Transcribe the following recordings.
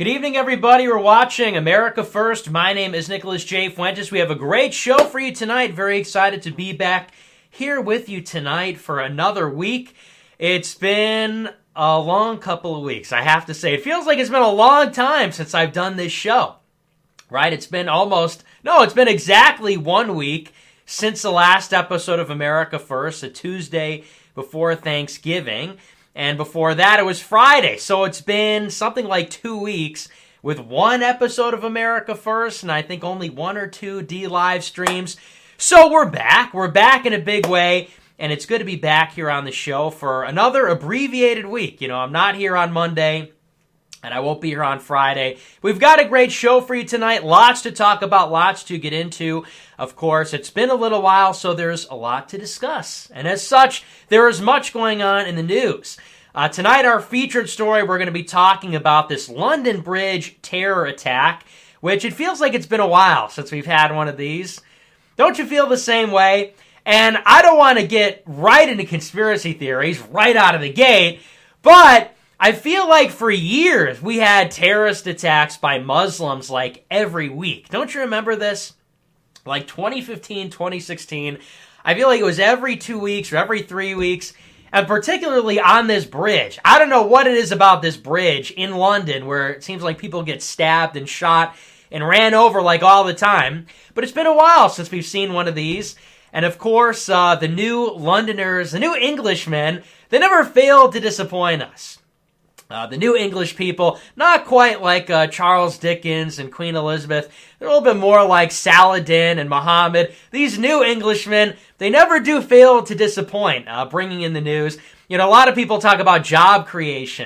Good evening, everybody. We're watching America First. My name is Nicholas J. Fuentes. We have a great show for you tonight. Very excited to be back here with you tonight for another week. It's been a long couple of weeks, I have to say. It feels like it's been a long time since I've done this show, right? It's been exactly 1 week since the last episode of America First, a Tuesday before Thanksgiving. And before that, it was Friday. So it's been something like 2 weeks with one episode of America First, and I think only 1 or 2 D live streams. So we're back. We're back in a big way, and it's good to be back here on the show for another abbreviated week. You know, I'm not here on Monday, and I won't be here on Friday. We've got a great show for you tonight. Lots to talk about, lots to get into. Of course, it's been a little while, so there's a lot to discuss. And as such, there is much going on in the news. Tonight, our featured story, we're going to be talking about this London Bridge terror attack, which it feels like it's been a while since we've had one of these. Don't you feel the same way? And I don't want to get right into conspiracy theories right out of the gate, but I feel like for years we had terrorist attacks by Muslims like every week. Don't you remember this? Like 2015, 2016, I feel like it was every 2 weeks or every 3 weeks, and particularly on this bridge. I don't know what it is about this bridge in London where it seems like people get stabbed and shot and ran over like all the time, but it's been a while since we've seen one of these. And of course, the new Londoners, the new Englishmen, they never failed to disappoint us. The new English people, not quite like Charles Dickens and Queen Elizabeth. They're a little bit more like Saladin and Muhammad. These new Englishmen, they never do fail to disappoint, bringing in the news. You know, a lot of people talk about job creation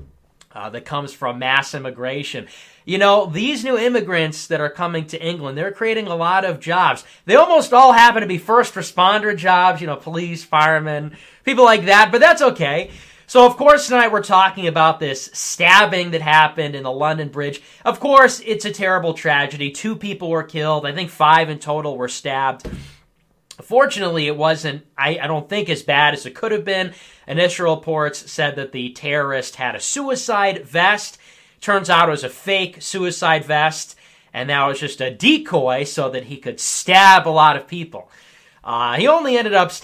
that comes from mass immigration. You know, these new immigrants that are coming to England, they're creating a lot of jobs. They almost all happen to be first responder jobs, you know, police, firemen, people like that, but that's okay. So, of course, tonight we're talking about this stabbing that happened in the London Bridge. Of course, it's a terrible tragedy. 2 people were killed. I think 5 in total were stabbed. Fortunately, it wasn't, I don't think, as bad as it could have been. Initial reports said that the terrorist had a suicide vest. Turns out it was a fake suicide vest, and that was just a decoy so that he could stab a lot of people. He only ended up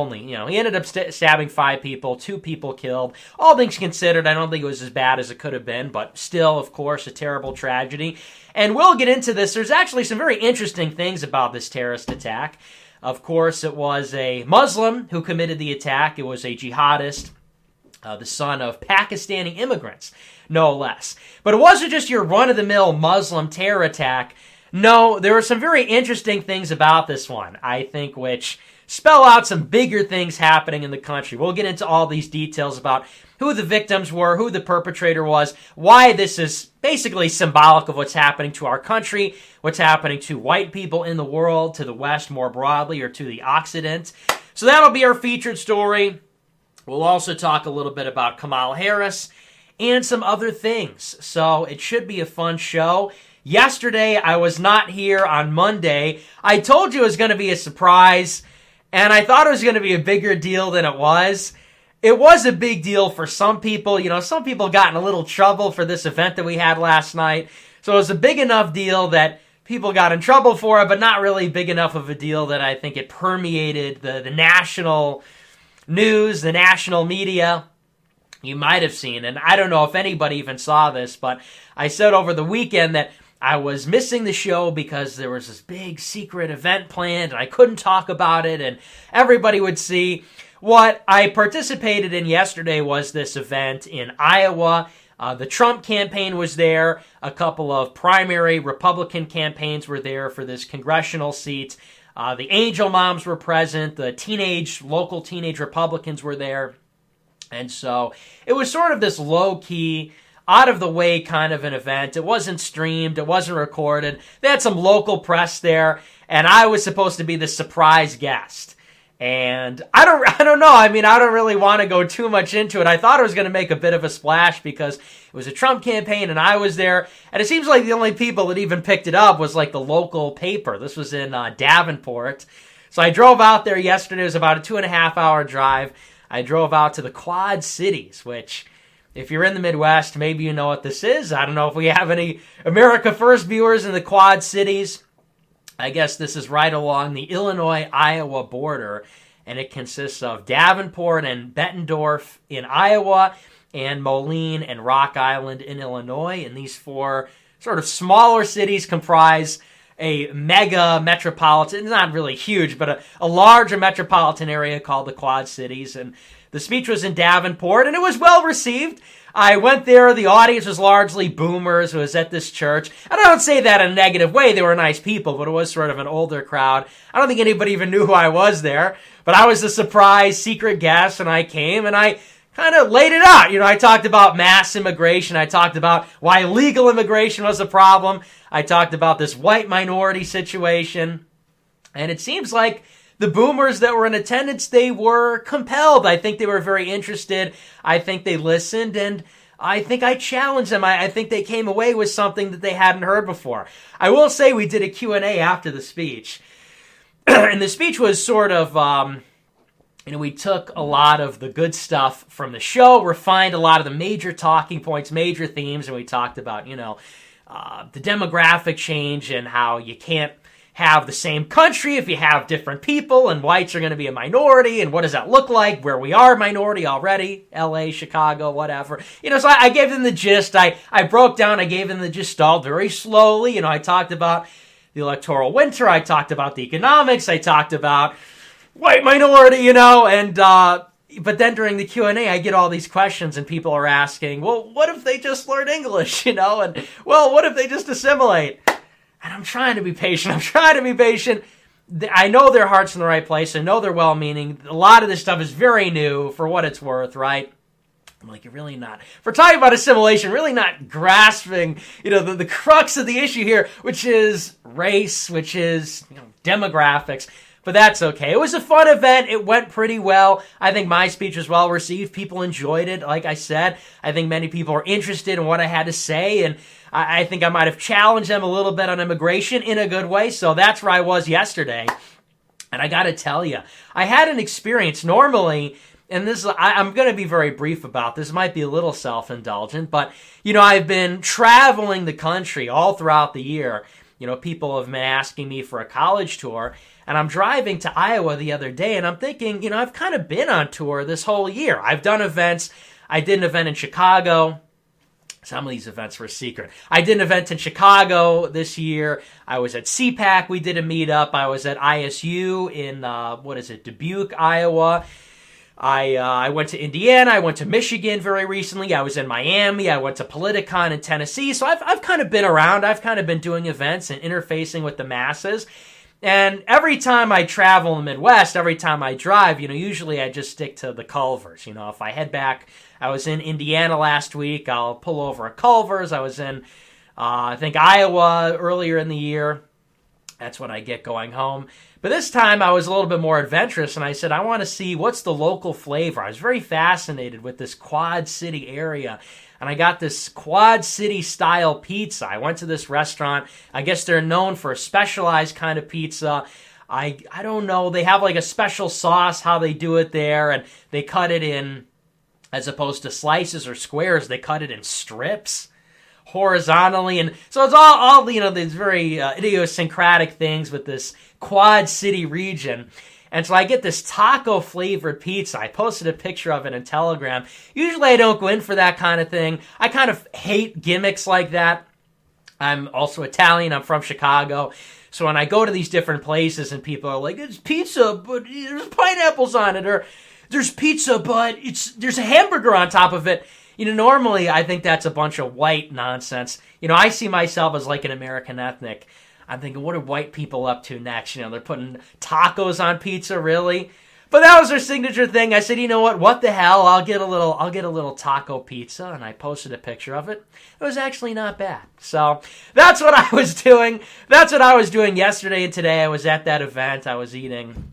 stabbing 5 people, 2 people killed. All things considered, I don't think it was as bad as it could have been, but still, of course, a terrible tragedy. And we'll get into this. There's actually some very interesting things about this terrorist attack. Of course, it was a Muslim who committed the attack. It was a jihadist, the son of Pakistani immigrants, no less. But it wasn't just your run-of-the-mill Muslim terror attack. No, there were some very interesting things about this one, I think, which spell out some bigger things happening in the country. We'll get into all these details about who the victims were, who the perpetrator was, why this is basically symbolic of what's happening to our country, what's happening to white people in the world, to the West more broadly, or to the Occident. So that'll be our featured story. We'll also talk a little bit about Kamala Harris and some other things. So it should be a fun show. Yesterday, I was not here on Monday. I told you it was going to be a surprise, and I thought it was going to be a bigger deal than it was. It was a big deal for some people. You know, some people got in a little trouble for this event that we had last night. So it was a big enough deal that people got in trouble for it, but not really big enough of a deal that I think it permeated the national news, the national media. You might have seen, and I don't know if anybody even saw this, but I said over the weekend that I was missing the show because there was this big secret event planned and I couldn't talk about it and everybody would see. What I participated in yesterday was this event in Iowa. The Trump campaign was there. A couple of primary Republican campaigns were there for this congressional seat. The Angel Moms were present. The local teenage Republicans were there. And so it was sort of this low-key, out-of-the-way kind of an event. It wasn't streamed. It wasn't recorded. They had some local press there, and I was supposed to be the surprise guest. And I don't know. I mean, I don't really want to go too much into it. I thought it was going to make a bit of a splash because it was a Trump campaign and I was there. And it seems like the only people that even picked it up was like the local paper. This was in Davenport. So I drove out there yesterday. It was about a 2.5 hour drive. I drove out to the Quad Cities, which If you're in the Midwest, maybe you know what this is. I don't know if we have any America First viewers in the Quad Cities. I guess this is right along the Illinois-Iowa border, and it consists of Davenport and Bettendorf in Iowa, and Moline and Rock Island in Illinois. And these four sort of smaller cities comprise a mega metropolitan, not really huge, but a larger metropolitan area called the Quad Cities. And the speech was in Davenport, and it was well received. I went there. The audience was largely boomers who was at this church. And I don't say that in a negative way. They were nice people, but it was sort of an older crowd. I don't think anybody even knew who I was there. But I was the surprise secret guest, and I came, and I kind of laid it out. I talked about mass immigration. I talked about why legal immigration was a problem. I talked about this white minority situation. And it seems like the boomers that were in attendance, they were compelled. I think they were very interested. I think they listened, and I think I challenged them. I think they came away with something that they hadn't heard before. I will say we did a Q&A after the speech. And the speech was sort of, we took a lot of the good stuff from the show, refined a lot of the major talking points, major themes, and we talked about, the demographic change and how you can't have the same country if you have different people, and whites are going to be a minority, and what does that look like where we are a minority already, LA, Chicago, whatever. So I gave them the gist. I broke down, I gave them the gestalt very slowly. I talked about the electoral winter, I talked about the economics, I talked about white minority, but then during the Q&A, I get all these questions, and people are asking, well, what if they just learn English, and, well, what if they just assimilate? And I'm trying to be patient. I know their heart's in the right place. I know they're well-meaning. A lot of this stuff is very new for what it's worth, right? I'm like, you're really not. For talking about assimilation, really not grasping, the crux of the issue here, which is race, which is demographics. But that's okay. It was a fun event. It went pretty well. I think my speech was well received. People enjoyed it. Like I said, I think many people are interested in what I had to say, and I think I might have challenged them a little bit on immigration in a good way. So that's where I was yesterday. And I got to tell you, I had an experience normally, and I'm going to be very brief about this. It might be a little self-indulgent, but, I've been traveling the country all throughout the year. People have been asking me for a college tour, and I'm driving to Iowa the other day, and I'm thinking, I've kind of been on tour this whole year. I've done events. I did an event in Chicago. Some of these events were secret. I did an event in Chicago this year. I was at CPAC. We did a meetup. I was at ISU in, Dubuque, Iowa. I went to Indiana. I went to Michigan very recently. I was in Miami. I went to Politicon in Tennessee. So I've kind of been around. I've kind of been doing events and interfacing with the masses. And every time I travel in the Midwest, every time I drive, usually I just stick to the Culvers. If I head back, I was in Indiana last week, I'll pull over at Culvers. I was in, I think, Iowa earlier in the year. That's when I get going home. But this time I was a little bit more adventurous, and I said, I want to see what's the local flavor. I was very fascinated with this Quad City area. And I got this Quad City style pizza. I went to this restaurant. I guess they're known for a specialized kind of pizza. I don't know. They have like a special sauce, how they do it there. And they cut it in, as opposed to slices or squares, they cut it in strips horizontally. And so it's all these very idiosyncratic things with this Quad City region. And so I get this taco-flavored pizza. I posted a picture of it in Telegram. Usually I don't go in for that kind of thing. I kind of hate gimmicks like that. I'm also Italian. I'm from Chicago. So when I go to these different places and people are like, it's pizza, but there's pineapples on it. Or there's pizza, but there's a hamburger on top of it. Normally I think that's a bunch of white nonsense. I see myself as like an American ethnic. I'm thinking, what are white people up to next? They're putting tacos on pizza, really? But that was their signature thing. I said, you know what the hell? I'll get a little taco pizza, and I posted a picture of it. It was actually not bad. So that's what I was doing. That's what I was doing yesterday and today. I was at that event. I was eating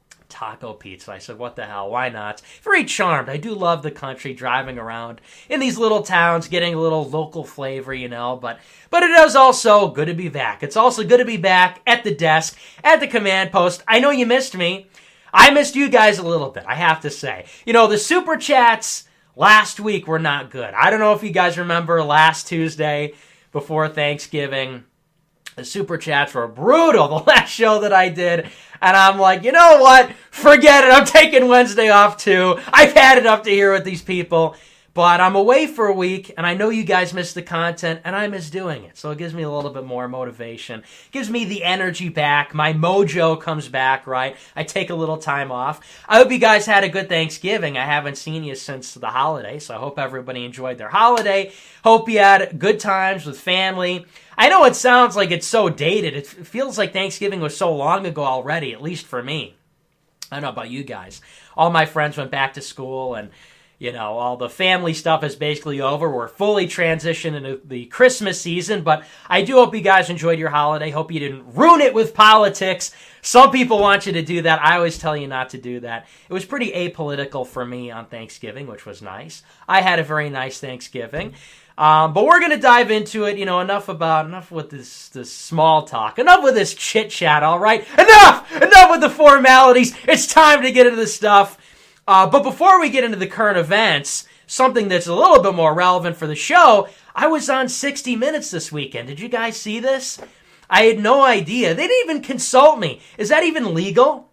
taco pizza. I said, what the hell? Why not? Very charmed. I do love the country, driving around in these little towns, getting a little local flavor, But it is also good to be back. It's also good to be back at the desk, at the command post. I know you missed me. I missed you guys a little bit, I have to say. The super chats last week were not good. I don't know if you guys remember last Tuesday before Thanksgiving. The super chats were brutal, the last show that I did. And I'm like, you know what? Forget it. I'm taking Wednesday off too. I've had it up to here with these people. But I'm away for a week, and I know you guys miss the content, and I miss doing it. So it gives me a little bit more motivation. It gives me the energy back. My mojo comes back, right? I take a little time off. I hope you guys had a good Thanksgiving. I haven't seen you since the holiday, so I hope everybody enjoyed their holiday. Hope you had good times with family. I know it sounds like it's so dated. It feels like Thanksgiving was so long ago already, at least for me. I don't know about you guys. All my friends went back to school, and all the family stuff is basically over. We're fully transitioned into the Christmas season, but I do hope you guys enjoyed your holiday. Hope you didn't ruin it with politics. Some people want you to do that. I always tell you not to do that. It was pretty apolitical for me on Thanksgiving, which was nice. I had a very nice Thanksgiving. But we're going to dive into it. Enough with this small talk. Enough with this chit-chat, all right? Enough with the formalities. It's time to get into the stuff. But before we get into the current events, something that's a little bit more relevant for the show, I was on 60 Minutes this weekend. Did you guys see this? I had no idea. They didn't even consult me. Is that even legal?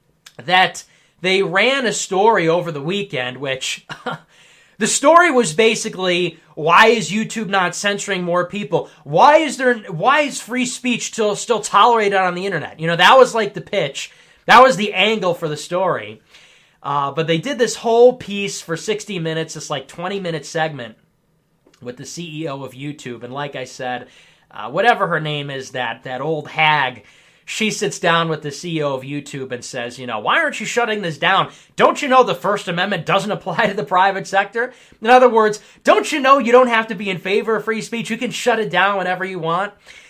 That they ran a story over the weekend, which the story was basically, why is YouTube not censoring more people? Why is free speech still tolerated on the internet? That was like the pitch. That was the angle for the story. But they did this whole piece for 60 Minutes, this 20-minute segment with the CEO of YouTube. And like I said, whatever her name is, that old hag, she sits down with the CEO of YouTube and says, why aren't you shutting this down? Don't you know the First Amendment doesn't apply to the private sector? In other words, don't you know you don't have to be in favor of free speech? You can shut it down whenever you want.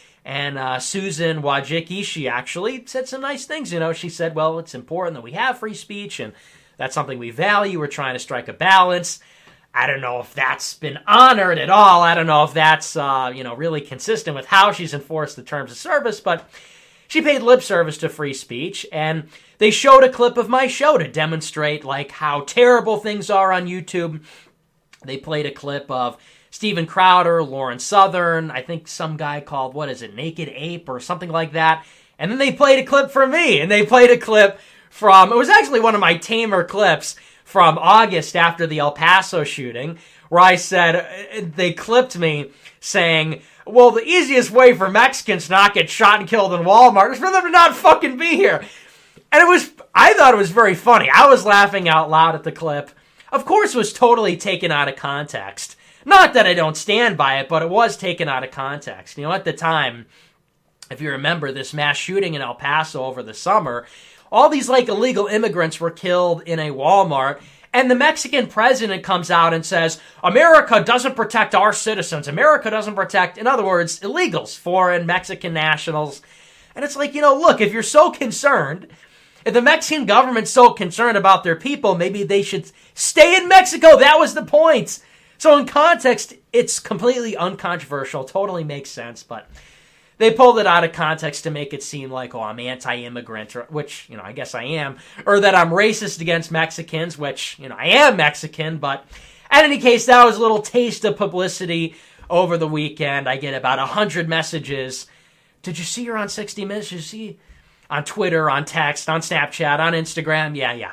And Susan Wojcicki, she actually said some nice things. She said, well, it's important that we have free speech, and that's something we value. We're trying to strike a balance. I don't know if that's been honored at all. I don't know if that's, really consistent with how she's enforced the terms of service, but she paid lip service to free speech, and they showed a clip of my show to demonstrate, how terrible things are on YouTube. They played a clip of Steven Crowder, Lauren Southern, I think some guy called, Naked Ape or something like that. And then they played a clip from me, and they played a clip from, it was actually one of my tamer clips from August after the El Paso shooting, where I said, they clipped me saying, well, the easiest way for Mexicans to not get shot and killed in Walmart is for them to not fucking be here. And I thought it was very funny. I was laughing out loud at the clip. Of course, it was totally taken out of context. Not that I don't stand by it, but it was taken out of context. At the time, if you remember this mass shooting in El Paso over the summer, all these illegal immigrants were killed in a Walmart, and the Mexican president comes out and says, America doesn't protect our citizens. America doesn't protect, in other words, illegals, foreign Mexican nationals. And it's look, if you're so concerned, if the Mexican government's so concerned about their people, maybe they should stay in Mexico. That was the point. So in context, it's completely uncontroversial, totally makes sense, but they pulled it out of context to make it seem like, I'm anti-immigrant, which, I guess I am, or that I'm racist against Mexicans, which, I am Mexican, but in any case, that was a little taste of publicity over the weekend. I get about 100 messages. Did you see her on 60 Minutes? Did you see on Twitter, on text, on Snapchat, on Instagram? Yeah.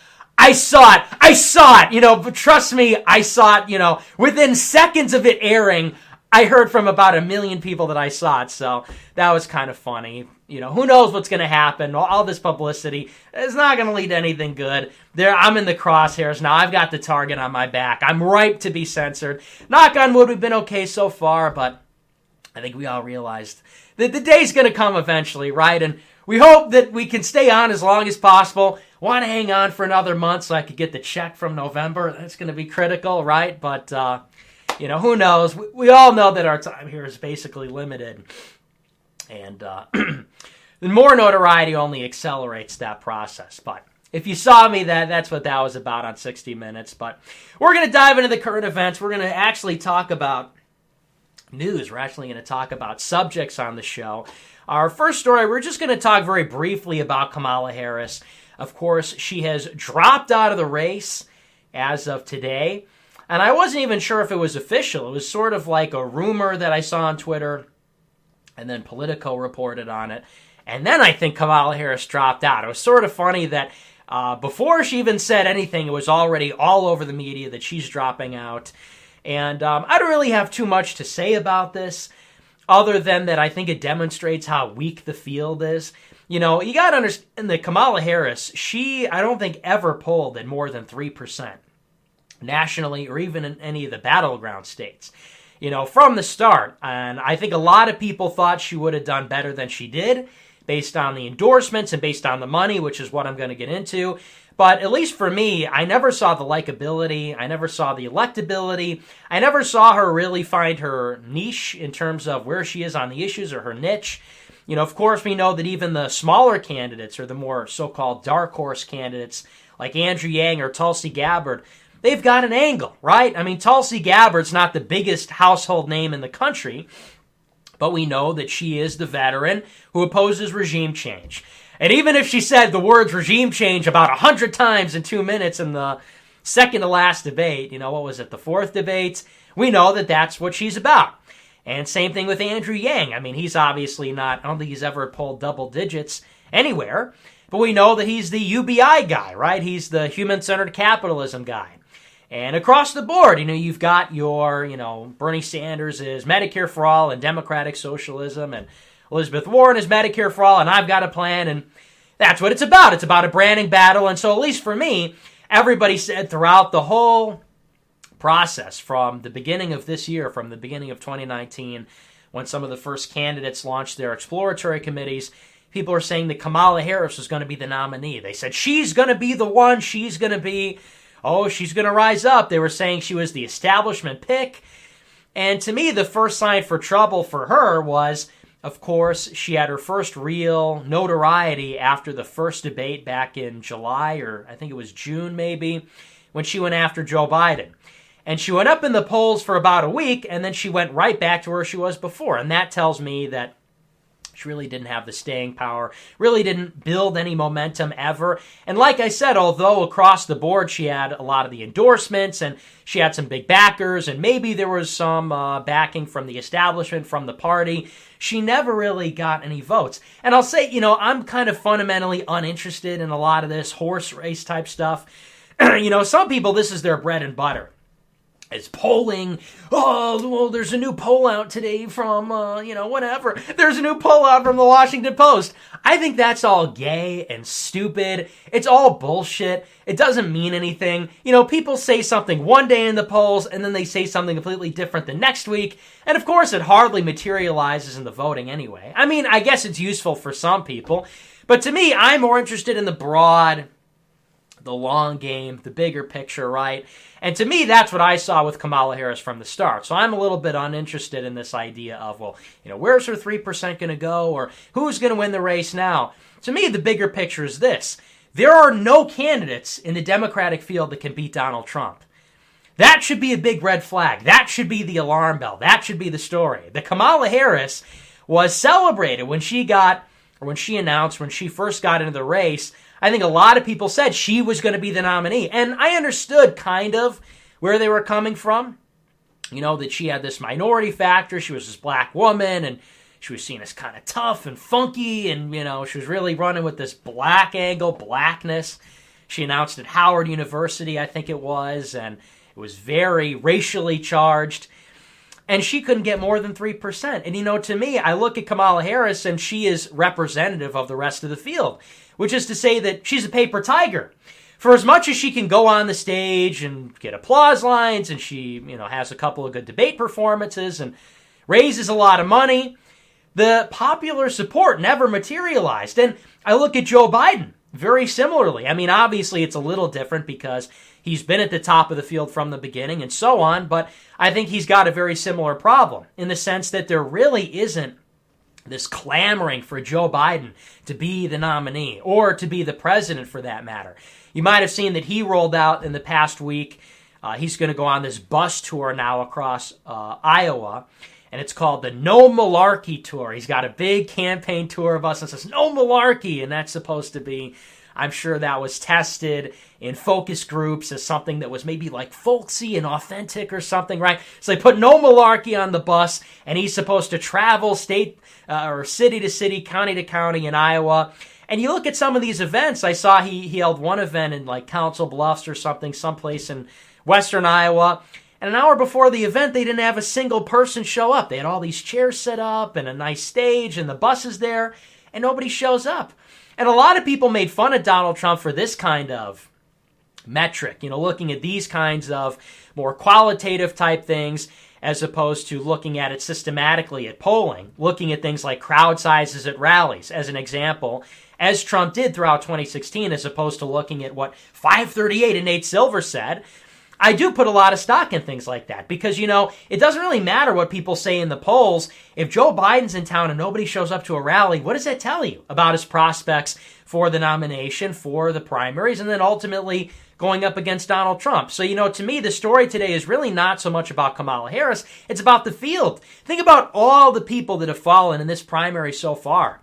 I saw it, but trust me, I saw it, within seconds of it airing, I heard from about 1 million people that I saw it, so that was kind of funny. Who knows what's going to happen? All this publicity is not going to lead to anything good. I'm in the crosshairs now. I've got the target on my back. I'm ripe to be censored. Knock on wood, we've been okay so far, but I think we all realized that the day's going to come eventually, right? And we hope that we can stay on as long as possible. Want to hang on for another month so I could get the check from November. That's going to be critical, right? But, who knows? We all know that our time here is basically limited. And the more notoriety only accelerates that process. But if you saw me, that's what that was about on 60 Minutes. But we're going to dive into the current events. We're going to actually talk about news. We're actually going to talk about subjects on the show. Our first story, we're just going to talk very briefly about Kamala Harris. Of course, she has dropped out of the race as of today. And I wasn't even sure if it was official. It was sort of like a rumor that I saw on Twitter, and then Politico reported on it. And then I think Kamala Harris dropped out. It was sort of funny that before she even said anything, it was already all over the media that she's dropping out. And I don't really have too much to say about this, other than that I think it demonstrates how weak the field is. You know, you got to understand that Kamala Harris, I don't think ever polled at more than 3% nationally or even in any of the battleground states, you know, from the start. And I think a lot of people thought she would have done better than she did based on the endorsements and based on the money, which is what I'm going to get into. But at least for me, I never saw the likability. I never saw the electability. I never saw her really find her niche in terms of where she is on the issues or her niche. You know, of course, we know that even the smaller candidates or the more so-called dark horse candidates like Andrew Yang or Tulsi Gabbard, they've got an angle, right? I mean, Tulsi Gabbard's not the biggest household name in the country, but we know that she is the veteran who opposes regime change. And even if she said the words regime change about 100 times in 2 minutes in the second to last debate, you know, what was it, the fourth debate, we know that that's what she's about. And same thing with Andrew Yang. I mean, he's obviously not, I don't think he's ever pulled double digits anywhere, but we know that he's the UBI guy, right? He's the human-centered capitalism guy. And across the board, you know, you've got your, you know, Bernie Sanders is Medicare for all and democratic socialism, and Elizabeth Warren is Medicare for all, and I've got a plan, and that's what it's about. It's about a branding battle. And so at least for me, everybody said throughout the whole process from the beginning of this year, from the beginning of 2019, when some of the first candidates launched their exploratory committees, people were saying that Kamala Harris was going to be the nominee. They said, she's going to be the one, she's going to rise up. They were saying she was the establishment pick. And to me, the first sign for trouble for her was, of course, she had her first real notoriety after the first debate back in July, or I think it was June maybe, when she went after Joe Biden. And she went up in the polls for about a week, and then she went right back to where she was before. And that tells me that she really didn't have the staying power, really didn't build any momentum ever. And like I said, although across the board she had a lot of the endorsements and she had some big backers and maybe there was some backing from the establishment, from the party, she never really got any votes. And I'll say, you know, I'm kind of fundamentally uninterested in a lot of this horse race type stuff. You know, some people, this is their bread and butter. It's polling. Oh, well, there's a new poll out today from, whatever. There's a new poll out from the Washington Post. I think that's all gay and stupid. It's all bullshit. It doesn't mean anything. You know, people say something one day in the polls, and then they say something completely different the next week. And of course, it hardly materializes in the voting anyway. I mean, I guess it's useful for some people. But to me, I'm more interested in the broad, the long game, the bigger picture, right? And to me, that's what I saw with Kamala Harris from the start. So I'm a little bit uninterested in this idea of, well, you know, where's her 3% going to go, or who's going to win the race now? To me, the bigger picture is this. There are no candidates in the Democratic field that can beat Donald Trump. That should be a big red flag. That should be the alarm bell. That should be the story. The Kamala Harris was celebrated when she announced, when she first got into the race. I think a lot of people said she was going to be the nominee. And I understood kind of where they were coming from. You know, that she had this minority factor. She was this black woman, and she was seen as kind of tough and funky. And, you know, she was really running with this black angle, blackness. She announced at Howard University, I think it was, and it was very racially charged. And she couldn't get more than 3%. And, you know, to me, I look at Kamala Harris, and she is representative of the rest of the field, which is to say that she's a paper tiger. For as much as she can go on the stage and get applause lines, and she, you know, has a couple of good debate performances and raises a lot of money, the popular support never materialized. And I look at Joe Biden very similarly. I mean, obviously it's a little different because he's been at the top of the field from the beginning and so on, but I think he's got a very similar problem in the sense that there really isn't this clamoring for Joe Biden to be the nominee or to be the president for that matter. You might have seen that he rolled out in the past week. He's going to go on this bus tour now across Iowa, and it's called the No Malarkey Tour. He's got a big campaign tour bus that says No Malarkey, and that's supposed to be I'm sure that was tested in focus groups as something that was maybe like folksy and authentic or something, right? So they put No Malarkey on the bus, and he's supposed to travel state or city to city, county to county in Iowa. And you look at some of these events. I saw he held one event in like Council Bluffs or something, someplace in western Iowa. And an hour before the event, they didn't have a single person show up. They had all these chairs set up and a nice stage and the buses there, and nobody shows up. And a lot of people made fun of Donald Trump for this kind of metric, looking at these kinds of more qualitative type things as opposed to looking at it systematically at polling, looking at things like crowd sizes at rallies, as an example, as Trump did throughout 2016, as opposed to looking at what 538 and Nate Silver said. I do put a lot of stock in things like that because, it doesn't really matter what people say in the polls. If Joe Biden's in town and nobody shows up to a rally, what does that tell you about his prospects for the nomination, for the primaries, and then ultimately going up against Donald Trump? So, to me, the story today is really not so much about Kamala Harris. It's about the field. Think about all the people that have fallen in this primary so far.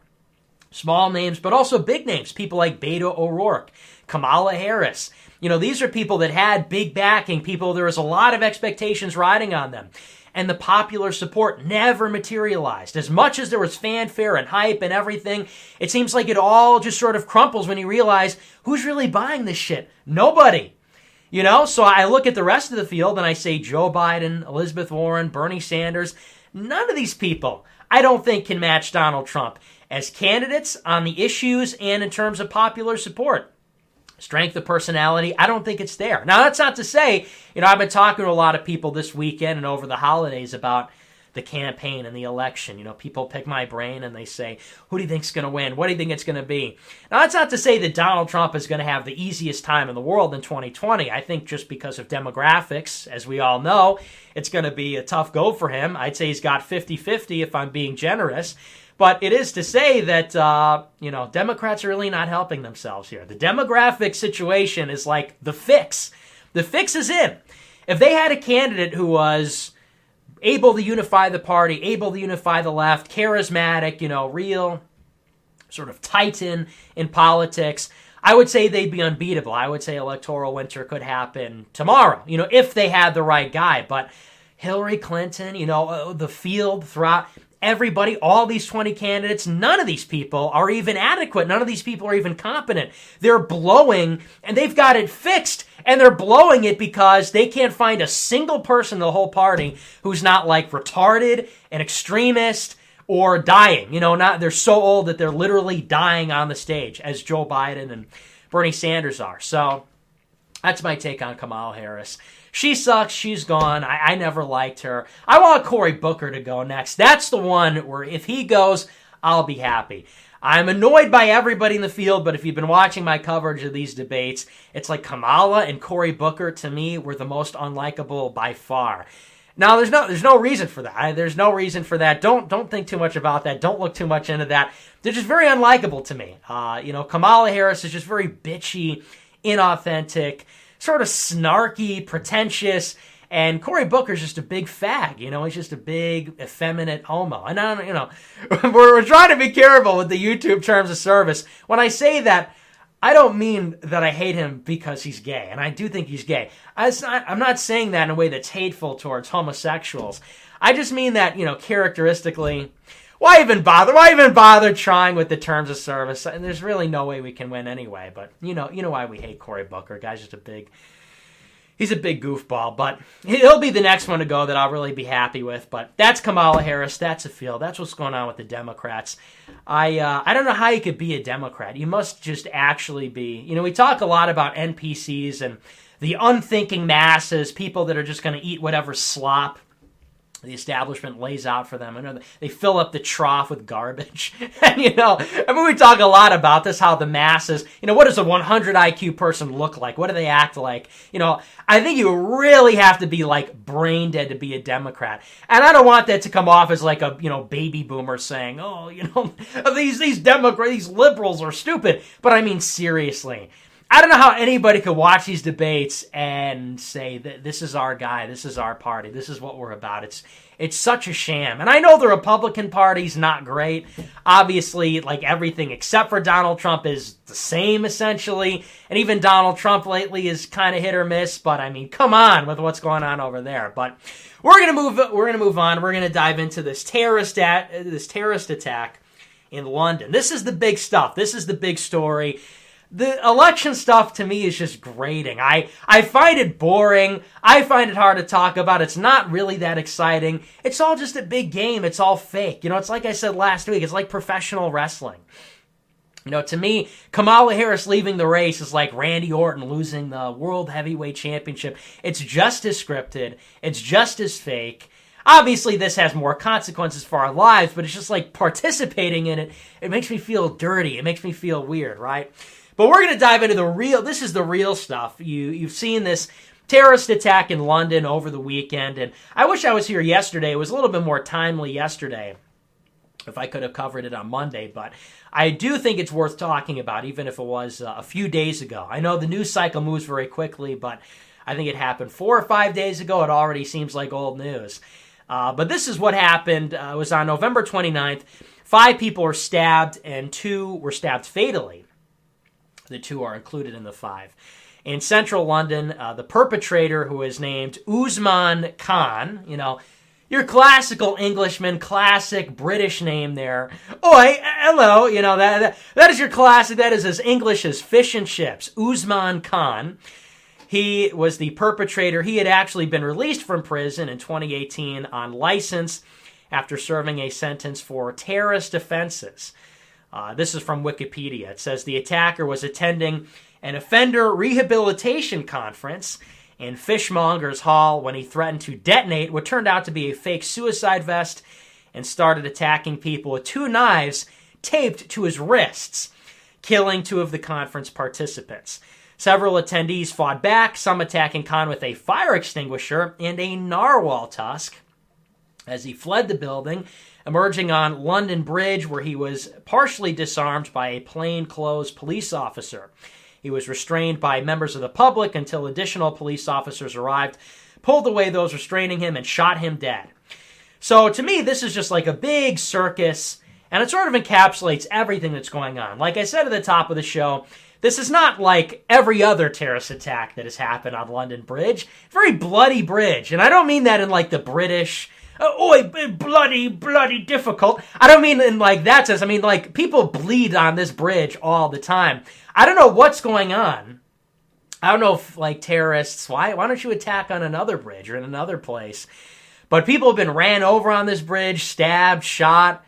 Small names, but also big names. People like Beto O'Rourke, Kamala Harris. These are people that had big backing, people, there was a lot of expectations riding on them. And the popular support never materialized. As much as there was fanfare and hype and everything, it seems like it all just sort of crumples when you realize who's really buying this shit. Nobody. So I look at the rest of the field and I say Joe Biden, Elizabeth Warren, Bernie Sanders. None of these people, I don't think, can match Donald Trump as candidates on the issues and in terms of popular support. Strength of personality, I don't think it's there. Now, that's not to say, I've been talking to a lot of people this weekend and over the holidays about the campaign and the election. People pick my brain and they say, who do you think's going to win? What do you think it's going to be? Now, that's not to say that Donald Trump is going to have the easiest time in the world in 2020. I think just because of demographics, as we all know, it's going to be a tough go for him. I'd say he's got 50-50 if I'm being generous. But it is to say that, Democrats are really not helping themselves here. The demographic situation is like the fix. The fix is in. If they had a candidate who was able to unify the party, able to unify the left, charismatic, real sort of titan in politics, I would say they'd be unbeatable. I would say electoral winter could happen tomorrow, if they had the right guy. But Hillary Clinton, the field throughout... Everybody, all these 20 candidates, none of these people are even adequate. None of these people are even competent. They're blowing, and they've got it fixed, and they're blowing it because they can't find a single person in the whole party who's not like retarded, an extremist, or dying. They're so old that they're literally dying on the stage, as Joe Biden and Bernie Sanders are. So that's my take on Kamala Harris. She sucks. She's gone. I never liked her. I want Cory Booker to go next. That's the one where if he goes, I'll be happy. I'm annoyed by everybody in the field, but if you've been watching my coverage of these debates, it's like Kamala and Cory Booker, to me, were the most unlikable by far. Now, there's no reason for that. There's no reason for that. Don't think too much about that. Don't look too much into that. They're just very unlikable to me. Kamala Harris is just very bitchy, inauthentic, sort of snarky, pretentious, and Cory Booker's just a big fag. He's just a big, effeminate homo. And we're trying to be careful with the YouTube terms of service. When I say that, I don't mean that I hate him because he's gay, and I do think he's gay. I'm not saying that in a way that's hateful towards homosexuals. I just mean that, characteristically, why even bother? Why even bother trying with the terms of service? And there's really no way we can win anyway. But you know why we hate Cory Booker. Guy's just he's a big goofball. But he'll be the next one to go that I'll really be happy with. But that's Kamala Harris. That's a field. That's what's going on with the Democrats. I don't know how you could be a Democrat. You must just actually be. We talk a lot about NPCs and the unthinking masses, people that are just going to eat whatever slop the establishment lays out for them. I know they fill up the trough with garbage. And, we talk a lot about this, how the masses, what does a 100 IQ person look like? What do they act like? I think you really have to be like brain dead to be a Democrat. And I don't want that to come off as like a, baby boomer saying, these Democrats, these liberals are stupid. But I mean, seriously. I don't know how anybody could watch these debates and say that this is our guy, this is our party, this is what we're about. It's such a sham. And I know the Republican Party's not great. Obviously, like everything except for Donald Trump is the same, essentially. And even Donald Trump lately is kind of hit or miss. But I mean, come on with what's going on over there. But we're gonna move on. We're gonna dive into this terrorist attack in London. This is the big stuff. This is the big story. The election stuff, to me, is just grating. I find it boring. I find it hard to talk about. It's not really that exciting. It's all just a big game. It's all fake. It's like I said last week. It's like professional wrestling. To me, Kamala Harris leaving the race is like Randy Orton losing the World Heavyweight Championship. It's just as scripted. It's just as fake. Obviously, this has more consequences for our lives, but it's just like participating in it. It makes me feel dirty. It makes me feel weird, right? But we're going to dive into this is the real stuff. You've seen this terrorist attack in London over the weekend, and I wish I was here yesterday. It was a little bit more timely yesterday if I could have covered it on Monday, but I do think it's worth talking about, even if it was a few days ago. I know the news cycle moves very quickly, but I think it happened 4 or 5 days ago. It already seems like old news. But this is what happened. It was on November 29th. 5 people were stabbed, and 2 were stabbed fatally. The 2 are included in the 5. In central London, the perpetrator, who is named Usman Khan, your classical Englishman, classic British name there. Oi, hello, that is your classic, that is as English as fish and chips. Usman Khan. He was the perpetrator. He had actually been released from prison in 2018 on license after serving a sentence for terrorist offenses. This is from Wikipedia. It says the attacker was attending an offender rehabilitation conference in Fishmongers Hall when he threatened to detonate what turned out to be a fake suicide vest and started attacking people with 2 knives taped to his wrists, killing 2 of the conference participants. Several attendees fought back, some attacking Khan with a fire extinguisher and a narwhal tusk as he fled the building, emerging on London Bridge, where he was partially disarmed by a plainclothes police officer. He was restrained by members of the public until additional police officers arrived, pulled away those restraining him, and shot him dead. So to me, this is just like a big circus, and it sort of encapsulates everything that's going on. Like I said at the top of the show, this is not like every other terrorist attack that has happened on London Bridge. Very bloody bridge, and I don't mean that in like the British... bloody difficult. I don't mean in like that sense. I mean like people bleed on this bridge all the time. I don't know what's going on. I don't know if like terrorists, why don't you attack on another bridge or in another place? But people have been ran over on this bridge, stabbed, shot.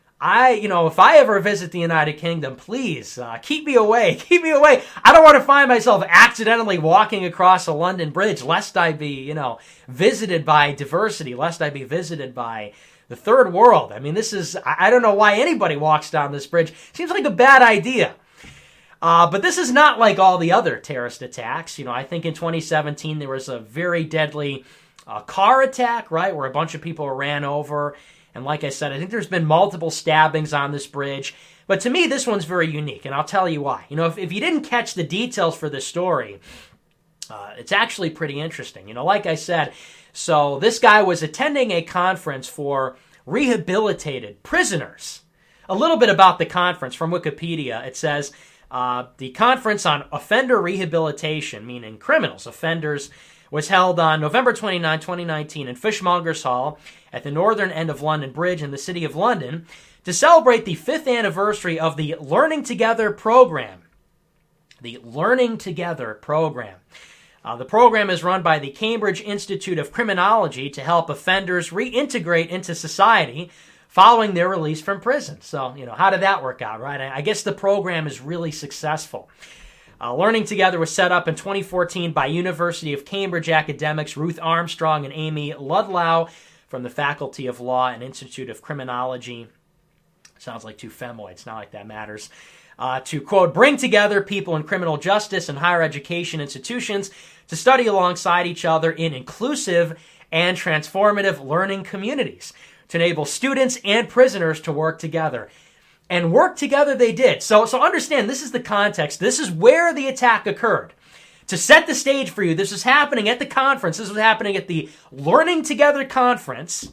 If I ever visit the United Kingdom, please keep me away. Keep me away. I don't want to find myself accidentally walking across a London Bridge, lest I be, visited by diversity, lest I be visited by the third world. I mean, I don't know why anybody walks down this bridge. Seems like a bad idea. But this is not like all the other terrorist attacks. I think in 2017 there was a very deadly car attack, right, where a bunch of people were ran over. And like I said, I think there's been multiple stabbings on this bridge. But to me, this one's very unique, and I'll tell you why. If you didn't catch the details for this story, it's actually pretty interesting. Like I said, so this guy was attending a conference for rehabilitated prisoners. A little bit about the conference from Wikipedia. It says, the conference on offender rehabilitation, meaning criminals, offenders, was held on November 29, 2019 in Fishmongers Hall at the northern end of London Bridge in the City of London to celebrate the 5th anniversary of the Learning Together program. The Learning Together program. The program is run by the Cambridge Institute of Criminology to help offenders reintegrate into society following their release from prison. So, how did that work out, right? I guess the program is really successful. Learning Together was set up in 2014 by University of Cambridge academics Ruth Armstrong and Amy Ludlow from the Faculty of Law and Institute of Criminology. Sounds like 2 femoids, not like that matters. To, quote, bring together people in criminal justice and higher education institutions to study alongside each other in inclusive and transformative learning communities to enable students and prisoners to work together. And work together they did. So understand, this is the context. This is where the attack occurred. To set the stage for you, this was happening at the conference. This was happening at the Learning Together Conference,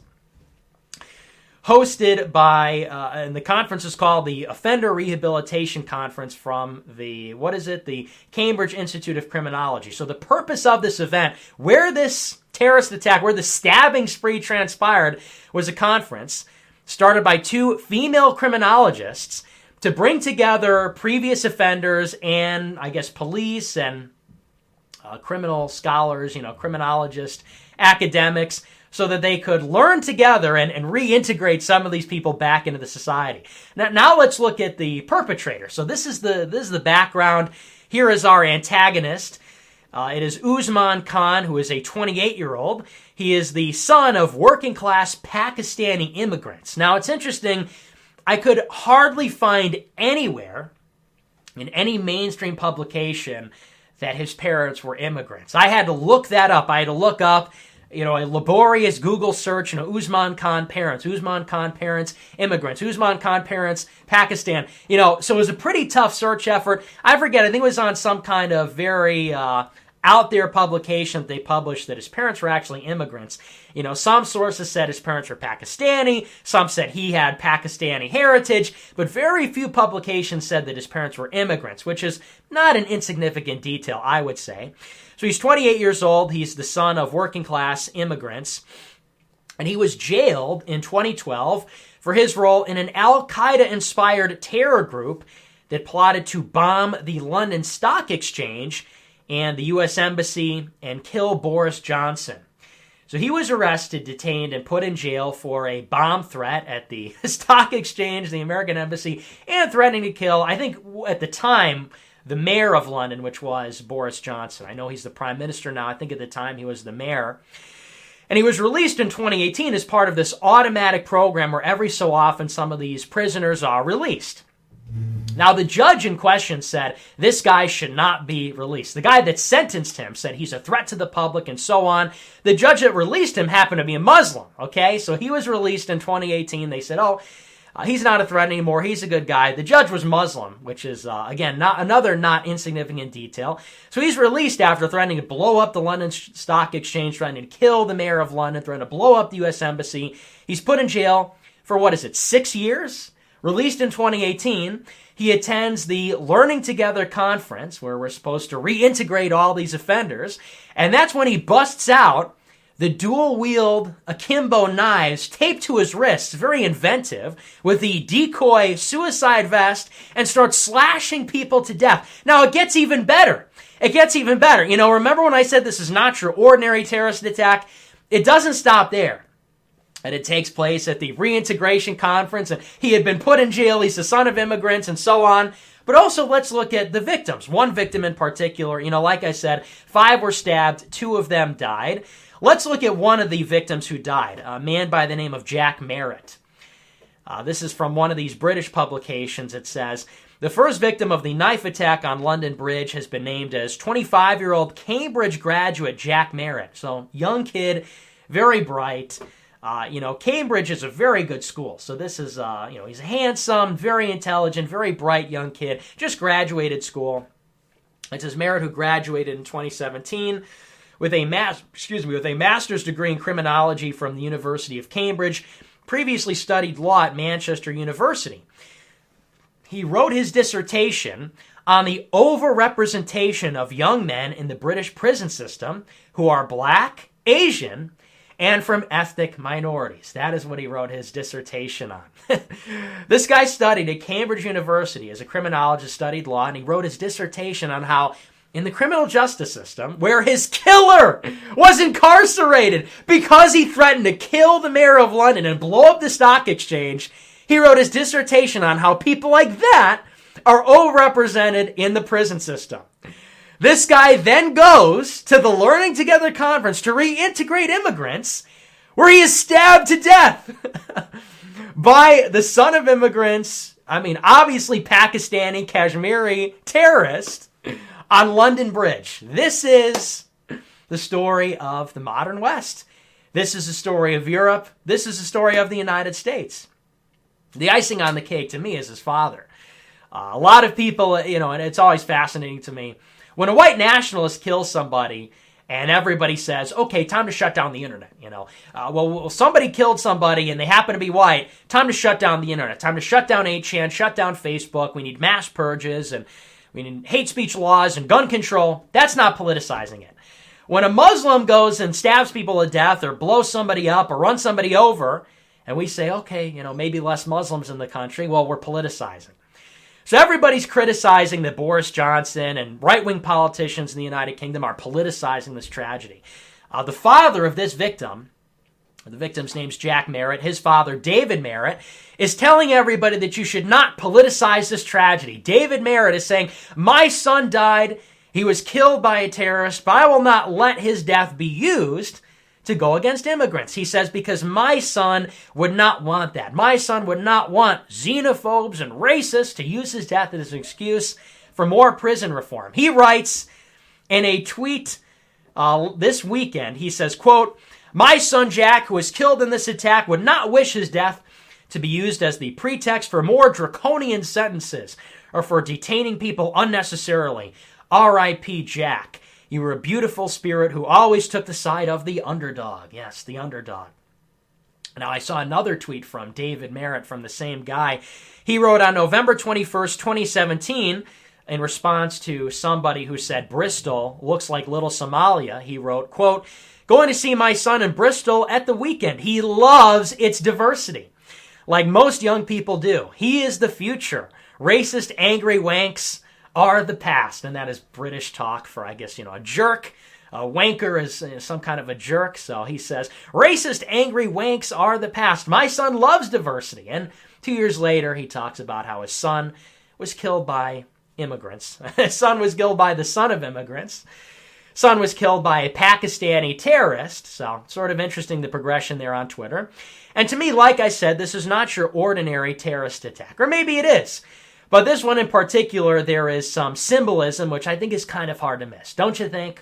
hosted by, and the conference is called the Offender Rehabilitation Conference from the Cambridge Institute of Criminology. So the purpose of this event, where this terrorist attack, where the stabbing spree transpired, was a conference started by two female criminologists to bring together previous offenders and, I guess, police and criminal scholars, criminologists, academics, so that they could learn together and reintegrate some of these people back into the society. Now let's look at the perpetrator. So this is the background. Here is our antagonist. It is Usman Khan, who is a 28-year-old. He is the son of working-class Pakistani immigrants. Now, it's interesting. I could hardly find anywhere in any mainstream publication that his parents were immigrants. I had to look that up. I had to look up, a laborious Google search, Usman Khan parents, immigrants, Usman Khan parents, Pakistan. So it was a pretty tough search effort. I forget, I think it was on some kind of very out there publication that they published that his parents were actually immigrants. Some sources said his parents were Pakistani, some said he had Pakistani heritage, but very few publications said that his parents were immigrants, which is not an insignificant detail, I would say. So he's 28 years old, he's the son of working class immigrants, and he was jailed in 2012 for his role in an Al-Qaeda-inspired terror group that plotted to bomb the London Stock Exchange and the U.S. Embassy and kill Boris Johnson. So he was arrested, detained, and put in jail for a bomb threat at the Stock Exchange, the American Embassy, and threatening to kill, I think at the time, the mayor of London, which was Boris Johnson. I know he's the prime minister now. I think at the time he was the mayor. And he was released in 2018 as part of this automatic program where every so often some of these prisoners are released. Now, the judge in question said this guy should not be released. The guy that sentenced him said he's a threat to the public and so on. The judge that released him happened to be a Muslim, okay? So he was released in 2018. They said, he's not a threat anymore. He's a good guy. The judge was Muslim, which is, again, another not insignificant detail. So he's released after threatening to blow up the London Stock Exchange, threatening to kill the mayor of London, threatening to blow up the U.S. Embassy. He's put in jail for, 6 years? Released in 2018, he attends the Learning Together Conference, where we're supposed to reintegrate all these offenders, and that's when he busts out the dual-wield akimbo knives taped to his wrists, very inventive, with the decoy suicide vest, and starts slashing people to death. Now, it gets even better. Remember when I said this is not your ordinary terrorist attack? It doesn't stop there. And it takes place at the reintegration conference, and he had been put in jail, he's the son of immigrants, and so on. But also, let's look at the victims. One victim in particular, like I said, 5 were stabbed, 2 of them died. Let's look at one of the victims who died, a man by the name of Jack Merritt. This is from one of these British publications. It says, the first victim of the knife attack on London Bridge has been named as 25-year-old Cambridge graduate Jack Merritt. So, young kid, very bright. Cambridge is a very good school. So this is, he's a handsome, very intelligent, very bright young kid, just graduated school. It says Merritt, who graduated in 2017 with a master's degree in criminology from the University of Cambridge, previously studied law at Manchester University. He wrote his dissertation on the overrepresentation of young men in the British prison system who are black, Asian, and from ethnic minorities. That is what he wrote his dissertation on. This guy studied at Cambridge University as a criminologist, studied law, and he wrote his dissertation on how in the criminal justice system, where his killer was incarcerated because he threatened to kill the mayor of London and blow up the stock exchange, he wrote his dissertation on how people like that are overrepresented in the prison system. This guy then goes to the Learning Together Conference to reintegrate immigrants, where he is stabbed to death by the son of immigrants, obviously Pakistani, Kashmiri terrorist on London Bridge. This is the story of the modern West. This is the story of Europe. This is the story of the United States. The icing on the cake to me is his father. A lot of people, and it's always fascinating to me, when a white nationalist kills somebody and everybody says, okay, time to shut down the internet, well, somebody killed somebody and they happen to be white, time to shut down the internet, time to shut down 8chan, shut down Facebook, we need mass purges, and we need hate speech laws and gun control. That's not politicizing it. When a Muslim goes and stabs people to death or blows somebody up or runs somebody over, and we say, okay, maybe less Muslims in the country, well, we're politicizing. So everybody's criticizing that Boris Johnson and right-wing politicians in the United Kingdom are politicizing this tragedy. The father of this victim, the victim's name's Jack Merritt, his father, David Merritt, is telling everybody that you should not politicize this tragedy. David Merritt is saying, my son died, he was killed by a terrorist, but I will not let his death be used to go against immigrants. He says, because my son would not want that. My son would not want xenophobes and racists to use his death as an excuse for more prison reform. He writes in a tweet this weekend, he says, quote, my son Jack, who was killed in this attack, would not wish his death to be used as the pretext for more draconian sentences or for detaining people unnecessarily. R.I.P. Jack. You were a beautiful spirit who always took the side of the underdog. Yes, the underdog. Now, I saw another tweet from David Merritt from the same guy. He wrote on November 21st, 2017, in response to somebody who said Bristol looks like little Somalia, he wrote, quote, going to see my son in Bristol at the weekend. He loves its diversity, like most young people do. He is the future. Racist, angry wanks are the past, and that is British talk for, I guess, a jerk. A wanker is some kind of a jerk, so he says, racist, angry wanks are the past. My son loves diversity. And 2 years later, he talks about how his son was killed by immigrants. His son was killed by the son of immigrants. Son was killed by a Pakistani terrorist, so sort of interesting the progression there on Twitter. And to me, like I said, this is not your ordinary terrorist attack, or maybe it is. But this one in particular, there is some symbolism, which I think is kind of hard to miss, don't you think?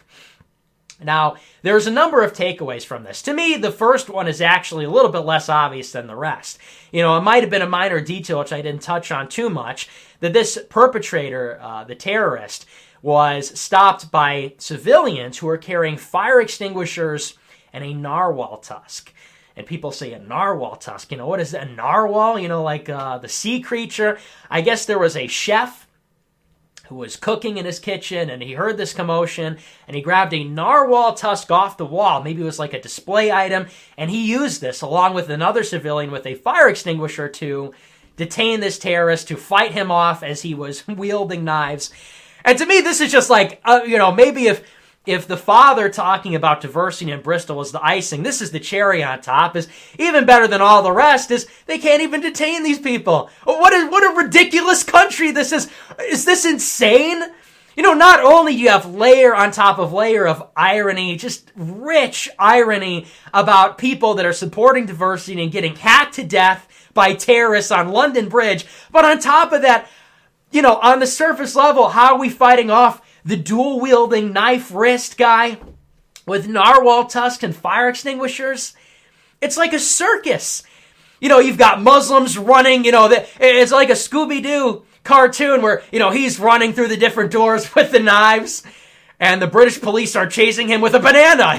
Now, there's a number of takeaways from this. To me, the first one is actually a little bit less obvious than the rest. It might have been a minor detail, which I didn't touch on too much, that this perpetrator, the terrorist, was stopped by civilians who were carrying fire extinguishers and a narwhal tusk. And people say a narwhal tusk. What is that? A narwhal? Like the sea creature. I guess there was a chef who was cooking in his kitchen, and he heard this commotion, and he grabbed a narwhal tusk off the wall. Maybe it was like a display item, and he used this along with another civilian with a fire extinguisher to detain this terrorist, to fight him off as he was wielding knives. And to me, this is just like, maybe if the father talking about diversity in Bristol was the icing, this is the cherry on top. Is even better than all the rest is they can't even detain these people. What a ridiculous country this is. Is this insane? Not only do you have layer on top of layer of irony, just rich irony about people that are supporting diversity and getting hacked to death by terrorists on London Bridge, but on top of that, on the surface level, how are we fighting off the dual-wielding knife wrist guy with narwhal tusk and fire extinguishers? It's like a circus. You've got Muslims running, it's like a Scooby-Doo cartoon where, he's running through the different doors with the knives, and the British police are chasing him with a banana,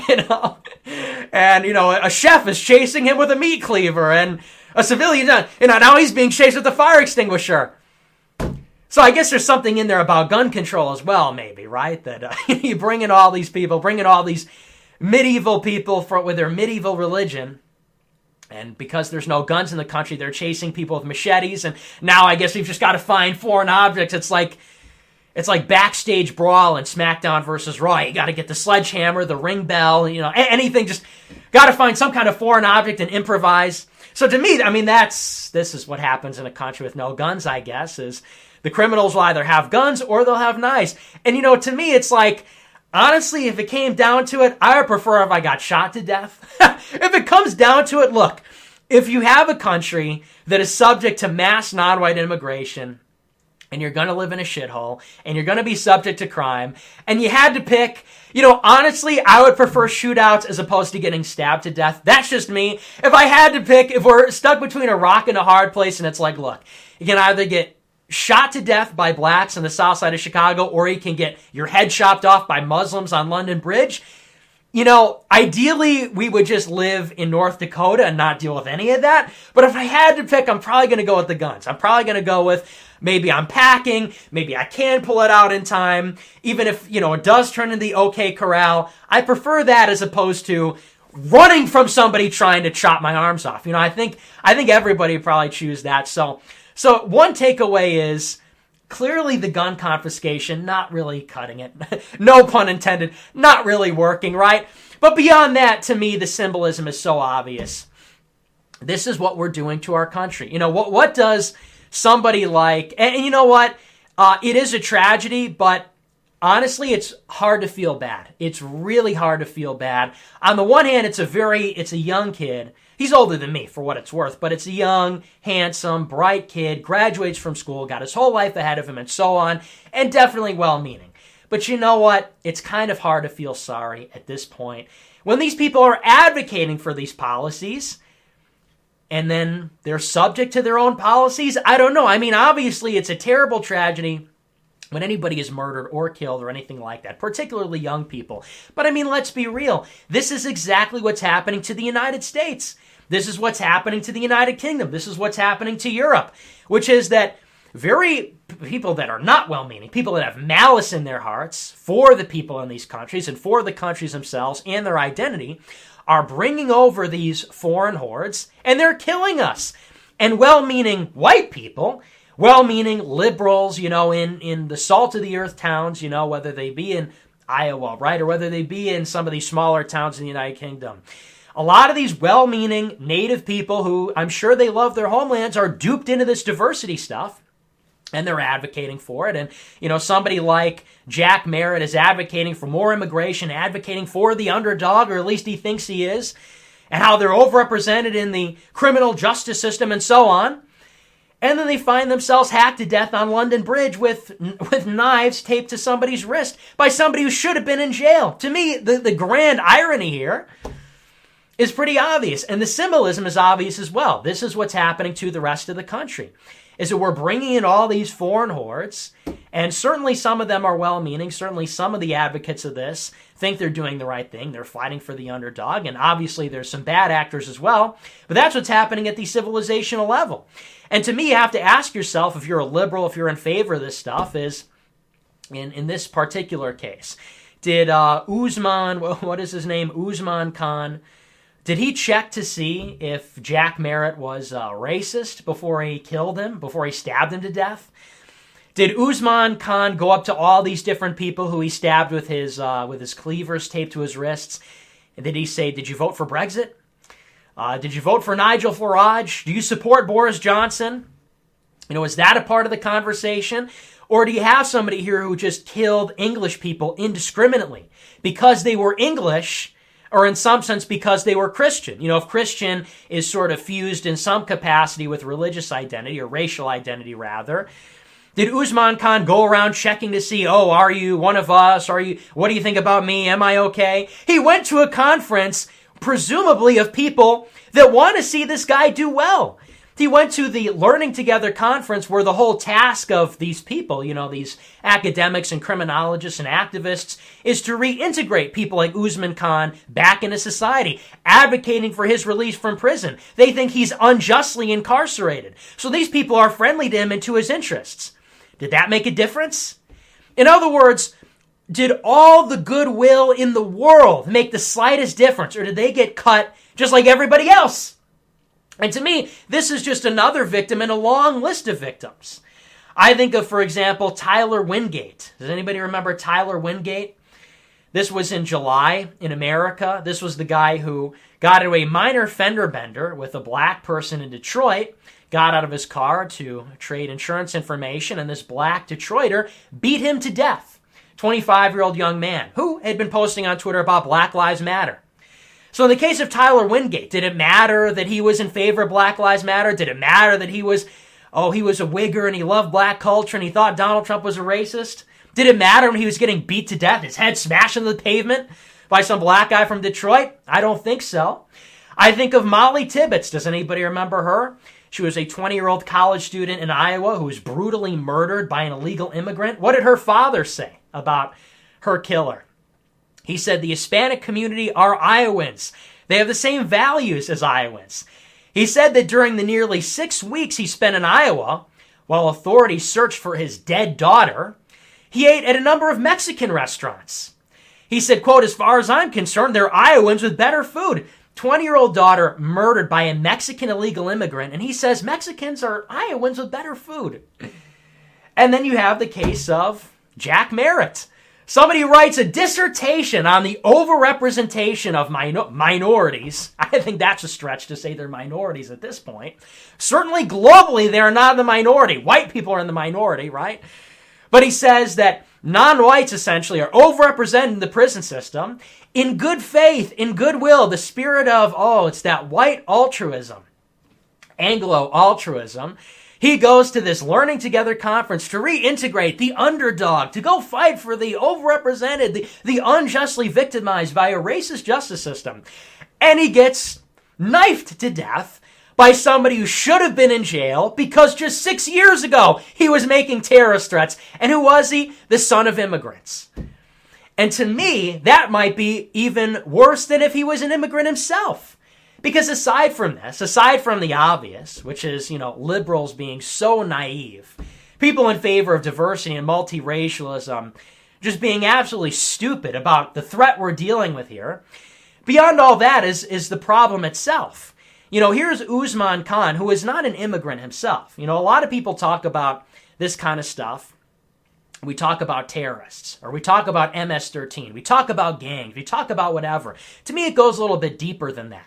And, a chef is chasing him with a meat cleaver, and a civilian, now he's being chased with a fire extinguisher. So I guess there's something in there about gun control as well, maybe, right? That you bring in all these people, bring in all these medieval people with their medieval religion, and because there's no guns in the country, they're chasing people with machetes, and now I guess we've just got to find foreign objects. It's like backstage brawl in SmackDown versus Raw. You got to get the sledgehammer, the ring bell, anything, just got to find some kind of foreign object and improvise. So to me, this is what happens in a country with no guns, I guess, is the criminals will either have guns or they'll have knives. And, to me, it's like, honestly, if it came down to it, I would prefer if I got shot to death. If it comes down to it, look, if you have a country that is subject to mass non-white immigration, and you're going to live in a shithole, and you're going to be subject to crime, and you had to pick, honestly, I would prefer shootouts as opposed to getting stabbed to death. That's just me. If I had to pick, if we're stuck between a rock and a hard place, and it's like, look, you can either get shot to death by blacks in the south side of Chicago, or you can get your head chopped off by Muslims on London Bridge. Ideally, we would just live in North Dakota and not deal with any of that. But if I had to pick, I'm probably going to go with the guns. I'm probably going to go with maybe I'm packing, maybe I can pull it out in time, even if, it does turn into the OK Corral. I prefer that as opposed to running from somebody trying to chop my arms off. I think everybody would probably choose that. So one takeaway is, clearly the gun confiscation, not really cutting it. No pun intended. Not really working, right? But beyond that, to me, the symbolism is so obvious. This is what we're doing to our country. What does somebody like... And you know what? It is a tragedy, but honestly, it's hard to feel bad. It's really hard to feel bad. On the one hand, it's a young kid. He's older than me, for what it's worth, but it's a young, handsome, bright kid, graduates from school, got his whole life ahead of him, and so on, and definitely well-meaning. But you know what? It's kind of hard to feel sorry at this point. When these people are advocating for these policies, and then they're subject to their own policies, I don't know. I mean, obviously, it's a terrible tragedy when anybody is murdered or killed or anything like that, particularly young people. But I mean, let's be real. This is exactly what's happening to the United States. This is what's happening to the United Kingdom. This is what's happening to Europe, which is that people that are not well-meaning, people that have malice in their hearts for the people in these countries and for the countries themselves and their identity, are bringing over these foreign hordes, and they're killing us. And well-meaning white people, well-meaning liberals, in the salt-of-the-earth towns, whether they be in Iowa, right, or whether they be in some of these smaller towns in the United Kingdom. A lot of these well-meaning native people who I'm sure they love their homelands are duped into this diversity stuff, and they're advocating for it. And, somebody like Jack Merritt is advocating for more immigration, advocating for the underdog, or at least he thinks he is, and how they're overrepresented in the criminal justice system and so on. And then they find themselves hacked to death on London Bridge with knives taped to somebody's wrist by somebody who should have been in jail. To me, the grand irony here is pretty obvious. And the symbolism is obvious as well. This is what's happening to the rest of the country, is that we're bringing in all these foreign hordes, and certainly some of them are well-meaning. Certainly some of the advocates of this think they're doing the right thing. They're fighting for the underdog, and obviously there's some bad actors as well. But that's what's happening at the civilizational level. And to me, you have to ask yourself, if you're a liberal, if you're in favor of this stuff, is, in this particular case, did Usman Khan, did he check to see if Jack Merritt was racist before he killed him, before he stabbed him to death? Did Usman Khan go up to all these different people who he stabbed with his cleavers taped to his wrists? And did he say, did you vote for Brexit? Did you vote for Nigel Farage? Do you support Boris Johnson? Is that a part of the conversation? Or do you have somebody here who just killed English people indiscriminately because they were English, or in some sense because they were Christian? If Christian is sort of fused in some capacity with religious identity, or racial identity rather, did Usman Khan go around checking to see, are you one of us? What do you think about me? Am I okay? He went to a conference, presumably of people that want to see this guy do well. He went to the Learning Together conference, where the whole task of these people, these academics and criminologists and activists, is to reintegrate people like Usman Khan back into society, advocating for his release from prison. They think he's unjustly incarcerated. So these people are friendly to him and to his interests. Did that make a difference? In other words, did all the goodwill in the world make the slightest difference, or did they get cut just like everybody else? And to me, this is just another victim in a long list of victims. I think of, for example, Tyler Wingate. Does anybody remember Tyler Wingate? This was in July in America. This was the guy who got into a minor fender bender with a black person in Detroit, got out of his car to trade insurance information, and this black Detroiter beat him to death. 25-year-old young man who had been posting on Twitter about Black Lives Matter. So in the case of Tyler Wingate, did it matter that he was in favor of Black Lives Matter? Did it matter that he was oh, he was a Whigger and he loved black culture and he thought Donald Trump was a racist? Did it matter when he was getting beat to death, his head smashed into the pavement by some black guy from Detroit? I don't think so. I think of Molly Tibbetts. Does anybody remember her? She was a 20-year-old college student in Iowa who was brutally murdered by an illegal immigrant. What did her father say about her killer? He said the Hispanic community are Iowans. They have the same values as Iowans. He said that during the nearly 6 weeks he spent in Iowa, while authorities searched for his dead daughter, he ate at a number of Mexican restaurants. He said, quote, as far as I'm concerned, they're Iowans with better food. 20-year-old daughter murdered by a Mexican illegal immigrant, and he says Mexicans are Iowans with better food. And then you have the case of Jack Merritt. Somebody who writes a dissertation on the overrepresentation of minorities. I think that's a stretch to say they're minorities at this point. Certainly globally, they are not the minority. White people are in the minority, right? But he says that non-whites essentially are overrepresented in the prison system. In good faith, in goodwill, the spirit of, it's that white altruism, Anglo-altruism. He goes to this Learning Together conference to reintegrate the underdog, to go fight for the overrepresented, the unjustly victimized by a racist justice system. And he gets knifed to death by somebody who should have been in jail because just 6 years ago he was making terrorist threats. And who was he? The son of immigrants. And to me, that might be even worse than if he was an immigrant himself. Because aside from this, aside from the obvious, which is, liberals being so naive, people in favor of diversity and multiracialism just being absolutely stupid about the threat we're dealing with here, beyond all that is the problem itself. Here's Usman Khan, who is not an immigrant himself. A lot of people talk about this kind of stuff. We talk about terrorists, or we talk about MS-13, we talk about gangs, we talk about whatever. To me, it goes a little bit deeper than that.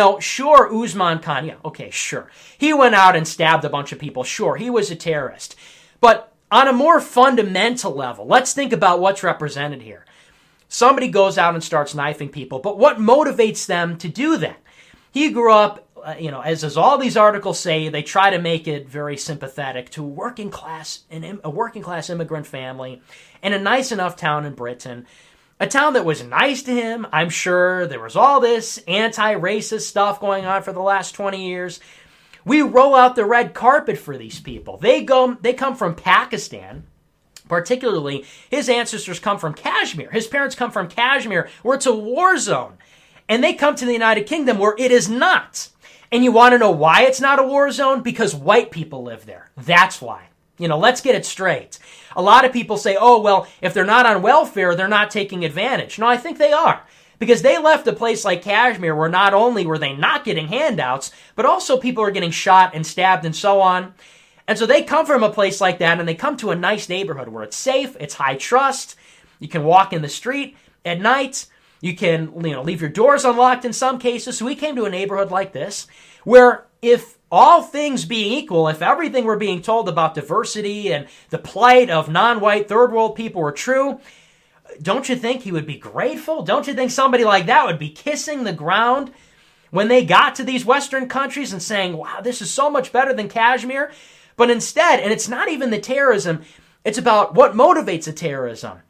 Sure, Usman Khan, sure. He went out and stabbed a bunch of people. Sure, he was a terrorist. But on a more fundamental level, let's think about what's represented here. Somebody goes out and starts knifing people, but what motivates them to do that? He grew up, as all these articles say, they try to make it very sympathetic to a working class immigrant family in a nice enough town in Britain, a town that was nice to him. I'm sure there was all this anti-racist stuff going on for the last 20 years. We roll out the red carpet for these people. They come from Pakistan. Particularly, his ancestors come from Kashmir. His parents come from Kashmir, where it's a war zone. And they come to the United Kingdom, where it is not. And you want to know why it's not a war zone? Because white people live there. That's why. Let's get it straight. A lot of people say, if they're not on welfare, they're not taking advantage. No, I think they are. Because they left a place like Kashmir where not only were they not getting handouts, but also people are getting shot and stabbed and so on. And so they come from a place like that, and they come to a nice neighborhood where it's safe, it's high trust, you can walk in the street at night, you can leave your doors unlocked in some cases. So we came to a neighborhood like this where if all things being equal, if everything we're being told about diversity and the plight of non-white third world people were true, don't you think he would be grateful? Don't you think somebody like that would be kissing the ground when they got to these Western countries and saying, wow, this is so much better than Kashmir? But instead, and it's not even the terrorism, it's about what motivates the terrorism.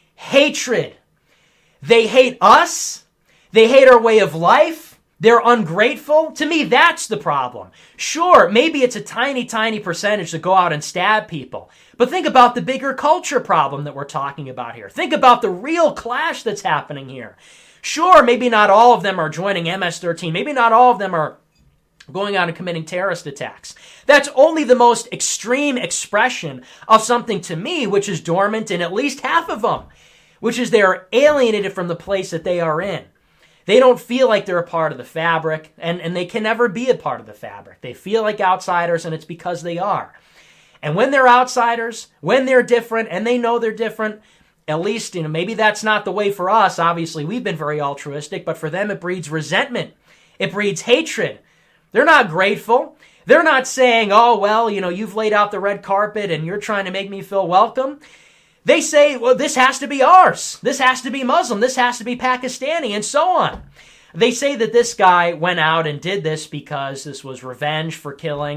Hatred. They hate us. They hate our way of life. They're ungrateful. To me, that's the problem. Sure, maybe it's a tiny, tiny percentage that go out and stab people. But think about the bigger culture problem that we're talking about here. Think about the real clash that's happening here. Sure, maybe not all of them are joining MS-13. Maybe not all of them are going out and committing terrorist attacks. That's only the most extreme expression of something to me which is dormant in at least half of them, which is they're alienated from the place that they are in. They don't feel like they're a part of the fabric, and they can never be a part of the fabric. They feel like outsiders, and it's because they are. And when they're outsiders, when they're different, and they know they're different, at least, maybe that's not the way for us. Obviously, we've been very altruistic, but for them, it breeds resentment. It breeds hatred. They're not grateful. They're not saying, you've laid out the red carpet and you're trying to make me feel welcome. They say, well, this has to be ours. This has to be Muslim. This has to be Pakistani, and so on. They say that this guy went out and did this because this was revenge for killing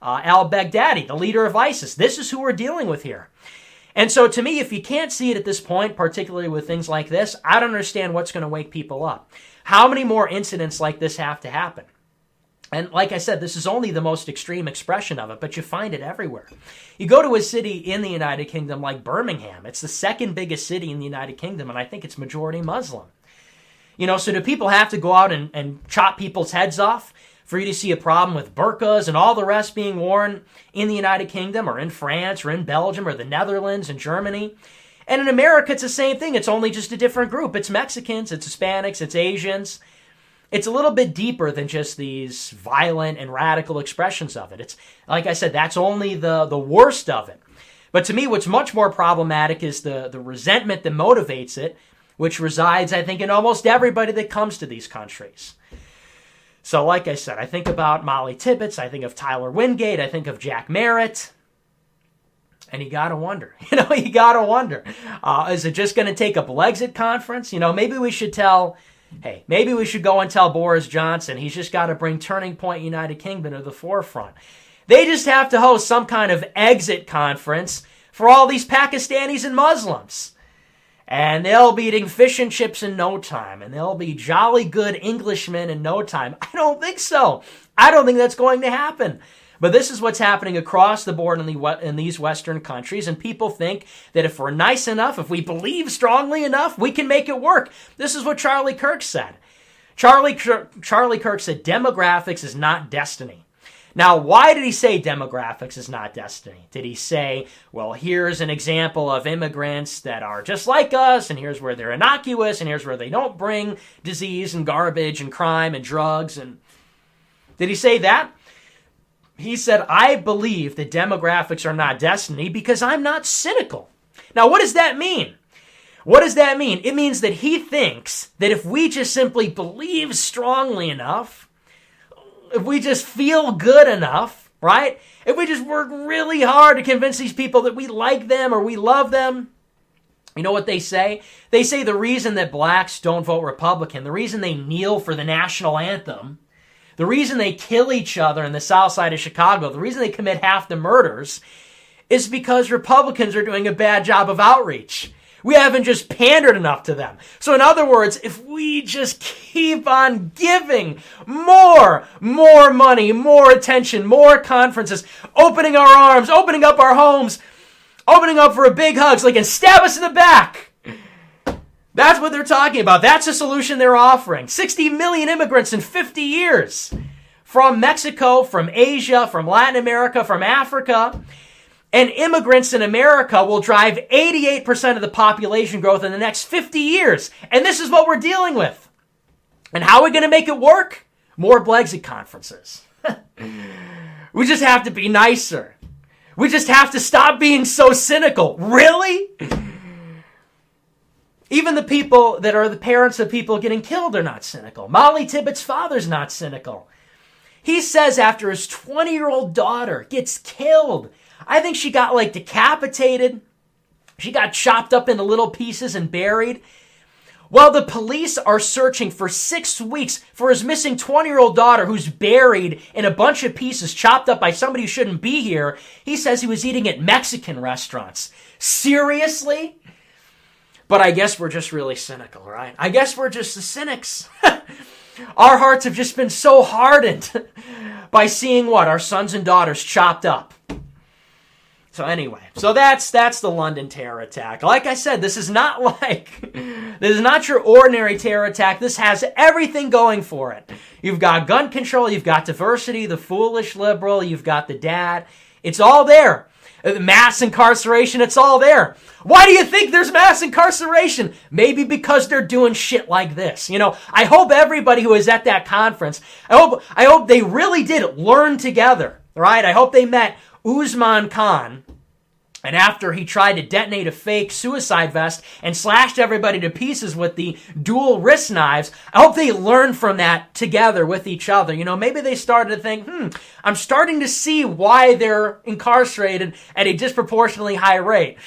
al-Baghdadi, the leader of ISIS. This is who we're dealing with here. And so to me, if you can't see it at this point, particularly with things like this, I don't understand what's going to wake people up. How many more incidents like this have to happen? And like I said, this is only the most extreme expression of it, but you find it everywhere. You go to a city in the United Kingdom like Birmingham. It's the second biggest city in the United Kingdom, and I think it's majority Muslim. So do people have to go out and chop people's heads off for you to see a problem with burqas and all the rest being worn in the United Kingdom or in France or in Belgium or the Netherlands and Germany? And in America, it's the same thing. It's only just a different group. It's Mexicans, it's Hispanics, it's Asians. It's a little bit deeper than just these violent and radical expressions of it. It's, like I said, that's only the worst of it. But to me, what's much more problematic is the resentment that motivates it, which resides, I think, in almost everybody that comes to these countries. So like I said, I think about Molly Tibbetts, I think of Tyler Wingate, I think of Jack Merritt. And you got to wonder, is it just going to take a Brexit conference? Maybe we should go and tell Boris Johnson he's just got to bring Turning Point United Kingdom to the forefront. They just have to host some kind of exit conference for all these Pakistanis and Muslims. And they'll be eating fish and chips in no time. And they'll be jolly good Englishmen in no time. I don't think so. I don't think that's going to happen. But this is what's happening across the board in these Western countries, and people think that if we're nice enough, if we believe strongly enough, we can make it work. This is what Charlie Kirk said. Charlie Kirk said demographics is not destiny. Now, why did he say demographics is not destiny? Did he say, well, here's an example of immigrants that are just like us, and here's where they're innocuous, and here's where they don't bring disease and garbage and crime and drugs? And did he say that? He said, I believe that demographics are not destiny because I'm not cynical. Now, what does that mean? What does that mean? It means that he thinks that if we just simply believe strongly enough, if we just feel good enough, right? If we just work really hard to convince these people that we like them or we love them, you know what they say? They say the reason that blacks don't vote Republican, the reason they kneel for the national anthem, the reason they kill each other in the south side of Chicago, the reason they commit half the murders, is because Republicans are doing a bad job of outreach. We haven't just pandered enough to them. So in other words, if we just keep on giving more money, more attention, more conferences, opening our arms, opening up our homes, opening up for a big hug so they can stab us in the back. That's what they're talking about. That's the solution they're offering. 60 million immigrants in 50 years from Mexico, from Asia, from Latin America, from Africa. And immigrants in America will drive 88% of the population growth in the next 50 years. And this is what we're dealing with. And how are we going to make it work? More Brexit conferences. We just have to be nicer. We just have to stop being so cynical. Really? Even the people that are the parents of people getting killed are not cynical. Molly Tibbetts' father's not cynical. He says after his 20-year-old daughter gets killed, I think she got decapitated. She got chopped up into little pieces and buried. While the police are searching for 6 weeks for his missing 20-year-old daughter who's buried in a bunch of pieces chopped up by somebody who shouldn't be here, he says he was eating at Mexican restaurants. Seriously? But I guess we're just really cynical, right? I guess we're just the cynics. Our hearts have just been so hardened by seeing our sons and daughters chopped up. So anyway, that's the London terror attack. Like I said, this is not your ordinary terror attack. This has everything going for it. You've got gun control, you've got diversity, the foolish liberal, you've got the dad. It's all there. Mass incarceration, it's all there. Why do you think there's mass incarceration? Maybe because they're doing shit like this. I hope everybody who was at that conference, I hope they really did learn together, right? I hope they met Usman Khan, and after he tried to detonate a fake suicide vest and slashed everybody to pieces with the dual wrist knives, I hope they learned from that together with each other. Maybe they started to think, I'm starting to see why they're incarcerated at a disproportionately high rate.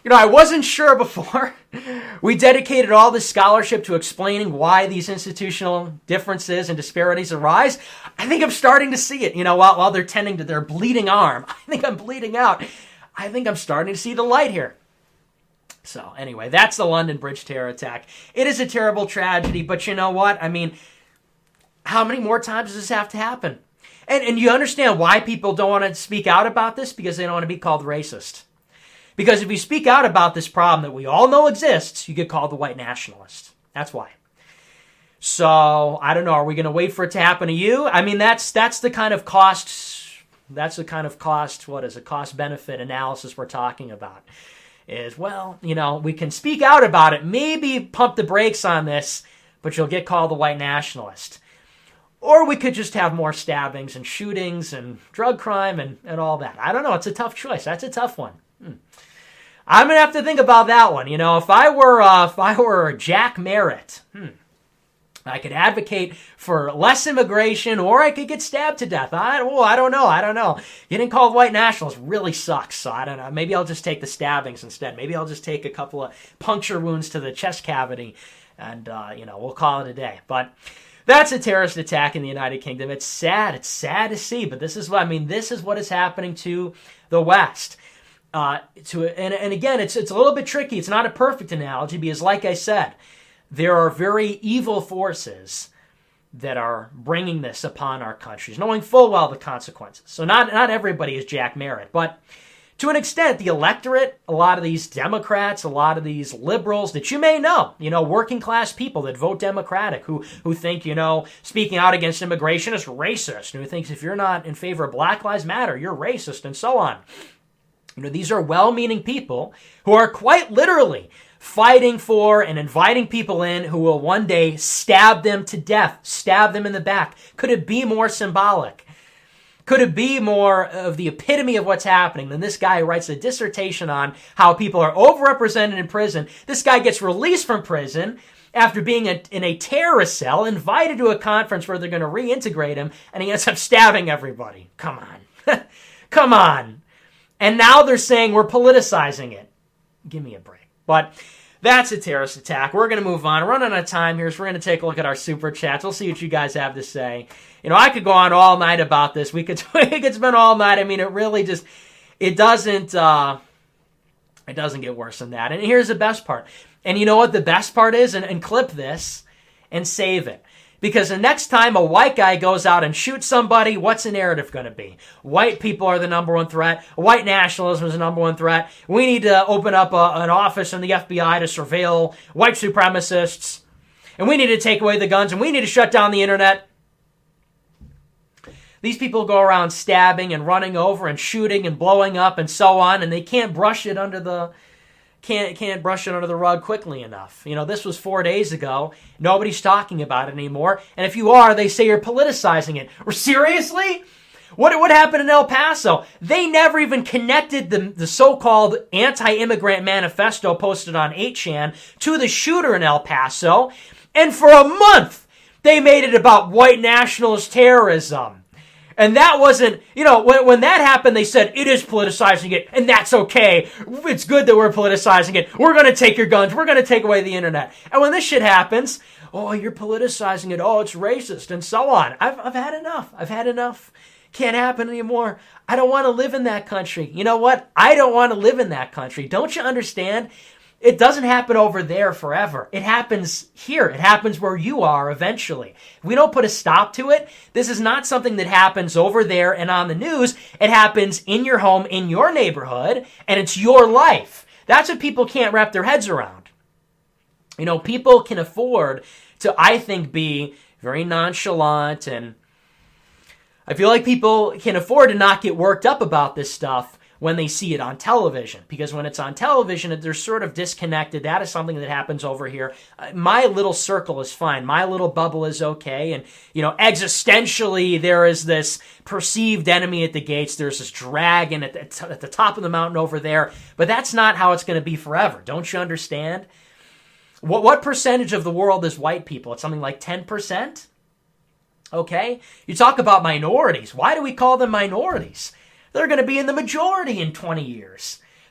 I wasn't sure before we dedicated all this scholarship to explaining why these institutional differences and disparities arise. I think I'm starting to see it, while they're tending to their bleeding arm. I think I'm bleeding out. I think I'm starting to see the light here. So anyway, that's the London Bridge terror attack. It is a terrible tragedy, but you know what? I mean, how many more times does this have to happen? And you understand why people don't want to speak out about this? Because they don't want to be called racist. Because if you speak out about this problem that we all know exists, you get called the white nationalist. That's why. So, I don't know, are we going to wait for it to happen to you? I mean, that's the kind of cost, cost-benefit analysis we're talking about. Is, we can speak out about it, maybe pump the brakes on this, but you'll get called the white nationalist. Or we could just have more stabbings and shootings and drug crime and all that. I don't know. It's a tough choice. That's a tough one. I'm going to have to think about that one. If I were Jack Merritt, I could advocate for less immigration, or I could get stabbed to death. I don't know. Getting called white nationalist really sucks, so I don't know. Maybe I'll just take the stabbings instead. Maybe I'll just take a couple of puncture wounds to the chest cavity, and, we'll call it a day. But that's a terrorist attack in the United Kingdom. It's sad. It's sad to see, but this is what is happening to the West. And again, it's a little bit tricky. It's not a perfect analogy because, like I said, there are very evil forces that are bringing this upon our countries, knowing full well the consequences. So not everybody is Jack Merritt, but to an extent, the electorate, a lot of these Democrats, a lot of these liberals that you may know, working class people that vote Democratic, who think, speaking out against immigration is racist, and who thinks if you're not in favor of Black Lives Matter, you're racist, and so on. These are well-meaning people who are quite literally fighting for and inviting people in who will one day stab them to death, stab them in the back. Could it be more symbolic? Could it be more of the epitome of what's happening than this guy who writes a dissertation on how people are overrepresented in prison? This guy gets released from prison after being in a terrorist cell, invited to a conference where they're going to reintegrate him, and he ends up stabbing everybody. Come on. Come on. And now they're saying we're politicizing it. Give me a break. But that's a terrorist attack. We're going to move on. We're running out of time here, so we're going to take a look at our super chats. We'll see what you guys have to say. I could go on all night about this. We could spend all night. I mean, it really just, it doesn't get worse than that. And here's the best part. And you know what the best part is? And clip this and save it. Because the next time a white guy goes out and shoots somebody, what's the narrative going to be? White people are the number one threat. White nationalism is the number one threat. We need to open up an office in the FBI to surveil white supremacists. And we need to take away the guns. And we need to shut down the internet. These people go around stabbing and running over and shooting and blowing up and so on. And they can't brush it under the... Can't brush it under the rug quickly enough. This was 4 days ago. Nobody's talking about it anymore. And if you are, they say you're politicizing it. Or seriously? What happened in El Paso? They never even connected the so-called anti-immigrant manifesto posted on 8chan to the shooter in El Paso. And for a month, they made it about white nationalist terrorism. And that wasn't, when that happened, they said, it is politicizing it, and that's okay. It's good that we're politicizing it. We're going to take your guns. We're going to take away the internet. And when this shit happens, oh, you're politicizing it. Oh, it's racist, and so on. I've had enough. I've had enough. Can't happen anymore. I don't want to live in that country. You know what? I don't want to live in that country. Don't you understand? It doesn't happen over there forever. It happens here. It happens where you are eventually. If we don't put a stop to it, this is not something that happens over there and on the news. It happens in your home, in your neighborhood, and it's your life. That's what people can't wrap their heads around. People can afford to, I think, be very nonchalant, and I feel like people can afford to not get worked up about this stuff when they see it on television. Because when it's on television, they're sort of disconnected. That is something that happens over here. My little circle is fine. My little bubble is okay. And, existentially, there is this perceived enemy at the gates. There's this dragon at the top of the mountain over there. But that's not how it's going to be forever. Don't you understand? What percentage of the world is white people? It's something like 10%? Okay? You talk about minorities. Why do we call them minorities? They're going to be in the majority in 20 years.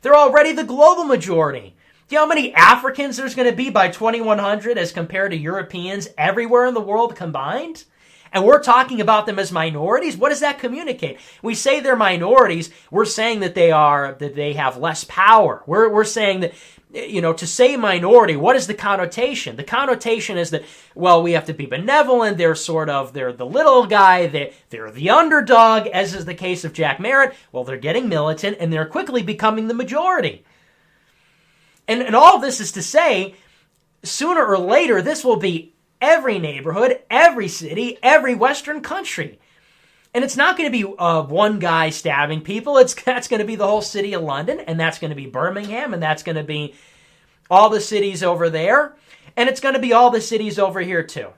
They're already the global majority. Do you know how many Africans there's going to be by 2100 as compared to Europeans everywhere in the world combined? And we're talking about them as minorities. What does that communicate? We say they're minorities. We're saying that they have less power. We're saying that, to say minority, what is the connotation? The connotation is that, well, we have to be benevolent. They're the little guy. They're the underdog, as is the case of Jack Merritt. Well, they're getting militant and they're quickly becoming the majority. And all of this is to say, sooner or later, this will be every neighborhood, every city, every Western country. And it's not going to be one guy stabbing people. That's going to be the whole city of London, and that's going to be Birmingham, and that's going to be all the cities over there, and it's going to be all the cities over here too.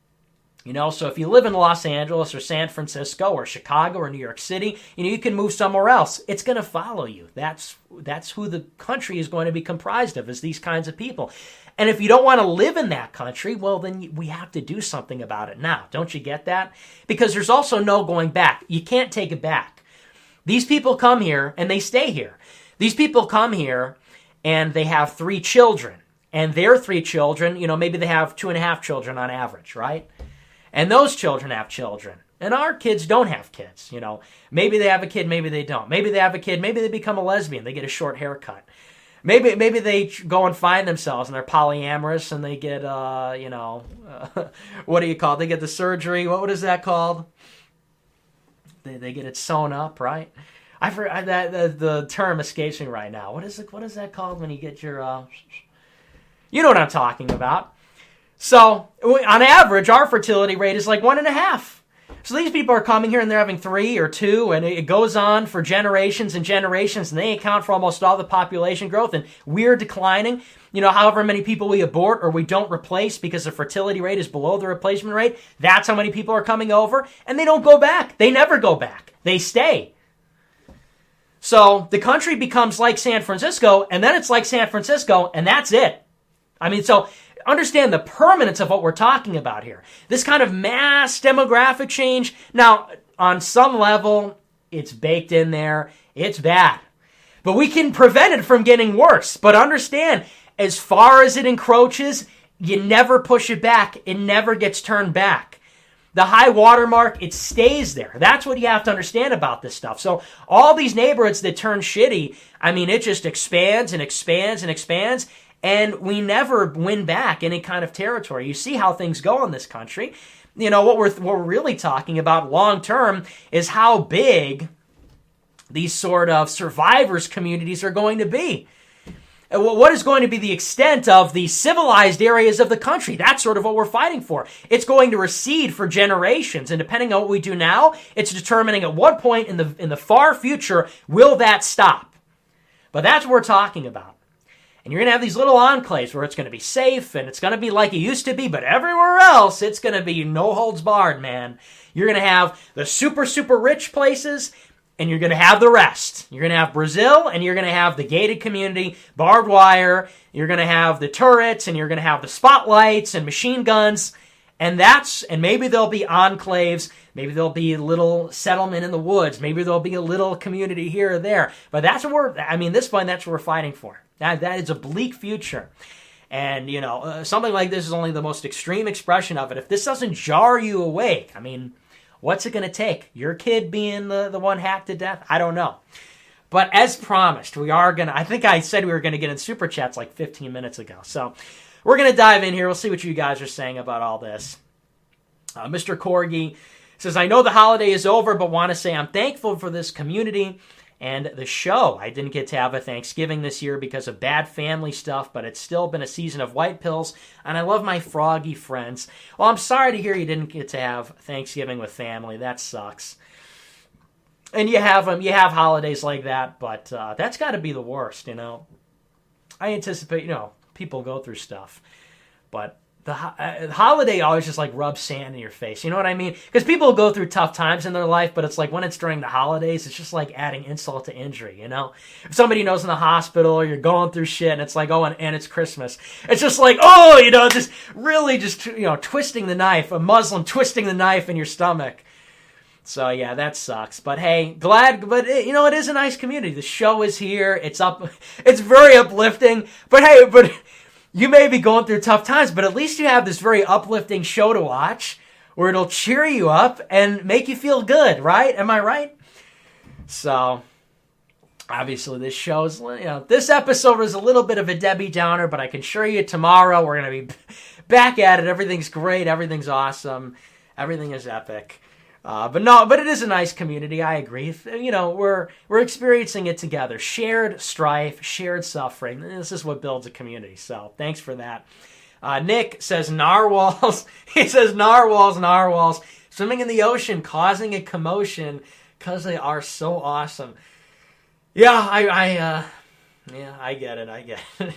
So if you live in Los Angeles or San Francisco or Chicago or New York City, you can move somewhere else. It's going to follow you. That's who the country is going to be comprised of, is these kinds of people. And if you don't want to live in that country, well, then we have to do something about it now. Don't you get that? Because there's also no going back. You can't take it back. These people come here and they stay here. These people come here and they have 3 children. And their 3 children, maybe they have 2.5 children on average, right? And those children have children. And our kids don't have kids, Maybe they have a kid, maybe they don't. Maybe they have a kid, maybe they become a lesbian. They get a short haircut. Maybe they go and find themselves and they're polyamorous and they get, what do you call it? They get the surgery. What is that called? They get it sewn up, right? I forgot that the term escapes me right now. What is that called when you get your, you know what I'm talking about. So on average, our fertility rate is like 1.5. So these people are coming here and they're having 3 or 2, and it goes on for generations and generations, and they account for almost all the population growth, and we're declining. However many people we abort or we don't replace because the fertility rate is below the replacement rate, that's how many people are coming over, and they don't go back. They never go back. They stay. So the country becomes like San Francisco, and then it's like San Francisco, and that's it. So understand the permanence of what we're talking about here. This kind of mass demographic change, now, on some level, it's baked in there. It's bad. But we can prevent it from getting worse. But understand, as far as it encroaches, you never push it back. It never gets turned back. The high water mark, it stays there. That's what you have to understand about this stuff. So all these neighborhoods that turn shitty, it just expands and expands and expands. And we never win back any kind of territory. You see how things go in this country. What we're really talking about long term is how big these sort of survivors communities are going to be. What is going to be the extent of the civilized areas of the country? That's sort of what we're fighting for. It's going to recede for generations, and depending on what we do now, it's determining at what point in the far future will that stop. But that's what we're talking about. And you're going to have these little enclaves where it's going to be safe and it's going to be like it used to be, but everywhere else, it's going to be no holds barred, man. You're going to have the super, super rich places and you're going to have the rest. You're going to have Brazil and you're going to have the gated community, barbed wire. You're going to have the turrets and you're going to have the spotlights and machine guns. And maybe there'll be enclaves. Maybe there'll be a little settlement in the woods. Maybe there'll be a little community here or there. But that's what this point, that's what we're fighting for. That is a bleak future. And, something like this is only the most extreme expression of it. If this doesn't jar you awake, what's it going to take? Your kid being the one hacked to death? I don't know. But as promised, I think I said we were going to get in Super Chats like 15 minutes ago. So we're going to dive in here. We'll see what you guys are saying about all this. Mr. Corgi says, I know the holiday is over, but want to say I'm thankful for this community and the show. I didn't get to have a Thanksgiving this year because of bad family stuff, but it's still been a season of white pills, and I love my froggy friends. Well, I'm sorry to hear you didn't get to have Thanksgiving with family. That sucks. And you have holidays like that, but that's got to be the worst, I anticipate, people go through stuff, but the holiday always just like rubs sand in your face. You know what I mean? Because people go through tough times in their life, but it's like when it's during the holidays, it's just like adding insult to injury, If somebody knows in the hospital or you're going through shit and it's like, oh, and it's Christmas. It's just like, just really just, twisting the knife, a Muslim twisting the knife in your stomach. So yeah, that sucks. But hey, glad. But you know, it is a nice community. The show is here. It's up. It's very uplifting. But hey, but you may be going through tough times, but at least you have this very uplifting show to watch, where it'll cheer you up and make you feel good. Right? Am I right? So obviously, this show's, this episode was a little bit of a Debbie Downer, but I can assure you tomorrow we're going to be back at it. Everything's great. Everything's awesome. Everything is epic. But it is a nice community. I agree. We're experiencing it together. Shared strife, shared suffering. This is what builds a community. So thanks for that. Nick says narwhals. He says narwhals swimming in the ocean, causing a commotion because they are so awesome. Yeah, I get it.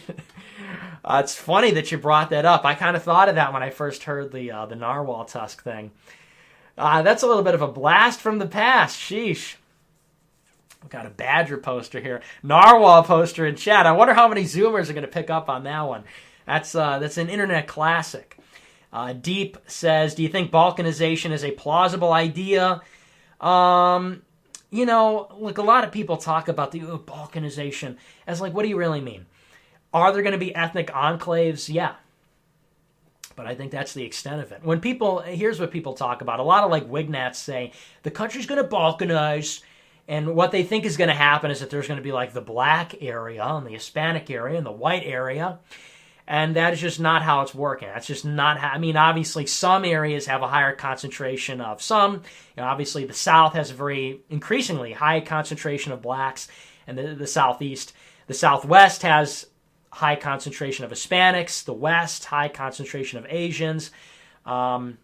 It's funny that you brought that up. I kind of thought of that when I first heard the narwhal tusk thing. That's a little bit of a blast from the past. Sheesh. We've got a Badger poster here. Narwhal poster in chat. I wonder how many Zoomers are going to pick up on that one. That's an internet classic. Deep says, do you think balkanization is a plausible idea? Look, a lot of people talk about the balkanization as like, what do you really mean? Are there going to be ethnic enclaves? Yeah. But I think that's the extent of it. Here's what people talk about. A lot of like Wignats say the country's going to balkanize, and what they think is going to happen is that there's going to be like the black area and the Hispanic area and the white area, and that is just not how it's working. That's just not how. I mean, obviously, some areas have a higher concentration of some. Obviously, the South has a very increasingly high concentration of blacks, and the Southeast, the Southwest has high concentration of Hispanics, the West, high concentration of Asians, and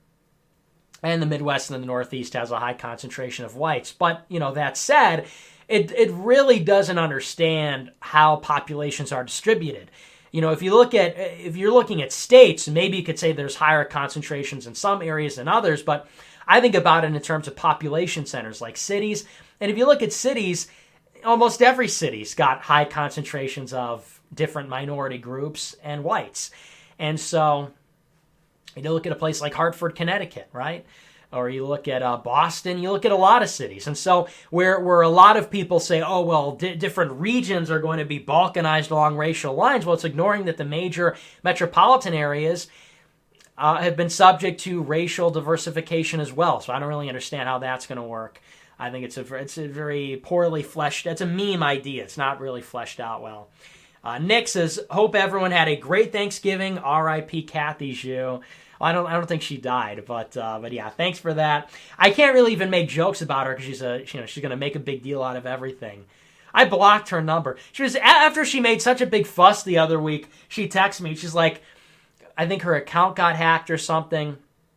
the Midwest and the Northeast has a high concentration of whites. But, that said, it really doesn't understand how populations are distributed. If you're looking at states, maybe you could say there's higher concentrations in some areas than others, but I think about it in terms of population centers like cities. And if you look at cities, almost every city's got high concentrations of different minority groups and whites. And so you look at a place like Hartford, Connecticut, right? Or you look at Boston, you look at a lot of cities. And so where a lot of people say, oh, well, different regions are going to be balkanized along racial lines, well, it's ignoring that the major metropolitan areas have been subject to racial diversification as well. So I don't really understand how that's going to work. I think it's a very poorly fleshed, it's a meme idea. It's not really fleshed out well. Nick says, hope everyone had a great Thanksgiving. R.I.P. Kathy Zhu. I don't think she died, but yeah, thanks for that. I can't really even make jokes about her because she's going to make a big deal out of everything. I blocked her number. After she made such a big fuss the other week, she texted me. She's like, I think her account got hacked or something.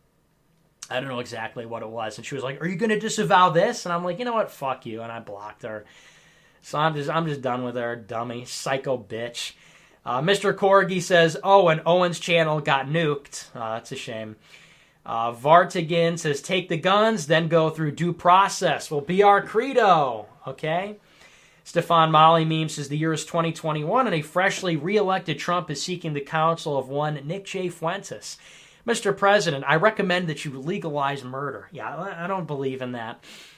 I don't know exactly what it was. And she was like, are you going to disavow this? And I'm like, you know what? Fuck you. And I blocked her. So I'm just done with her, dummy, psycho bitch. Mr. Corgi says, oh, and Owen's channel got nuked. That's a shame. Vartigan says, take the guns, then go through due process. Will be our credo. Okay? Stefan Molly meme says, the year is 2021, and a freshly re-elected Trump is seeking the counsel of one Nick J. Fuentes. Mr. President, I recommend that you legalize murder. Yeah, I don't believe in that.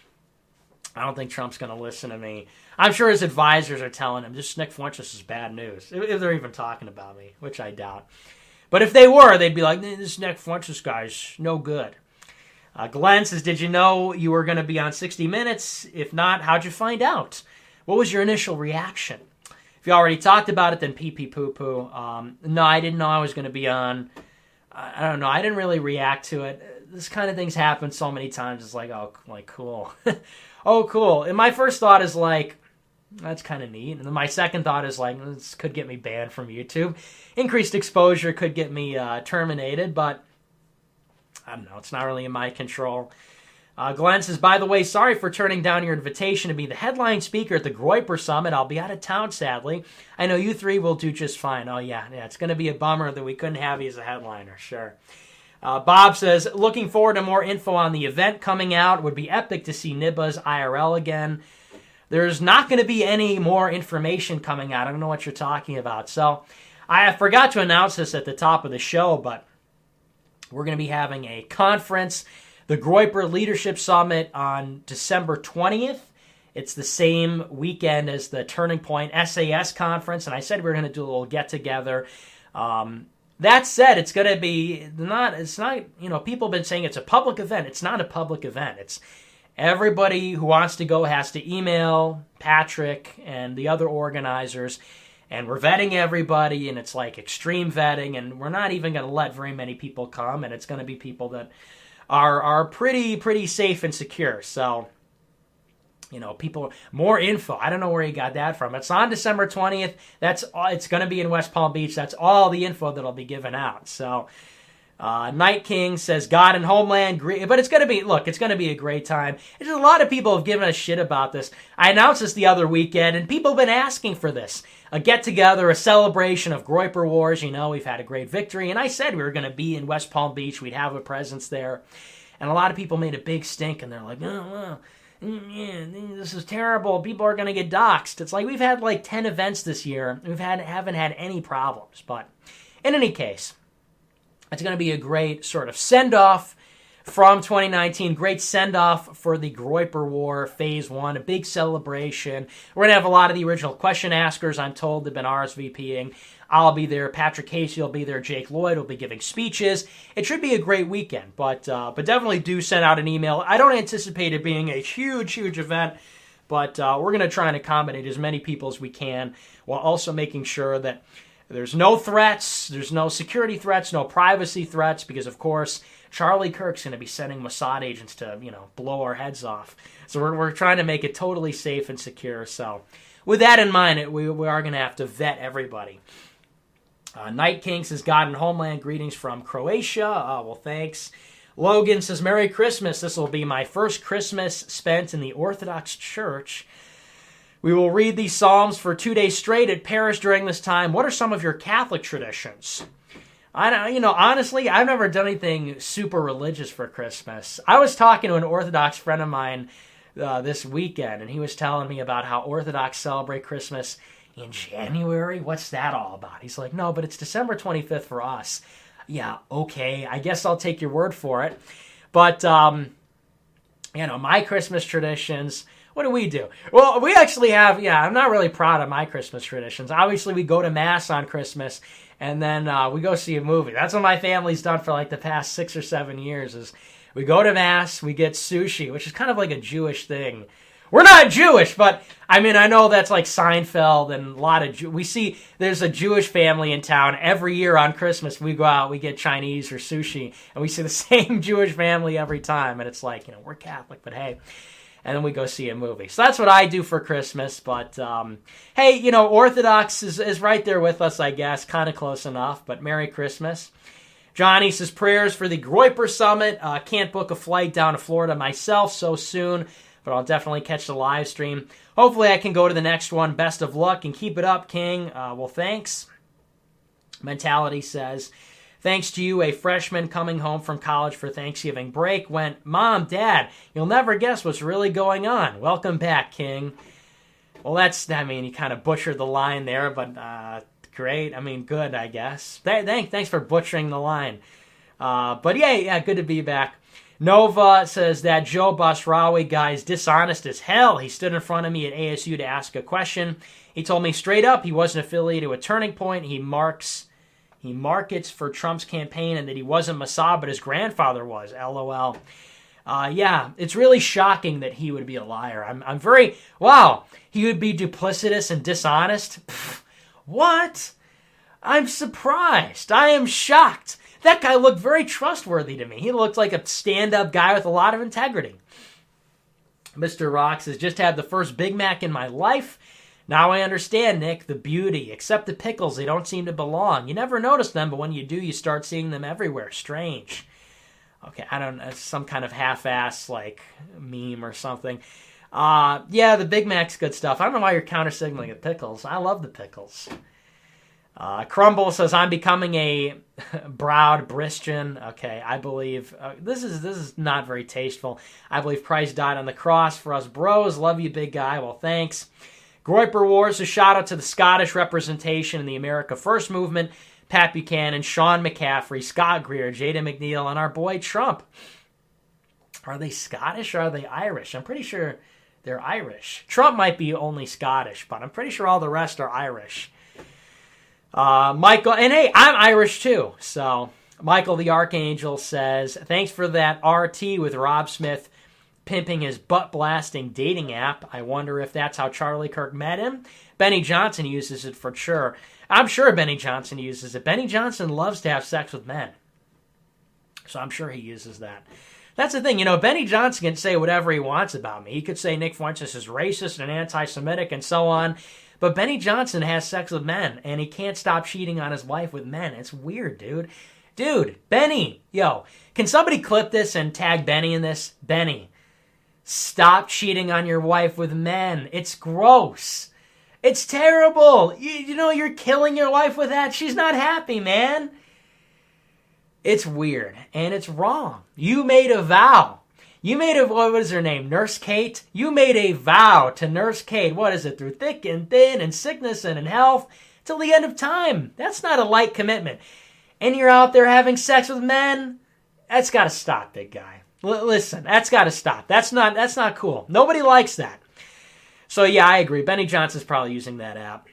I don't think Trump's going to listen to me. I'm sure his advisors are telling him, this Nick Fuentes is bad news, if they're even talking about me, which I doubt. But if they were, they'd be like, this Nick Fuentes guy's no good. Glenn says, did you know you were going to be on 60 Minutes? If not, how'd you find out? What was your initial reaction? If you already talked about it, then pee-pee poo-poo. No, I didn't know I was going to be on. I don't know. I didn't really react to it. This kind of things happen so many times. It's like, oh, like, cool. Oh, cool. And my first thought is like, that's kind of neat. And then my second thought is like, this could get me banned from YouTube. Increased exposure could get me terminated, but I don't know. It's not really in my control. Glenn says, by the way, sorry for turning down your invitation to be the headline speaker at the Groyper Summit. I'll be out of town, sadly. I know you three will do just fine. Oh, yeah, it's going to be a bummer that we couldn't have you as a headliner, sure. Bob says, looking forward to more info on the event coming out. Would be epic to see Nibba's IRL again. There's not going to be any more information coming out. I don't know what you're talking about. So I forgot to announce this at the top of the show, but we're going to be having a conference the Groyper Leadership Summit on December 20th. It's the same weekend as the Turning Point SAS conference, and I said we were going to do a little get-together. That said, it's going to be it's not, people have been saying it's a public event. It's not a public event. It's everybody who wants to go has to email Patrick and the other organizers, and we're vetting everybody, and it's like extreme vetting, and we're not even going to let very many people come, and it's going to be people that are pretty safe and secure. So, people, more info. I don't know where you got that from. It's on December 20th. It's going to be in West Palm Beach. That's all the info that'll be given out. So, Night King says God and Homeland, but it's going to be a great time. There's a lot of people have given us shit about this. I announced this the other weekend, and people have been asking for this. A get-together, a celebration of Groyper Wars. We've had a great victory, and I said we were going to be in West Palm Beach. We'd have a presence there. And a lot of people made a big stink, and they're like, this is terrible. People are going to get doxxed. It's like we've had like 10 events this year. Haven't had any problems. But in any case, it's going to be a great sort of send-off from 2019. Great send-off for the Groyper War Phase 1. A big celebration. We're going to have a lot of the original question askers, I'm told, have been RSVPing. I'll be there. Patrick Casey will be there. Jake Lloyd will be giving speeches. It should be a great weekend, but definitely do send out an email. I don't anticipate it being a huge event, but we're going to try and accommodate as many people as we can while also making sure that there's no threats, there's no security threats, no privacy threats, because, of course, Charlie Kirk's going to be sending Mossad agents to, blow our heads off. So we're trying to make it totally safe and secure. So with that in mind, we are going to have to vet everybody. Night King says, God and Homeland, greetings from Croatia. Well, thanks. Logan says, Merry Christmas. This will be my first Christmas spent in the Orthodox Church. We will read these Psalms for 2 days straight at parish during this time. What are some of your Catholic traditions? Honestly, I've never done anything super religious for Christmas. I was talking to an Orthodox friend of mine this weekend, and he was telling me about how Orthodox celebrate Christmas in January. What's that all about? He's like, no, but it's December 25th for us. Yeah, okay, I guess I'll take your word for it. But, my Christmas traditions, what do we do? Well, we actually have, I'm not really proud of my Christmas traditions. Obviously, we go to Mass on Christmas, and then we go see a movie. That's what my family's done for like the past 6 or 7 years, is we go to Mass, we get sushi, which is kind of like a Jewish thing. We're not Jewish, but I know that's like Seinfeld and a lot of we see there's a Jewish family in town every year on Christmas. We go out, we get Chinese or sushi, and we see the same Jewish family every time. And it's like, we're Catholic, but hey. And then we go see a movie. So that's what I do for Christmas. But hey, Orthodox is right there with us, I guess, kind of close enough. But Merry Christmas. Johnny says prayers for the Groyper Summit. Can't book a flight down to Florida myself so soon, but I'll definitely catch the live stream. Hopefully I can go to the next one. Best of luck and keep it up, King. Well, thanks. Mentality says, thanks to you, a freshman coming home from college for Thanksgiving break went, Mom, Dad, you'll never guess what's really going on. Welcome back, King. Well, you kind of butchered the line there, but great. Good, I guess. Thanks for butchering the line. But yeah, good to be back. Nova says that Joe Basrawi guy is dishonest as hell. He stood in front of me at ASU to ask a question. He told me straight up he wasn't affiliated with Turning Point. He markets for Trump's campaign, and that he wasn't Mossad, but his grandfather was. LOL. Yeah, it's really shocking that he would be a liar. I'm very, wow, he would be duplicitous and dishonest? Pfft, what? I'm surprised. I am shocked. That guy looked very trustworthy to me. He looked like a stand-up guy with a lot of integrity. Mr. Rock says, just had the first Big Mac in my life. Now I understand, Nick, the beauty. Except the pickles, they don't seem to belong. You never notice them, but when you do, you start seeing them everywhere. Strange. Okay, I don't know, some kind of half-ass, meme or something. Yeah, the Big Mac's good stuff. I don't know why you're counter-signaling the pickles. I love the pickles. Crumble says, I'm becoming a Browd Bristian. Okay, I believe, this is not very tasteful. I believe Christ died on the cross for us bros. Love you, big guy. Well, thanks. Groyper Wars, a shout out to the Scottish representation in the America First movement. Pat Buchanan, Sean McCaffrey, Scott Greer, Jada McNeil, and our boy Trump. Are they Scottish or are they Irish? I'm pretty sure they're Irish. Trump might be only Scottish, but I'm pretty sure all the rest are Irish. Michael, and hey, I'm Irish too. So Michael the Archangel says, thanks for that RT with Rob Smith pimping his butt-blasting dating app. I wonder if that's how Charlie Kirk met him. Benny Johnson uses it for sure. I'm sure Benny Johnson uses it. Benny Johnson loves to have sex with men. So I'm sure he uses that. That's the thing, Benny Johnson can say whatever he wants about me. He could say Nick Fuentes is racist and anti-Semitic and so on. But Benny Johnson has sex with men, and he can't stop cheating on his wife with men. It's weird, dude. Dude, Benny, can somebody clip this and tag Benny in this? Benny, stop cheating on your wife with men. It's gross. It's terrible. You're killing your wife with that. She's not happy, man. It's weird, and it's wrong. You made a vow. What was her name? Nurse Kate? You made a vow to Nurse Kate. What is it? Through thick and thin and sickness and in health till the end of time. That's not a light commitment. And you're out there having sex with men? That's got to stop, big guy. Listen, that's got to stop. That's not cool. Nobody likes that. So yeah, I agree. Benny Johnson's probably using that app.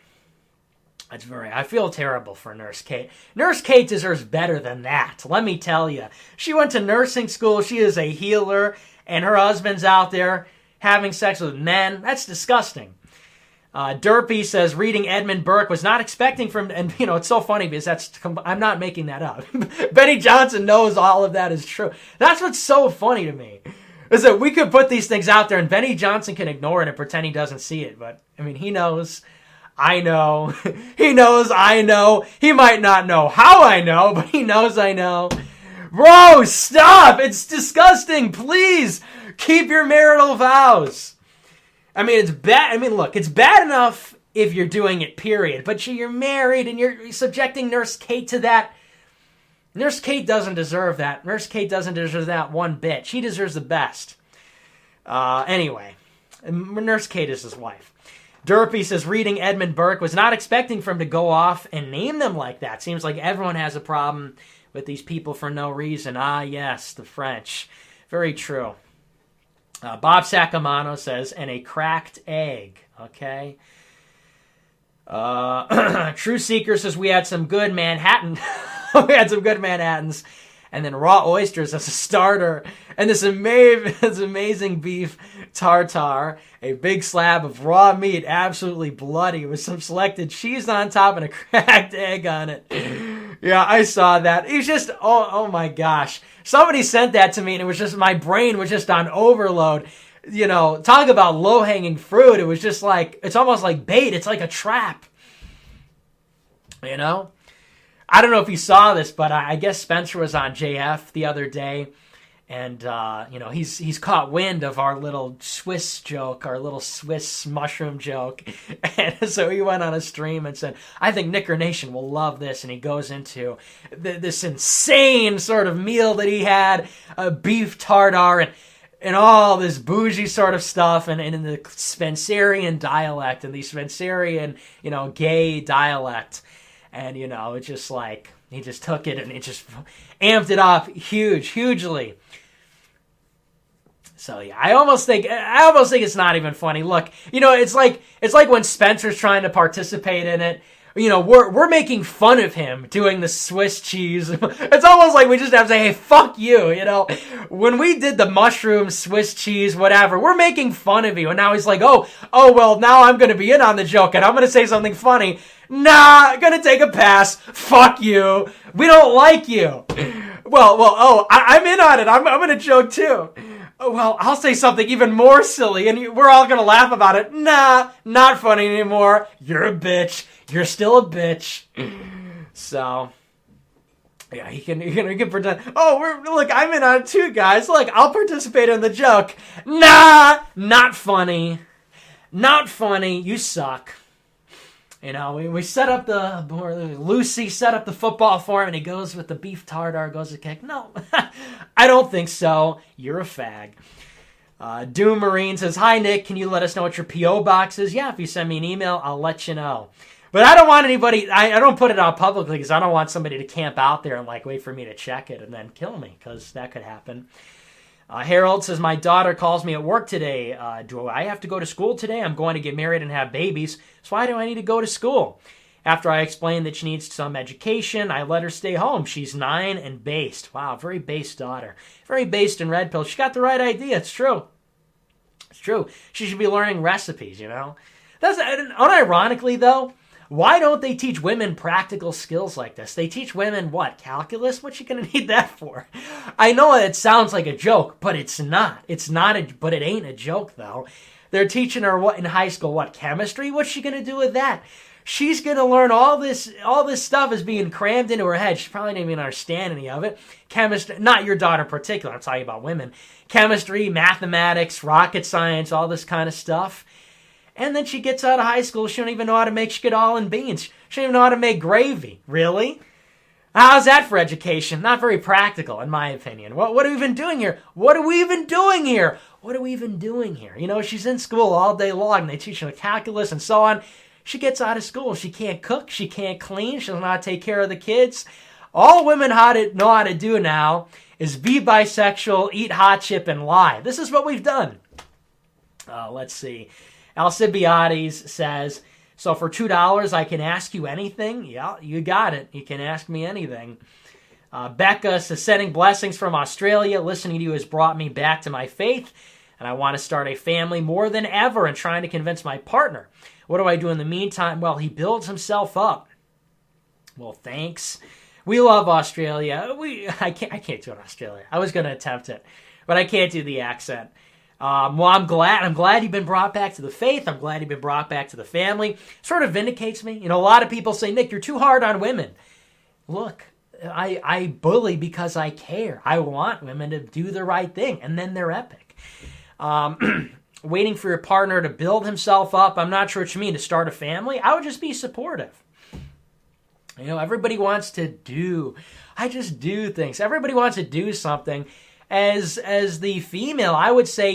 I feel terrible for Nurse Kate. Nurse Kate deserves better than that, let me tell you. She went to nursing school, she is a healer, and her husband's out there having sex with men. That's disgusting. Derpy says, reading Edmund Burke, was not expecting from, and it's so funny because I'm not making that up. Benny Johnson knows all of that is true. That's what's so funny to me, is that we could put these things out there and Benny Johnson can ignore it and pretend he doesn't see it, but, he knows. I know. He knows I know. He might not know how I know, but he knows I know. Bro, stop! It's disgusting! Please! Keep your marital vows! It's bad. Look, it's bad enough if you're doing it, period. But you're married and you're subjecting Nurse Kate to that. Nurse Kate doesn't deserve that. Nurse Kate doesn't deserve that one bit. She deserves the best. Anyway, Nurse Kate is his wife. Derpy says, reading Edmund Burke, was not expecting for him to go off and name them like that. Seems like everyone has a problem with these people for no reason. Ah, yes, the French. Very true. Bob Sacamano says, and a cracked egg. Okay. True Seeker says, we had some good Manhattans. And then raw oysters as a starter. And this amazing beef tartare. A big slab of raw meat, absolutely bloody, with some selected cheese on top and a cracked egg on it. Yeah, I saw that. It's just, oh my gosh. Somebody sent that to me, and it was just, my brain was just on overload. Talk about low-hanging fruit. It was just like, it's almost like bait. It's like a trap. I don't know if you saw this, but I guess Spencer was on JF the other day. And, he's caught wind of our little Swiss joke, our little Swiss mushroom joke. And so he went on a stream and said, I think Knicker Nation will love this. And he goes into this insane sort of meal that he had, beef tartare and all this bougie sort of stuff. And in the Spencerian dialect and the Spencerian, gay dialect. And, it's just like, he just took it and it just amped it up hugely. So yeah, I almost think it's not even funny. Look, it's like when Spencer's trying to participate in it. We're making fun of him doing the Swiss cheese. It's almost like we just have to say, hey, fuck you, When we did the mushroom, Swiss cheese, whatever, we're making fun of you. And now he's like, oh, well, now I'm going to be in on the joke and I'm going to say something funny. Nah, gonna take a pass. Fuck you. We don't like you. I'm in on it. I'm going to joke too. Well, I'll say something even more silly, and we're all going to laugh about it. Nah, not funny anymore. You're a bitch. You're still a bitch. So, yeah, he can pretend. Look, I'm in on it too, guys. Look, I'll participate in the joke. Nah, not funny. Not funny. You suck. We set up Lucy set up the football for him, and he goes with the beef tartare, goes to kick. No, I don't think so. You're a fag. Doom Marine says, hi, Nick. Can you let us know what your P.O. box is? Yeah, if you send me an email, I'll let you know. But I don't want anybody, I don't put it out publicly because I don't want somebody to camp out there and wait for me to check it and then kill me, because that could happen. Harold says, my daughter calls me at work today. Do I have to go to school today? I'm going to get married and have babies. So why do I need to go to school? After I explained that she needs some education, I let her stay home. She's 9 and based. Wow, very based daughter. Very based in red pill. She got the right idea. It's true. It's true. She should be learning recipes, you know? That's unironically, though, why don't they teach women practical skills like this? They teach women what? Calculus? What you gonna need that for? I know it sounds like a joke, but it's not. It's not, but it ain't a joke, though. They're teaching her what in high school? What, chemistry? What's she gonna do with that? She's gonna learn all this stuff is being crammed into her head. She probably didn't even understand any of it. Chemistry, not your daughter in particular, I'm talking about women. Chemistry, mathematics, rocket science, all this kind of stuff. And then she gets out of high school, she don't even know how to make skadal beans. She don't even know how to make gravy. Really? How's that for education? Not very practical, in my opinion. What are we even doing here? What are we even doing here? What are we even doing here? You know, she's in school all day long, and they teach her calculus and so on. She gets out of school. She can't cook. She can't clean. She doesn't know how to take care of the kids. All women know how to do now is be bisexual, eat hot chip, and lie. This is what we've done. Let's see. Alcibiades says, so for $2, I can ask you anything? Yeah, you got it. You can ask me anything. Becca says, sending blessings from Australia. Listening to you has brought me back to my faith, and I want to start a family more than ever and trying to convince my partner. What do I do in the meantime? Well, he builds himself up. Well, thanks. We love Australia. I can't do it in Australia. I was going to attempt it, but I can't do the accent. Well, I'm glad you've been brought back to the faith. I'm glad you've been brought back to the family. Sort of vindicates me. You know, a lot of people say, Nick, you're too hard on women. Look, I bully because I care. I want women to do the right thing, and then they're epic. Waiting for your partner to build himself up. I'm not sure what you mean, to start a family. I would just be supportive. You know, everybody wants to do. I just do things. Everybody wants to do something. As the female, I would say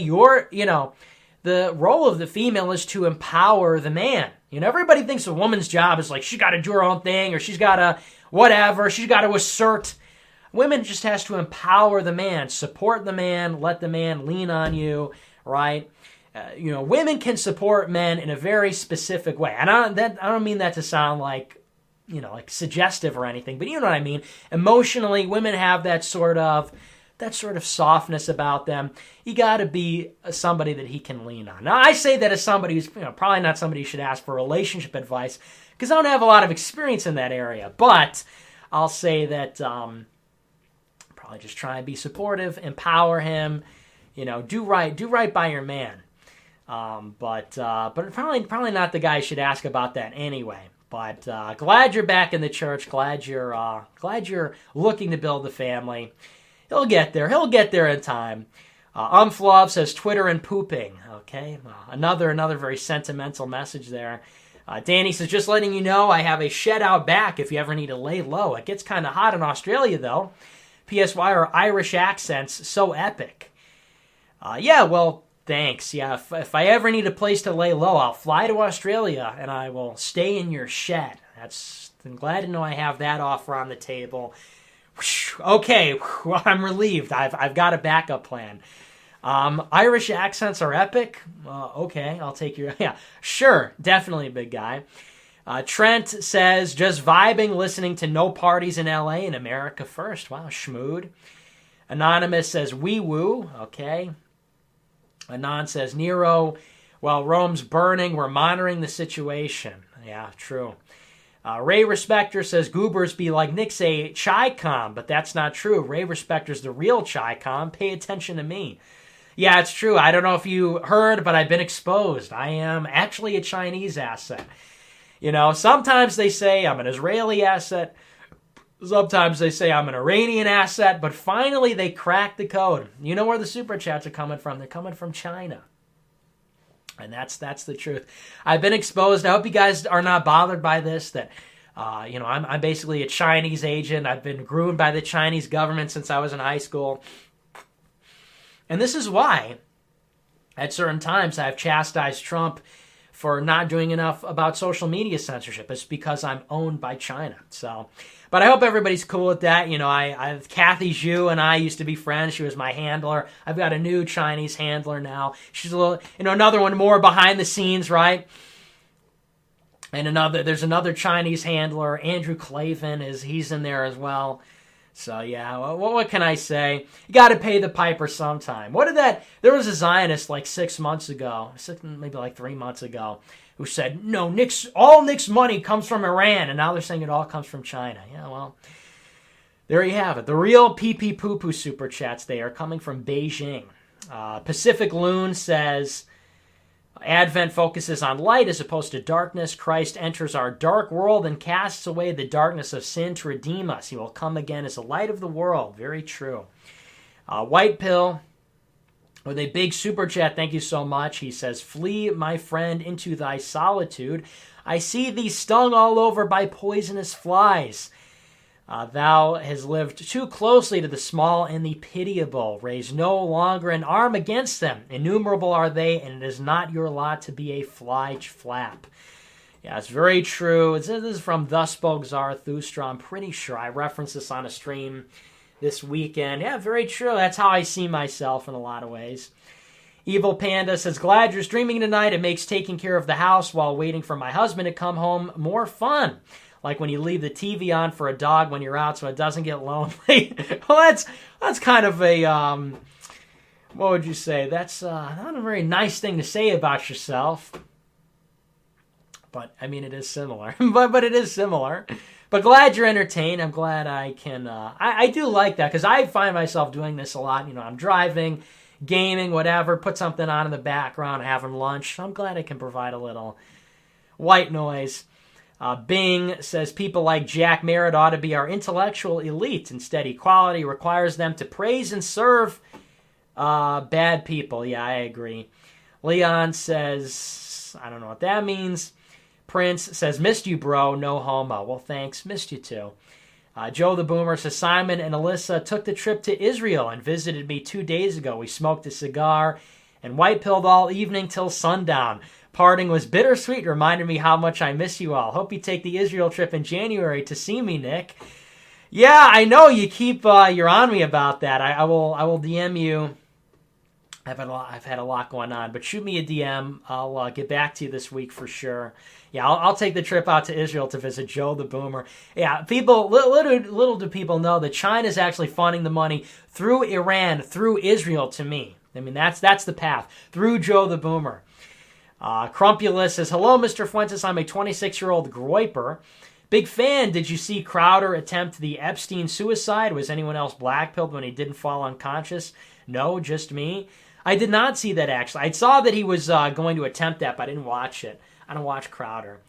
the role of the female is to empower the man. You know, everybody thinks a woman's job is like, she got to do her own thing, or she's got to whatever, she's got to assert. Women just has to empower the man, support the man, let the man lean on you, right? Women can support men in a very specific way. And I don't mean that to sound like, like suggestive or anything, but you know what I mean. Emotionally, women have that sort of softness about them. You got to be somebody that he can lean on. Now, I say that as somebody who's probably not somebody who should ask for relationship advice, because I don't have a lot of experience in that area. But I'll say that probably just try and be supportive, empower him, do right by your man. But probably not the guy you should ask about that anyway. But glad you're back in the church. Glad you're looking to build the family. He'll get there. He'll get there in time. Umflov says Twitter and pooping. Okay, another very sentimental message there. Danny says, just letting you know, I have a shed out back if you ever need to lay low. It gets kind of hot in Australia, though. P.S. Why are Irish accents so epic? Yeah, well, thanks. Yeah, if I ever need a place to lay low, I'll fly to Australia and I will stay in your shed. I'm glad to know I have that offer on the table. Okay, I'm relieved. I've got a backup plan. Irish accents are epic. Okay, I'll take your... Yeah, sure, definitely, big guy. Trent says, just vibing, listening to No Parties in L.A. and America First. Wow, schmood. Anonymous says, wee woo. Okay. Anon says, Nero, while Rome's burning, we're monitoring the situation. Yeah, true. Ray Respecter says, Goobers be like Nick say Chi-Com, but that's not true. Ray Respecter's the real Chi-Com. Pay attention to me. Yeah, it's true. I don't know if you heard, but I've been exposed. I am actually a Chinese asset. Sometimes they say I'm an Israeli asset. Sometimes they say I'm an Iranian asset, but finally they cracked the code. You know where the super chats are coming from? They're coming from China. And that's the truth. I've been exposed. I hope you guys are not bothered by this, that, I'm basically a Chinese agent. I've been groomed by the Chinese government since I was in high school. And this is why, at certain times, I've chastised Trump for not doing enough about social media censorship. It's because I'm owned by China. So, but I hope everybody's cool with that. You know, I Kathy Zhu and I used to be friends. She was my handler. I've got a new Chinese handler now. She's a little, another one more behind the scenes, right? And there's another Chinese handler, Andrew Clavin, he's in there as well. So yeah, what can I say? You got to pay the piper sometime. There was a Zionist like 6 months ago, maybe like 3 months ago, who said, no, all Nick's money comes from Iran, and now they're saying it all comes from China. Yeah, well, there you have it. The real pee-pee-poo-poo super chats, they are coming from Beijing. Pacific Loon says, Advent focuses on light as opposed to darkness. Christ enters our dark world and casts away the darkness of sin to redeem us. He will come again as the light of the world. Very true. White Pill with a big super chat. Thank you so much. He says, flee, my friend, into thy solitude. I see thee stung all over by poisonous flies. Thou hast lived too closely to the small and the pitiable. Raise no longer an arm against them. Innumerable are they, and it is not your lot to be a fly flap. Yeah, it's very true. This is from Thus Spoke Zarathustra. I'm pretty sure I referenced this on a stream this weekend. Yeah, very true. That's how I see myself in a lot of ways. Evil Panda says, glad you're streaming tonight. It makes taking care of the house while waiting for my husband to come home more fun. Like when you leave the TV on for a dog when you're out so it doesn't get lonely. Well, that's kind of a, what would you say? That's not a very nice thing to say about yourself. But, I mean, it is similar. but it is similar. But glad you're entertained. I'm glad I can, I do like that because I find myself doing this a lot. You know, I'm driving, gaming, whatever, put something on in the background, having lunch. I'm glad I can provide a little white noise. Bing says people like Jack Merritt ought to be our intellectual elite. Instead, equality requires them to praise and serve bad people. Yeah, I agree. Leon says, I don't know what that means. Prince says, missed you, bro. No homo. Well, thanks. Missed you too. Joe the Boomer says, Simon and Alyssa took the trip to Israel and visited me 2 days ago. We smoked a cigar and white-pilled all evening till sundown. Parting was bittersweet, reminded me how much I miss you all. Hope you take the Israel trip in January to see me, Nick. Yeah, I know you keep you're on me about that. I will DM you. I've had a lot going on, but shoot me a DM. I'll get back to you this week for sure. Yeah, I'll take the trip out to Israel to visit Joe the Boomer. Yeah, people little do people know that China's actually funding the money through Iran, through Israel to me. I mean that's the path through Joe the Boomer. Crumpulus says, hello, Mr. Fuentes. I'm a 26-year-old groiper. Big fan. Did you see Crowder attempt the Epstein suicide? Was anyone else blackpilled when he didn't fall unconscious? No, just me. I did not see that, actually. I saw that he was going to attempt that, but I didn't watch it. I don't watch Crowder.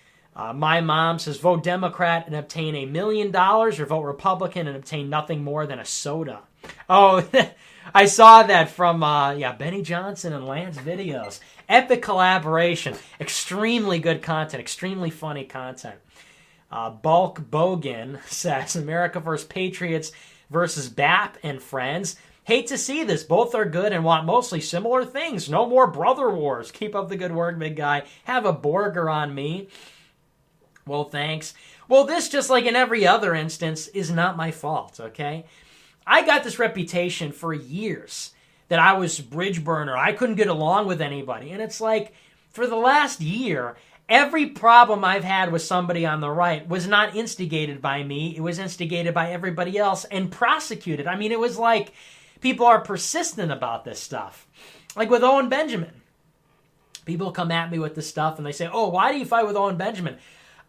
My mom says, vote Democrat and obtain $1 million, or vote Republican and obtain nothing more than a soda. Oh, I saw that from Benny Johnson and Lance videos. Epic collaboration. Extremely good content. Extremely funny content. Bulk Bogan says, America vs. Patriots versus BAP and friends. Hate to see this. Both are good and want mostly similar things. No more brother wars. Keep up the good work, big guy. Have a burger on me. Well, thanks. Well, this, just like in every other instance, is not my fault, okay? I got this reputation for years that I was bridge burner. I couldn't get along with anybody. And it's like, for the last year, every problem I've had with somebody on the right was not instigated by me. It was instigated by everybody else and prosecuted. I mean, it was like people are persistent about this stuff. Like with Owen Benjamin. People come at me with this stuff and they say, oh, why do you fight with Owen Benjamin?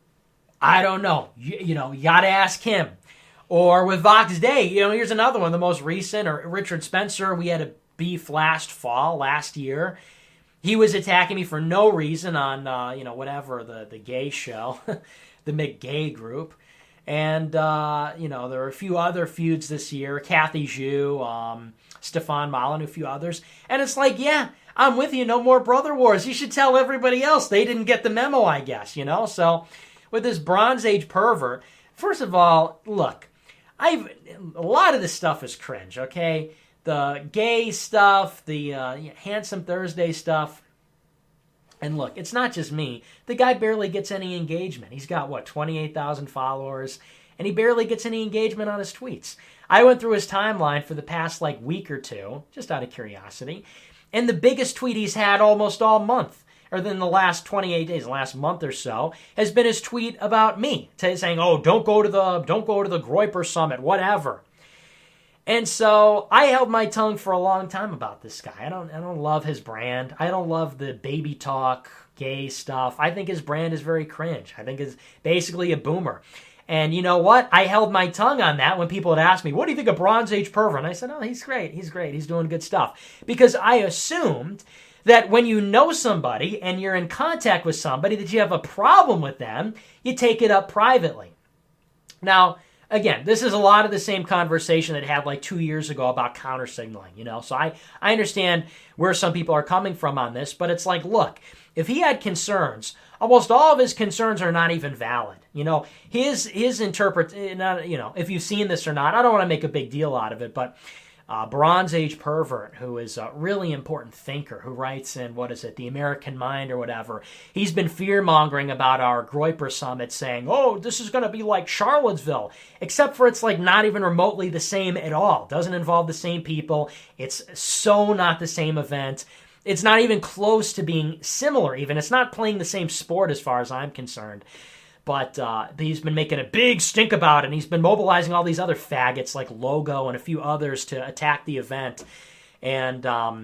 I don't know. You got to ask him. Or with Vox Day, here's another one, the most recent, or Richard Spencer. We had a beef last year. He was attacking me for no reason on, whatever, the gay show, the McGay group. And, there were a few other feuds this year, Kathy Zhu, Stefan Molyneux, a few others. And it's like, yeah, I'm with you, no more brother wars. You should tell everybody else. They didn't get the memo, I guess, So with this Bronze Age pervert, first of all, look, a lot of this stuff is cringe, okay? The gay stuff, the Handsome Thursday stuff, And look, it's not just me. The guy barely gets any engagement. He's got, 28,000 followers, and he barely gets any engagement on his tweets. I went through his timeline for the past, week or two, just out of curiosity, and the biggest tweet he's had almost all month, or in the last 28 days, the last month or so, has been his tweet about me, saying, "Oh, don't go to the Groyper Summit, whatever." And so I held my tongue for a long time about this guy. I don't love his brand. I don't love the baby talk, gay stuff. I think his brand is very cringe. I think it's basically a boomer. And you know what? I held my tongue on that when people had asked me, "What do you think of Bronze Age Pervert?" And I said, "Oh, he's great. He's great. He's doing good stuff." Because I assumed that when you know somebody and you're in contact with somebody, that you have a problem with them, you take it up privately. Now, again, this is a lot of the same conversation that had 2 years ago about counter signaling, So I understand where some people are coming from on this, but it's look, if he had concerns, almost all of his concerns are not even valid. His if you've seen this or not, I don't want to make a big deal out of it, but Bronze Age Pervert, who is a really important thinker, who writes in, The American Mind or whatever, he's been fear-mongering about our Groyper Summit, saying, "Oh, this is going to be like Charlottesville," except for it's not even remotely the same at all. Doesn't involve the same people. It's so not the same event. It's not even close to being similar even. It's not playing the same sport as far as I'm concerned. But he's been making a big stink about it, and he's been mobilizing all these other faggots like Logo and a few others to attack the event. And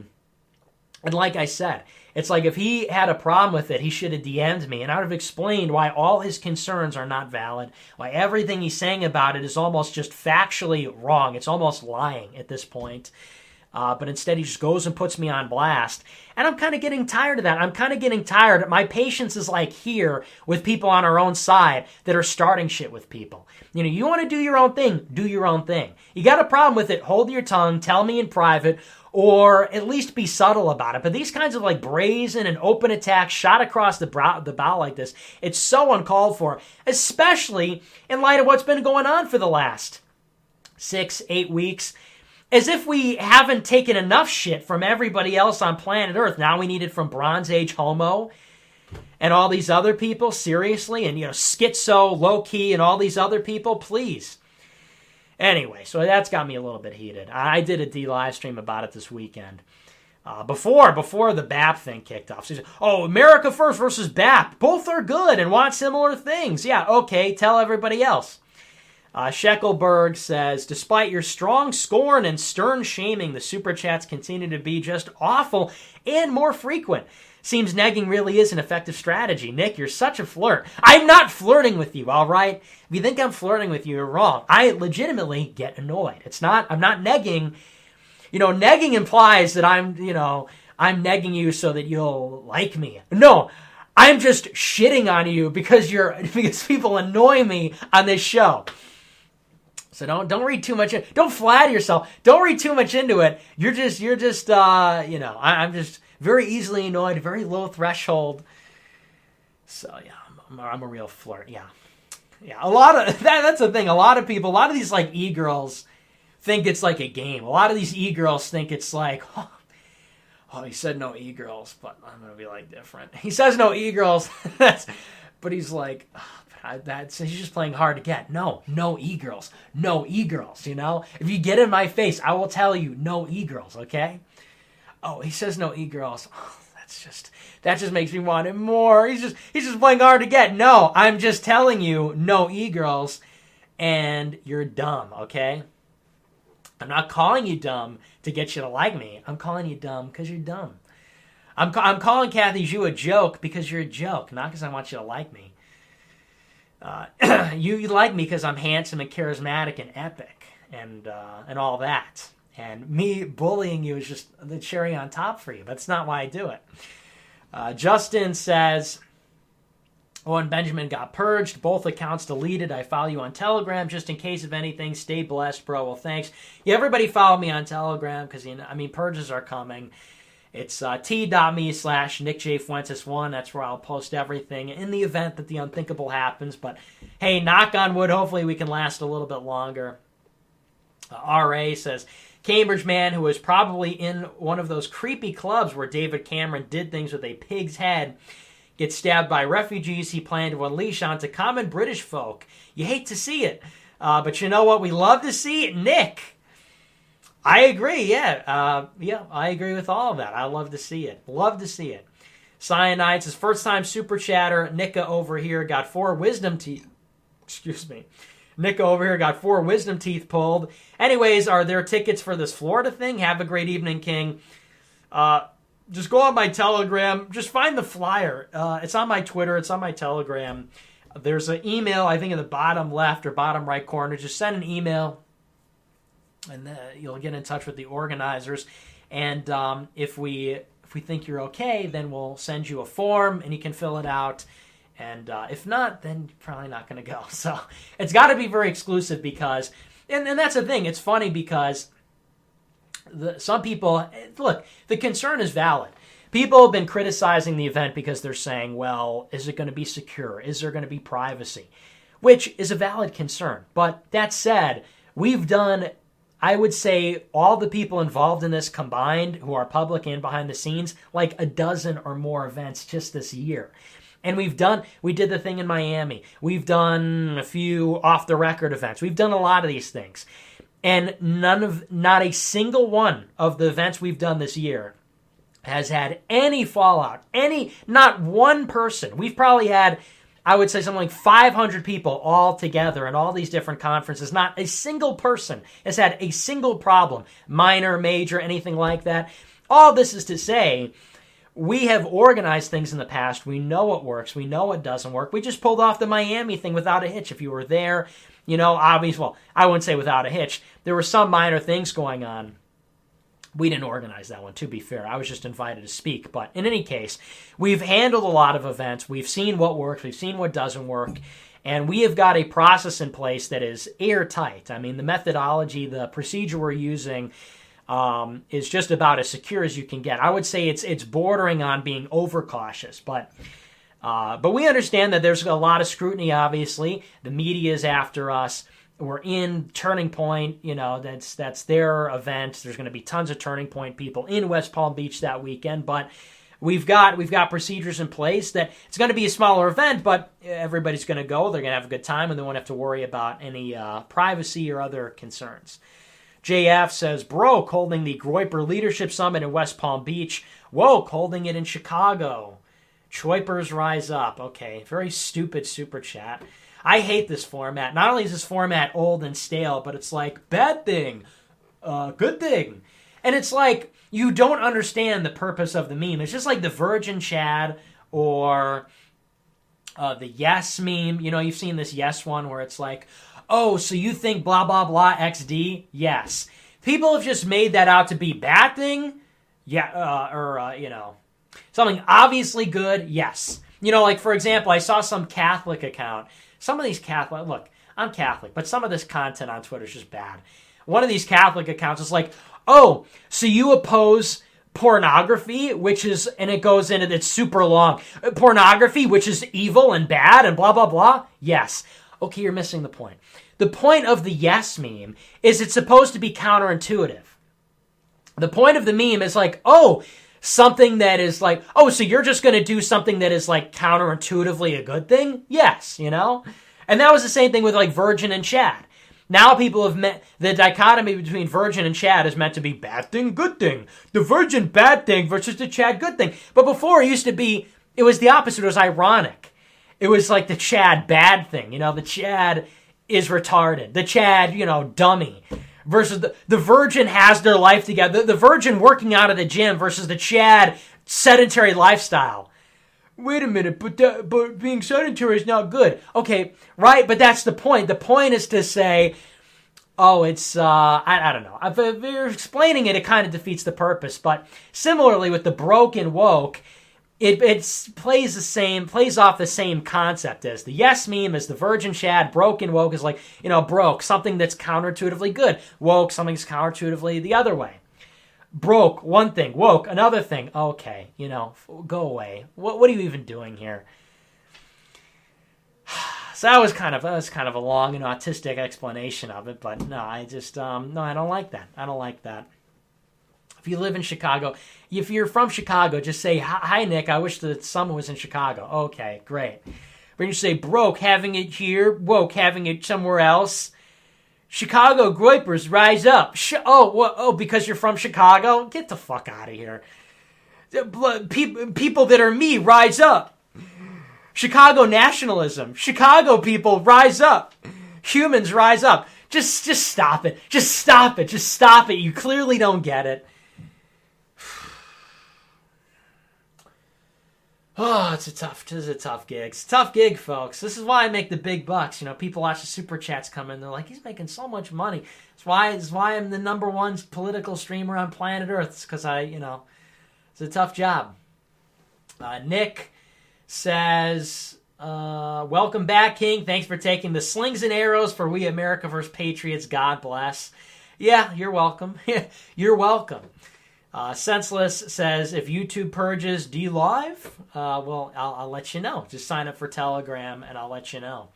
like I said, it's if he had a problem with it, he should have DM'd me, and I would have explained why all his concerns are not valid, why everything he's saying about it is almost just factually wrong. It's almost lying at this point. But instead he just goes and puts me on blast. And I'm kind of getting tired of that. I'm kind of getting tired. My patience is here with people on our own side that are starting shit with people. You want to do your own thing, do your own thing. You got a problem with it, hold your tongue, tell me in private, or at least be subtle about it. But these kinds of brazen and open attacks shot across the bow like this, it's so uncalled for, especially in light of what's been going on for the last 6-8 weeks. As if we haven't taken enough shit from everybody else on planet Earth. Now we need it from Bronze Age Homo and all these other people, seriously? And, Schizo, Low-Key, and all these other people, please. Anyway, so that's got me a little bit heated. I did a D-live stream about it this weekend. Before the BAP thing kicked off. So, America First versus BAP. Both are good and want similar things. Yeah, okay, tell everybody else. Sheckelberg says, "Despite your strong scorn and stern shaming, the super chats continue to be just awful and more frequent. Seems negging really is an effective strategy. Nick, you're such a flirt." I'm not flirting with you, all right? If you think I'm flirting with you, you're wrong. I legitimately get annoyed. I'm not negging. Negging implies that I'm negging you so that you'll like me. No, I'm just shitting on you because people annoy me on this show. So don't read too much. Don't flatter yourself. Don't read too much into it. You're just I'm just very easily annoyed, very low threshold. So yeah, I'm a real flirt. Yeah. A lot of that's the thing. A lot of people, a lot of these e-girls think it's a game. A lot of these e-girls think it's oh, he said no e-girls, but I'm gonna be different. He says no e-girls, but he's he's just playing hard to get. No e-girls. No e-girls, If you get in my face, I will tell you no e-girls, okay? Oh, he says no e-girls. Oh, that just makes me want him more. He's just playing hard to get. No, I'm just telling you no e-girls, and you're dumb, okay? I'm not calling you dumb to get you to like me. I'm calling you dumb because you're dumb. I'm calling Kathy Zhu a joke because you're a joke, not because I want you to like me. You like me because I'm handsome and charismatic and epic and all that. And me bullying you is just the cherry on top for you. That's not why I do it. Justin says, when Benjamin got purged, both accounts deleted. I follow you on Telegram just in case of anything. Stay blessed, bro. Well, thanks. Yeah, everybody follow me on Telegram because, purges are coming. It's t.me/NickJFuentes1. That's where I'll post everything in the event that the unthinkable happens. But, hey, knock on wood, hopefully we can last a little bit longer. RA says, Cambridge man who was probably in one of those creepy clubs where David Cameron did things with a pig's head gets stabbed by refugees he planned to unleash onto common British folk. You hate to see it. But you know what we love to see? Nick. I agree, yeah. I agree with all of that. I love to see it. Love to see it. Cyanide says, first time super chatter. Nika over here got 4 wisdom teeth. Excuse me. Nika over here got 4 wisdom teeth pulled. Anyways, are there tickets for this Florida thing? Have a great evening, King. Just go on my Telegram. Just find the flyer. It's on my Twitter. It's on my Telegram. There's an email, I think, in the bottom left or bottom right corner. Just send an email, and you'll get in touch with the organizers. And if we think you're okay, then we'll send you a form, and you can fill it out. And if not, then you're probably not going to go. So it's got to be very exclusive because, and that's the thing. It's funny because some people, look, the concern is valid. People have been criticizing the event because they're saying, well, is it going to be secure? Is there going to be privacy? Which is a valid concern. But that said, we've done, I would say, all the people involved in this combined, who are public and behind the scenes, like a dozen or more events just this year. And we did the thing in Miami. We've done a few off-the-record events. We've done a lot of these things. And not a single one of the events we've done this year has had any fallout. Not one person. We've probably had, I would say, something like 500 people all together in all these different conferences. Not a single person has had a single problem, minor, major, anything like that. All this is to say, we have organized things in the past. We know what works. We know what doesn't work. We just pulled off the Miami thing without a hitch. If you were there, obviously, well, I wouldn't say without a hitch. There were some minor things going on. We didn't organize that one, to be fair. I was just invited to speak. But in any case, we've handled a lot of events. We've seen what works. We've seen what doesn't work. And we have got a process in place that is airtight. I mean, the methodology, the procedure we're using is just about as secure as you can get. I would say it's bordering on being overcautious. But we understand that there's a lot of scrutiny, obviously. The media is after us. We're in Turning Point, that's their event. There's going to be tons of Turning Point people in West Palm Beach that weekend, but we've got procedures in place that it's going to be a smaller event, but everybody's going to go. They're going to have a good time, and they won't have to worry about any privacy or other concerns. JF says, Broke holding the Groyper Leadership Summit in West Palm Beach. Woke holding it in Chicago. Choipers rise up. Okay, very stupid super chat. I hate this format. Not only is this format old and stale, but it's like, bad thing, good thing. And it's like, you don't understand the purpose of the meme. It's just like the Virgin Chad or the Yes meme. You've seen this Yes one where it's like, oh, so you think blah, blah, blah, XD? Yes. People have just made that out to be bad thing? Yeah, something obviously good? Yes. Like, for example, I saw some Catholic account. Some of these Catholic, look, I'm Catholic, but some of this content on Twitter is just bad. One of these Catholic accounts is like, oh, so you oppose pornography, and it goes into, it's super long. Pornography, which is evil and bad and blah, blah, blah? Yes. Okay, you're missing the point. The point of the Yes meme is it's supposed to be counterintuitive. The point of the meme is like, oh, something that is like, oh, so you're just going to do something that is like counterintuitively a good thing? Yes, And that was the same thing with like Virgin and Chad. Now people have met, the dichotomy between Virgin and Chad is meant to be bad thing, good thing. The Virgin bad thing versus the Chad good thing. But before it used to be, it was the opposite. It was ironic. It was like the Chad bad thing. The Chad is retarded. The Chad, dummy. Versus the Virgin has their life together. The Virgin working out of the gym versus the Chad sedentary lifestyle. Wait a minute, but being sedentary is not good. Okay, right, but that's the point. The point is to say, oh, it's, I don't know. If you're explaining it, it kind of defeats the purpose. But similarly with the broken woke, it plays off the same concept as the Yes meme, as the Virgin Chad. Broken woke is like, broke, something that's counterintuitively good. Woke, something that's counterintuitively the other way. Broke, one thing. Woke, another thing. Okay, go away. What are you even doing here? So that was kind of a long and autistic explanation of it, but no, I just no, I don't like that. I don't like that. If you live in Chicago, if you're from Chicago, just say, hi, Nick, I wish the summer was in Chicago. Okay, great. But you say, broke, having it here, woke, having it somewhere else. Chicago groypers, rise up. Because you're from Chicago? Get the fuck out of here. People that are me, rise up. Chicago nationalism. Chicago people, rise up. Humans, rise up. Just stop it. Just stop it. Just stop it. You clearly don't get it. Oh, this is a tough gig. It's a tough gig, folks. This is why I make the big bucks. You know, people watch the super chats come in. They're like, he's making so much money. It's why I'm the number one political streamer on planet Earth. It's because it's a tough job. Nick says, welcome back, King. Thanks for taking the slings and arrows for we America First Patriots. God bless. Yeah, you're welcome. You're welcome. Senseless says, if YouTube purges DLive, well, I'll let you know. Just sign up for Telegram, and I'll let you know.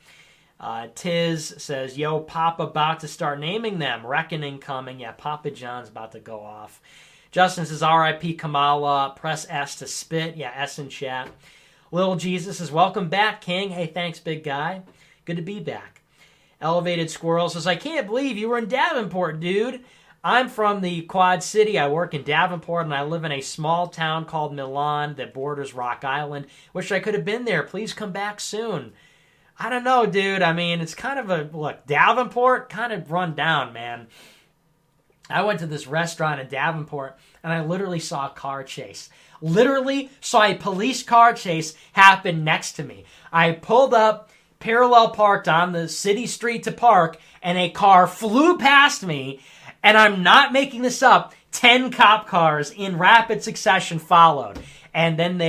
Tiz says, yo, Papa about to start naming them. Reckoning coming. Yeah, Papa John's about to go off. Justin says, R.I.P. Kamala. Press S to spit. Yeah, S in chat. Little Jesus says, welcome back, King. Hey, thanks, big guy. Good to be back. Elevated Squirrel says, I can't believe you were in Davenport, dude. I'm from the Quad City. I work in Davenport, and I live in a small town called Milan that borders Rock Island. Wish I could have been there. Please come back soon. I don't know, dude. I mean, it's kind of look, Davenport, kind of run down, man. I went to this restaurant in Davenport, and I literally saw a car chase. Literally saw a police car chase happen next to me. I pulled up, parallel parked on the city street to park, and a car flew past me. And I'm not making this up. 10 cop cars in rapid succession followed. And then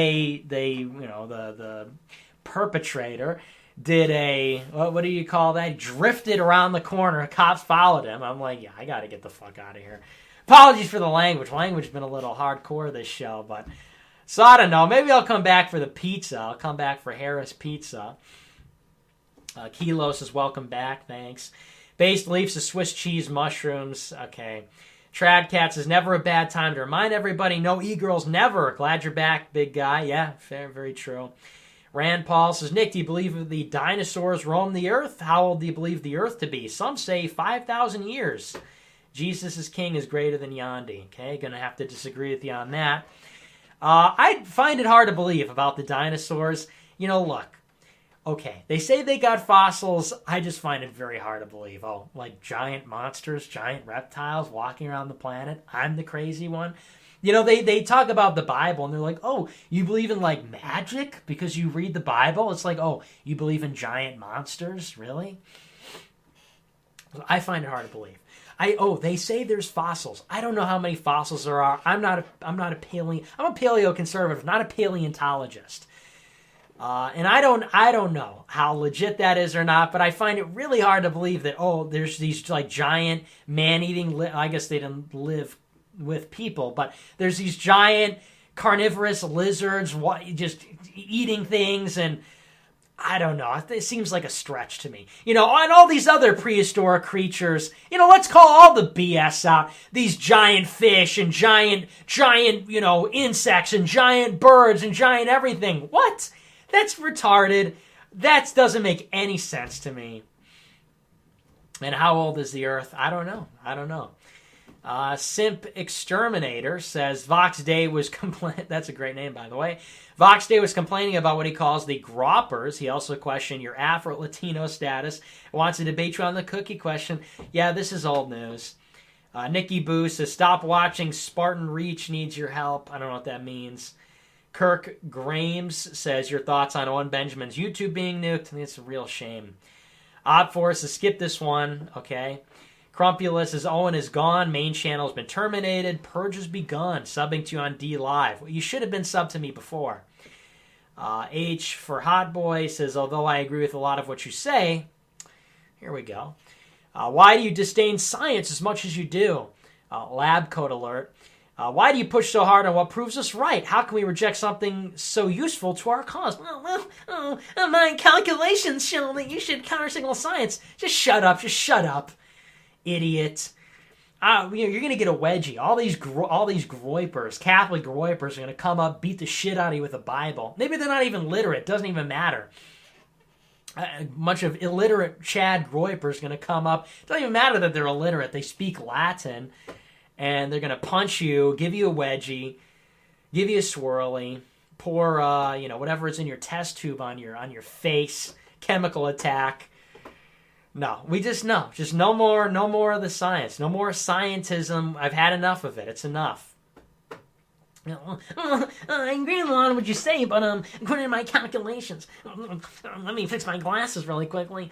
the perpetrator did what do you call that? Drifted around the corner. Cops followed him. I'm like, yeah, I got to get the fuck out of here. Apologies for the language. Language has been a little hardcore this show. So I don't know. Maybe I'll come back for the pizza. I'll come back for Harris Pizza. Kilo says, welcome back. Thanks. Based leaves of Swiss cheese mushrooms. Okay. Trad Cat says, never a bad time to remind everybody, no e-girls never. Glad you're back, big guy. Yeah, fair, very true. Rand Paul says, Nick, do you believe the dinosaurs roamed the earth? How old do you believe the earth to be? Some say 5,000 years. Jesus is king is greater than Yandi. Okay, gonna have to disagree with you on that. I find it hard to believe about the dinosaurs. You know, look. Okay, they say they got fossils. I just find it very hard to believe. Oh, like giant monsters, giant reptiles walking around the planet. I'm the crazy one. You know, they talk about the Bible, and they're like, oh, you believe in, like, magic because you read the Bible? It's like, oh, you believe in giant monsters? Really? I find it hard to believe. They say there's fossils. I don't know how many fossils there are. I'm a paleoconservative, not a paleontologist. And I don't know how legit that is or not, but I find it really hard to believe that, there's these like giant man-eating, I guess they didn't live with people, but there's these giant carnivorous lizards just eating things, and I don't know. It seems like a stretch to me. You know, and all these other prehistoric creatures, you know, let's call all the BS out. These giant fish and giant, you know, insects and giant birds and giant everything. What? That's retarded. That doesn't make any sense to me. And how old is the Earth? I don't know. Simp Exterminator says Vox Day was that's a great name, by the way. Vox Day was complaining about what he calls the Groppers. He also questioned your Afro-Latino status. Wants to debate you on the cookie question. Yeah, this is old news. Nikki Boo says, stop watching. Spartan Reach needs your help. I don't know what that means. Kirk Grames says, your thoughts on Owen Benjamin's YouTube being nuked? I think it's a real shame. Oddforce says, skip this one. Okay. Crumpulus says, Owen is gone. Main channel has been terminated. Purge has begun. Subbing to you on DLive. Well, you should have been subbed to me before. H for Hot Boy says, although I agree with a lot of what you say, here we go. Why do you disdain science as much as you do? Lab coat alert. Why do you push so hard on what proves us right? How can we reject something so useful to our cause? My calculations show that you should countersignal science. Just shut up, idiot. You're going to get a wedgie. All these groypers, Catholic groypers, are going to come up, beat the shit out of you with a Bible. Maybe they're not even literate. Doesn't even matter. A bunch of illiterate Chad groypers are going to come up. It doesn't even matter that they're illiterate. They speak Latin, and they're going to punch you, give you a wedgie, give you a swirly, pour whatever is in your test tube on your face, chemical attack. No, just no more of the science. No more scientism. I've had enough of it. It's enough. I agree with a lot of what you say, but according to my calculations, let me fix my glasses really quickly.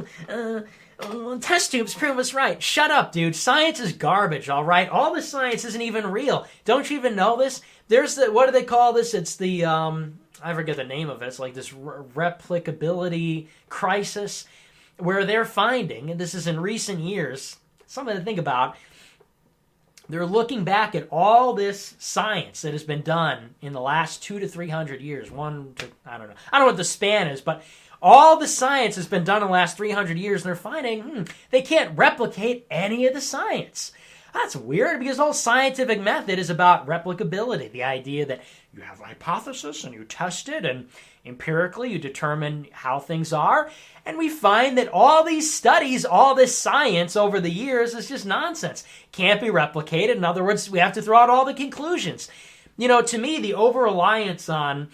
Test tubes prove us right. Shut up, dude. Science is garbage, all right? All the science isn't even real. Don't you even know this? There's what do they call this? It's the, I forget the name of it. It's like this replicability crisis, where they're finding, and this is in recent years, something to think about, they're looking back at all this science that has been done in the last 200 to 300 years. I don't know what the span is, but all the science has been done in the last 300 years, and they're finding they can't replicate any of the science. That's weird, because the whole scientific method is about replicability, the idea that you have a hypothesis and you test it, and empirically you determine how things are. And we find that all these studies, all this science over the years is just nonsense. Can't be replicated. In other words, we have to throw out all the conclusions. To me, the over-reliance on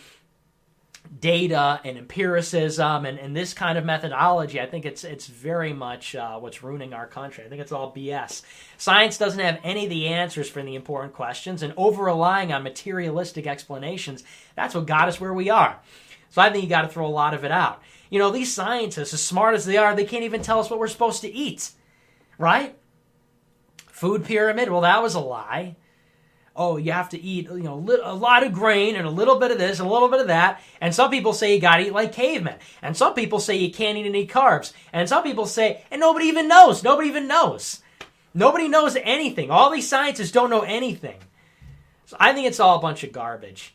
data and empiricism and this kind of methodology, I think it's very much what's ruining our country. I think it's all BS. Science doesn't have any of the answers for the important questions, and over-relying on materialistic explanations, that's what got us where we are. So I think you got to throw a lot of it out. These scientists, as smart as they are, they can't even tell us what we're supposed to eat, right? Food pyramid, well, that was a lie. Oh, you have to eat, a lot of grain and a little bit of this and a little bit of that. And some people say you got to eat like cavemen. And some people say you can't eat any carbs. And some people say, and nobody even knows. Nobody knows anything. All these scientists don't know anything. So I think it's all a bunch of garbage.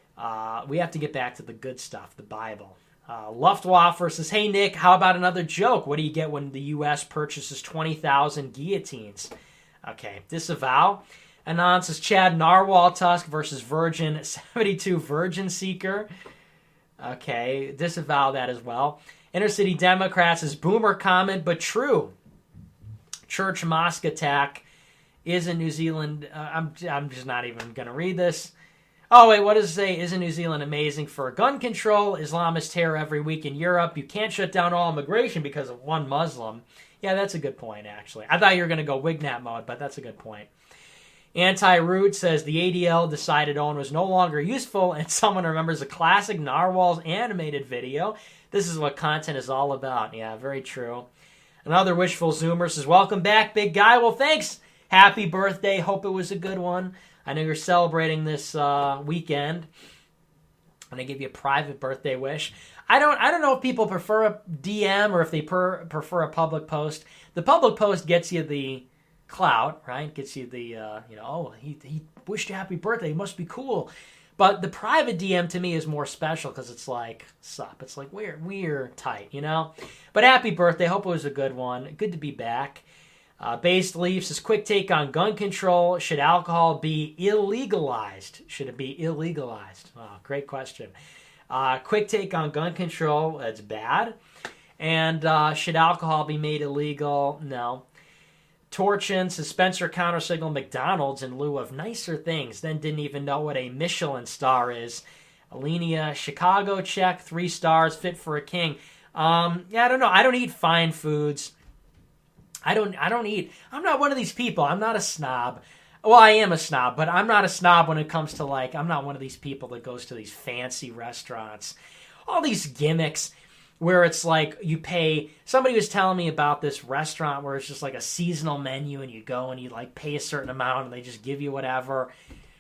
We have to get back to the good stuff, the Bible. Luftwaffe says, hey, Nick, how about another joke? What do you get when the U.S. purchases 20,000 guillotines? Okay, disavow. Anon says, Chad Narwhal Tusk versus Virgin 72 Virgin Seeker. Okay, disavow that as well. Inner City Democrats says, boomer comment, but true. Church mosque attack is in New Zealand. I'm just not even going to read this. Oh, wait, what does it say? Isn't New Zealand amazing for gun control? Islamist terror every week in Europe. You can't shut down all immigration because of one Muslim. Yeah, that's a good point, actually. I thought you were going to go Wignat mode, but that's a good point. Anti-Root says the ADL decided Owen was no longer useful, and someone remembers a classic Narwhals animated video. This is what content is all about. Yeah, very true. Another wishful Zoomer says, welcome back, big guy. Well, thanks. Happy birthday. Hope it was a good one. I know you're celebrating this weekend. I'm going to give you a private birthday wish. I don't know if people prefer a DM or if they prefer a public post. The public post gets you the clout, right? Gets you the, he wished you happy birthday. He must be cool. But the private DM to me is more special because it's like, sup. It's like, we're tight, But happy birthday. Hope it was a good one. Good to be back. Based Leaf says, quick take on gun control. Should alcohol be illegalized? Should it be illegalized? Oh, great question. Quick take on gun control. It's bad. And should alcohol be made illegal? No. Torchin says, Spencer countersignaled McDonald's in lieu of nicer things, then didn't even know what a Michelin star is. Alenia, Chicago check, 3 stars, fit for a king. I don't know. I don't eat fine foods. I'm not one of these people. I'm not a snob. Well, I am a snob, but I'm not a snob when it comes to I'm not one of these people that goes to these fancy restaurants. All these gimmicks where it's like you pay, somebody was telling me about this restaurant where it's just like a seasonal menu and you go and you pay a certain amount and they just give you whatever.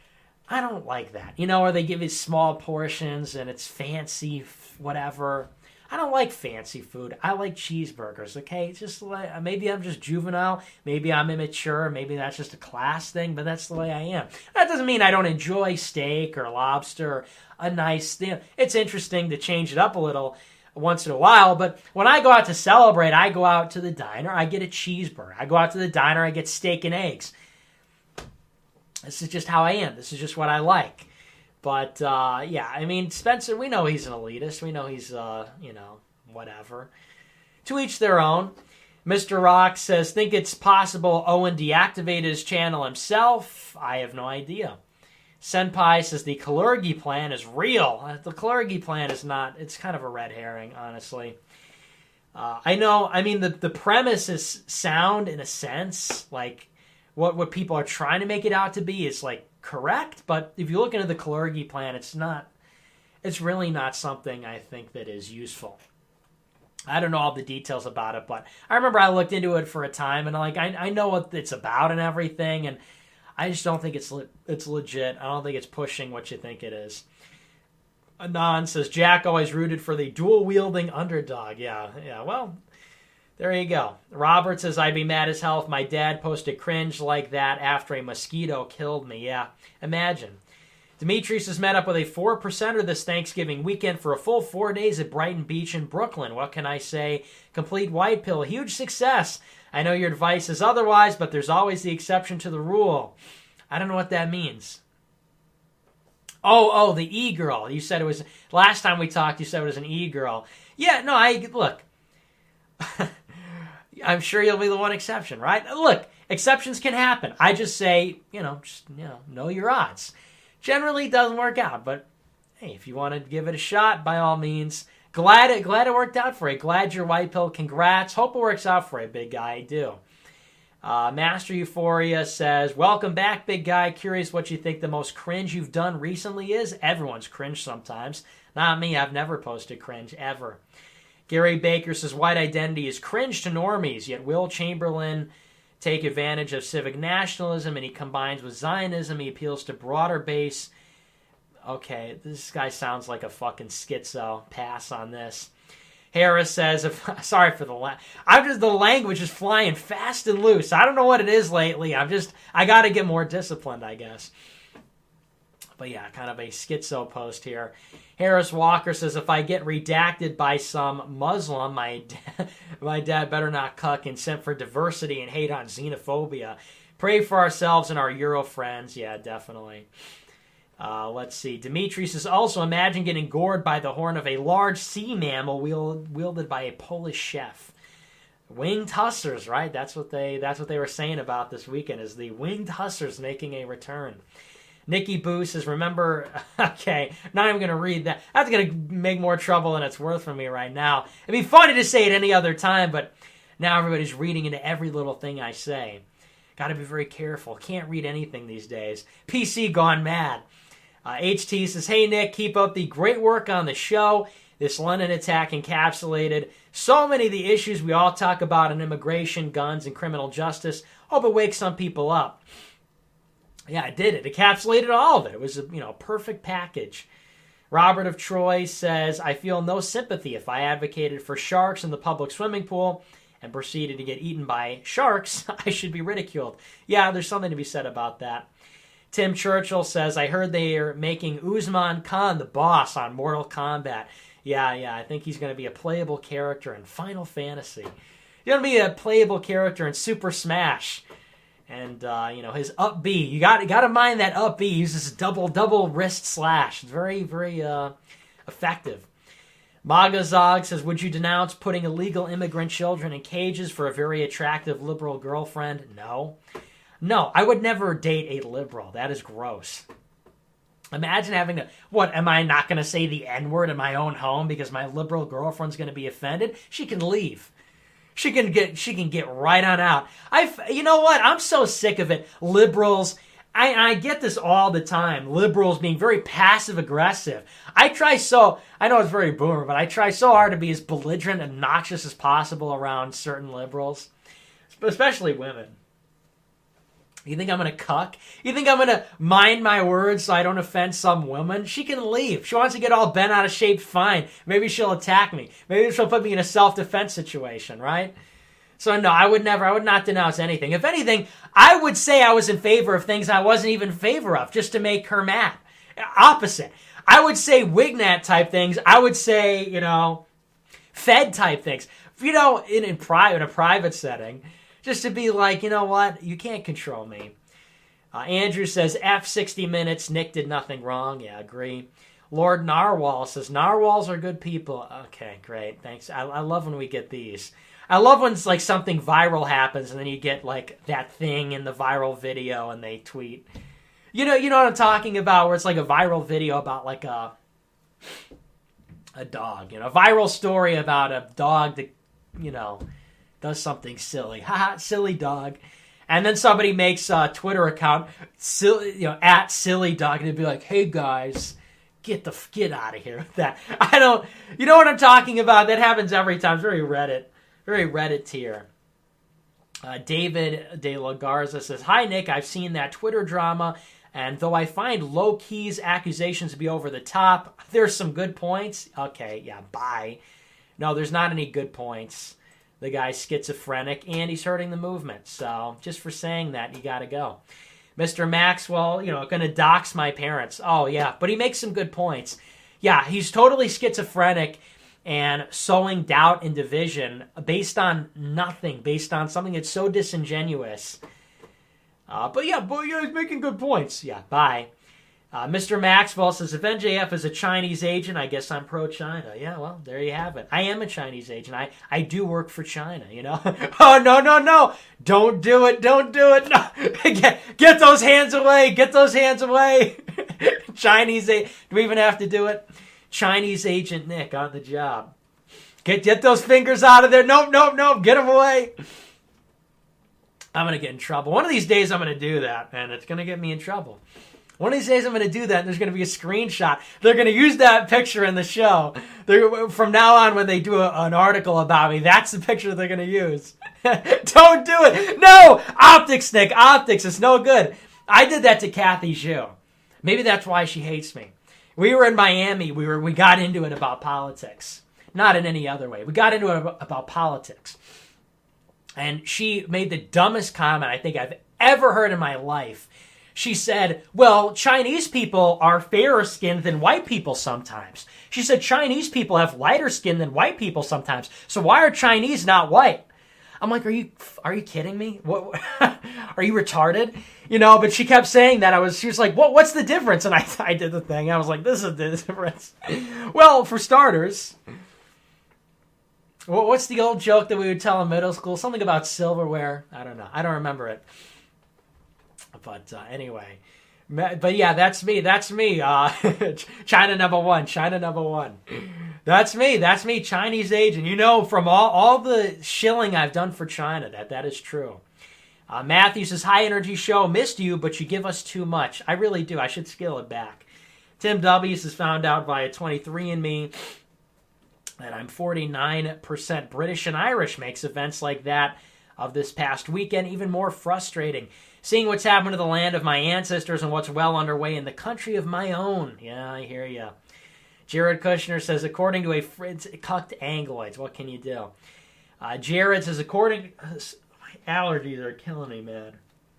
I don't like that. Or they give you small portions and it's fancy, whatever. I don't like fancy food. I like cheeseburgers, okay? It's just like, maybe I'm just juvenile. Maybe I'm immature. Maybe that's just a class thing, but that's the way I am. That doesn't mean I don't enjoy steak or lobster or a nice thing. It's interesting to change it up a little once in a while, but when I go out to celebrate, I go out to the diner, I get a cheeseburger. I go out to the diner, I get steak and eggs. This is just how I am. This is just what I like. But, yeah, I mean, Spencer, we know he's an elitist. We know he's, whatever. To each their own. Mr. Rock says, think it's possible Owen deactivated his channel himself? I have no idea. Senpai says the Kalergi plan is real. The Kalergi plan is not. It's kind of a red herring, honestly. I know, I mean, the premise is sound in a sense. Like, what people are trying to make it out to be is, like, correct, but if you look into the Kalergi plan, it's really not something I think that is useful. I don't know all the details about it, but I remember I looked into it for a time, and I know what it's about and everything, and I just don't think it's legit. I don't think it's pushing what you think it is. Anon says, Jack always rooted for the dual-wielding underdog. Yeah, well, there you go. Robert says, I'd be mad as hell if my dad posted cringe like that after a mosquito killed me. Yeah, imagine. Demetrius has met up with a 4%er this Thanksgiving weekend for a full 4 days at Brighton Beach in Brooklyn. What can I say? Complete white pill. Huge success. I know your advice is otherwise, but there's always the exception to the rule. I don't know what that means. Oh, the e-girl. You said it was, last time we talked, you said it was an e-girl. Yeah, no, look. I'm sure you'll be the one exception, right? Look, exceptions can happen. I just say, know your odds. Generally doesn't work out, but hey, if you want to give it a shot, by all means. Glad it worked out for you. Glad your white pill. Congrats. Hope it works out for you, big guy. I do. Master Euphoria says, welcome back, big guy. Curious what you think the most cringe you've done recently is. Everyone's cringe sometimes. Not me. I've never posted cringe, ever. Gary Baker says, white identity is cringe to normies, yet Will Chamberlain take advantage of civic nationalism, and he combines with Zionism. He appeals to broader base. Okay, this guy sounds like a fucking schizo. Pass on this. Harris says, sorry for the the language is flying fast and loose. I don't know what it is lately. I got to get more disciplined, I guess. But yeah, kind of a schizo post here. Harris Walker says, if I get redacted by some Muslim, my dad better not cuck consent for diversity and hate on xenophobia. Pray for ourselves and our Euro friends. Yeah, definitely. Let's see. Dimitri says, also imagine getting gored by the horn of a large sea mammal wielded by a Polish chef. Winged hussars, right? That's what they were saying about this weekend, is the winged hussars making a return. Nikki Boo says, remember, okay, not even going to read that. That's going to make more trouble than it's worth for me right now. It'd be funny to say it any other time, but now everybody's reading into every little thing I say. Got to be very careful. Can't read anything these days. PC gone mad. HT says, hey, Nick, keep up the great work on the show. This London attack encapsulated so many of the issues we all talk about in immigration, guns, and criminal justice. Hope it wakes some people up. Yeah, it did. It encapsulated all of it. It was a perfect package. Robert of Troy says, I feel no sympathy if I advocated for sharks in the public swimming pool and proceeded to get eaten by sharks. I should be ridiculed. Yeah, there's something to be said about that. Tim Churchill says, I heard they are making Usman Khan the boss on Mortal Kombat. Yeah, I think he's going to be a playable character in Final Fantasy. He's going to be a playable character in Super Smash. And, his up B. You got to mind that up B. He uses double wrist slash. It's very, very effective. Magazog says, would you denounce putting illegal immigrant children in cages for a very attractive liberal girlfriend? No, I would never date a liberal. That is gross. Imagine having to, am I not going to say the N-word in my own home because my liberal girlfriend's going to be offended? She can leave. She can get right on out. You know what? I'm so sick of it. Liberals, I get this all the time. Liberals being very passive aggressive. I know it's very boomer, but I try so hard to be as belligerent and obnoxious as possible around certain liberals, especially women. You think I'm going to cuck? You think I'm going to mind my words so I don't offend some woman? She can leave. She wants to get all bent out of shape, fine. Maybe she'll attack me. Maybe she'll put me in a self-defense situation, right? So no, I would not denounce anything. If anything, I would say I was in favor of things I wasn't even in favor of, just to make her mad. Opposite. I would say Wignat type things. I would say, Fed type things. In a private setting, just to be like, you know what? You can't control me. Andrew says, F 60 minutes. Nick did nothing wrong. Yeah, agree. Lord Narwhal says, narwhals are good people. Okay, great. Thanks. I love when we get these. I love when like something viral happens and then you get like that thing in the viral video and they tweet. You know what I'm talking about, where it's like a viral video about like a dog. A viral story about a dog that, does something silly. Haha, silly dog. And then somebody makes a Twitter account, at silly dog, and it'd be like, hey guys, get out of here with that. You know what I'm talking about? That happens every time. It's very Reddit tier. David De La Garza says, hi Nick, I've seen that Twitter drama, and though I find low-keys accusations to be over the top, there's some good points. Okay, yeah, bye. No, there's not any good points. The guy's schizophrenic, and he's hurting the movement. So, just for saying that, you gotta go. Mr. Maxwell, gonna dox my parents. Oh, yeah, but he makes some good points. Yeah, he's totally schizophrenic and sowing doubt and division based on nothing, based on something that's so disingenuous. But yeah, he's making good points. Yeah, bye. Mr. Maxwell says, if NJF is a Chinese agent, I guess I'm pro-China. Yeah, well, there you have it. I am a Chinese agent. I do work for China, Oh, no. Don't do it. No. Get those hands away. Chinese agent. Do we even have to do it? Chinese agent Nick on the job. Get those fingers out of there. Nope. Get them away. I'm going to get in trouble. One of these days I'm going to do that, and it's going to get me in trouble. One of these days I'm going to do that, and there's going to be a screenshot. They're going to use that picture in the show. From now on, when they do an article about me, that's the picture they're going to use. Don't do it. No! Optics, Nick. Optics. It's no good. I did that to Kathy Zhu. Maybe that's why she hates me. We were in Miami. We got into it about politics. Not in any other way. We got into it about politics. And she made the dumbest comment I think I've ever heard in my life. She said, well, Chinese people are fairer skinned than white people sometimes. She said Chinese people have lighter skin than white people sometimes. So why are Chinese not white? I'm like, are you kidding me? What are you retarded? But she kept saying that. She was like, what's the difference? And I did the thing. I was like, this is the difference. Well, for starters, what's the old joke that we would tell in middle school? Something about silverware. I don't know. I don't remember it. But anyway, but yeah, that's me. China number one. That's me, Chinese agent. From all the shilling I've done for China, that is true. Matthew says, high energy show, missed you, but you give us too much. I really do. I should scale it back. Tim W has found out via 23andMe that I'm 49% British and Irish. Makes events like that of this past weekend even more frustrating. Seeing what's happened to the land of my ancestors and what's well underway in the country of my own. Yeah, I hear ya. Jared Kushner says, according to a Fritz, cucked Angloids. What can you do? Jared says, my allergies are killing me, man.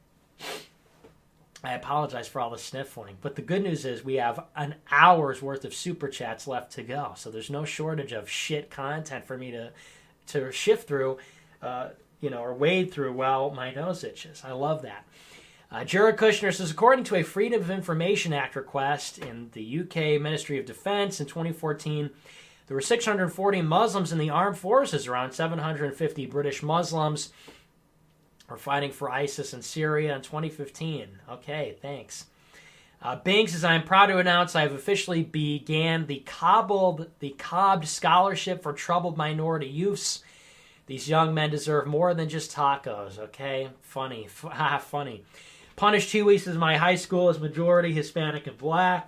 I apologize for all the sniffling. But the good news is we have an hour's worth of super chats left to go. So there's no shortage of shit content for me to shift through, or wade through while my nose itches. I love that. Jared Kushner says, according to a Freedom of Information Act request in the UK Ministry of Defense in 2014, there were 640 Muslims in the armed forces. Around 750 British Muslims were fighting for ISIS in Syria in 2015. Okay, thanks. Bing says, I am proud to announce I have officially began the Cobbed Scholarship for Troubled Minority Youths. These young men deserve more than just tacos, okay? Funny. Funny. Punish Huey says, my high school is majority Hispanic and black.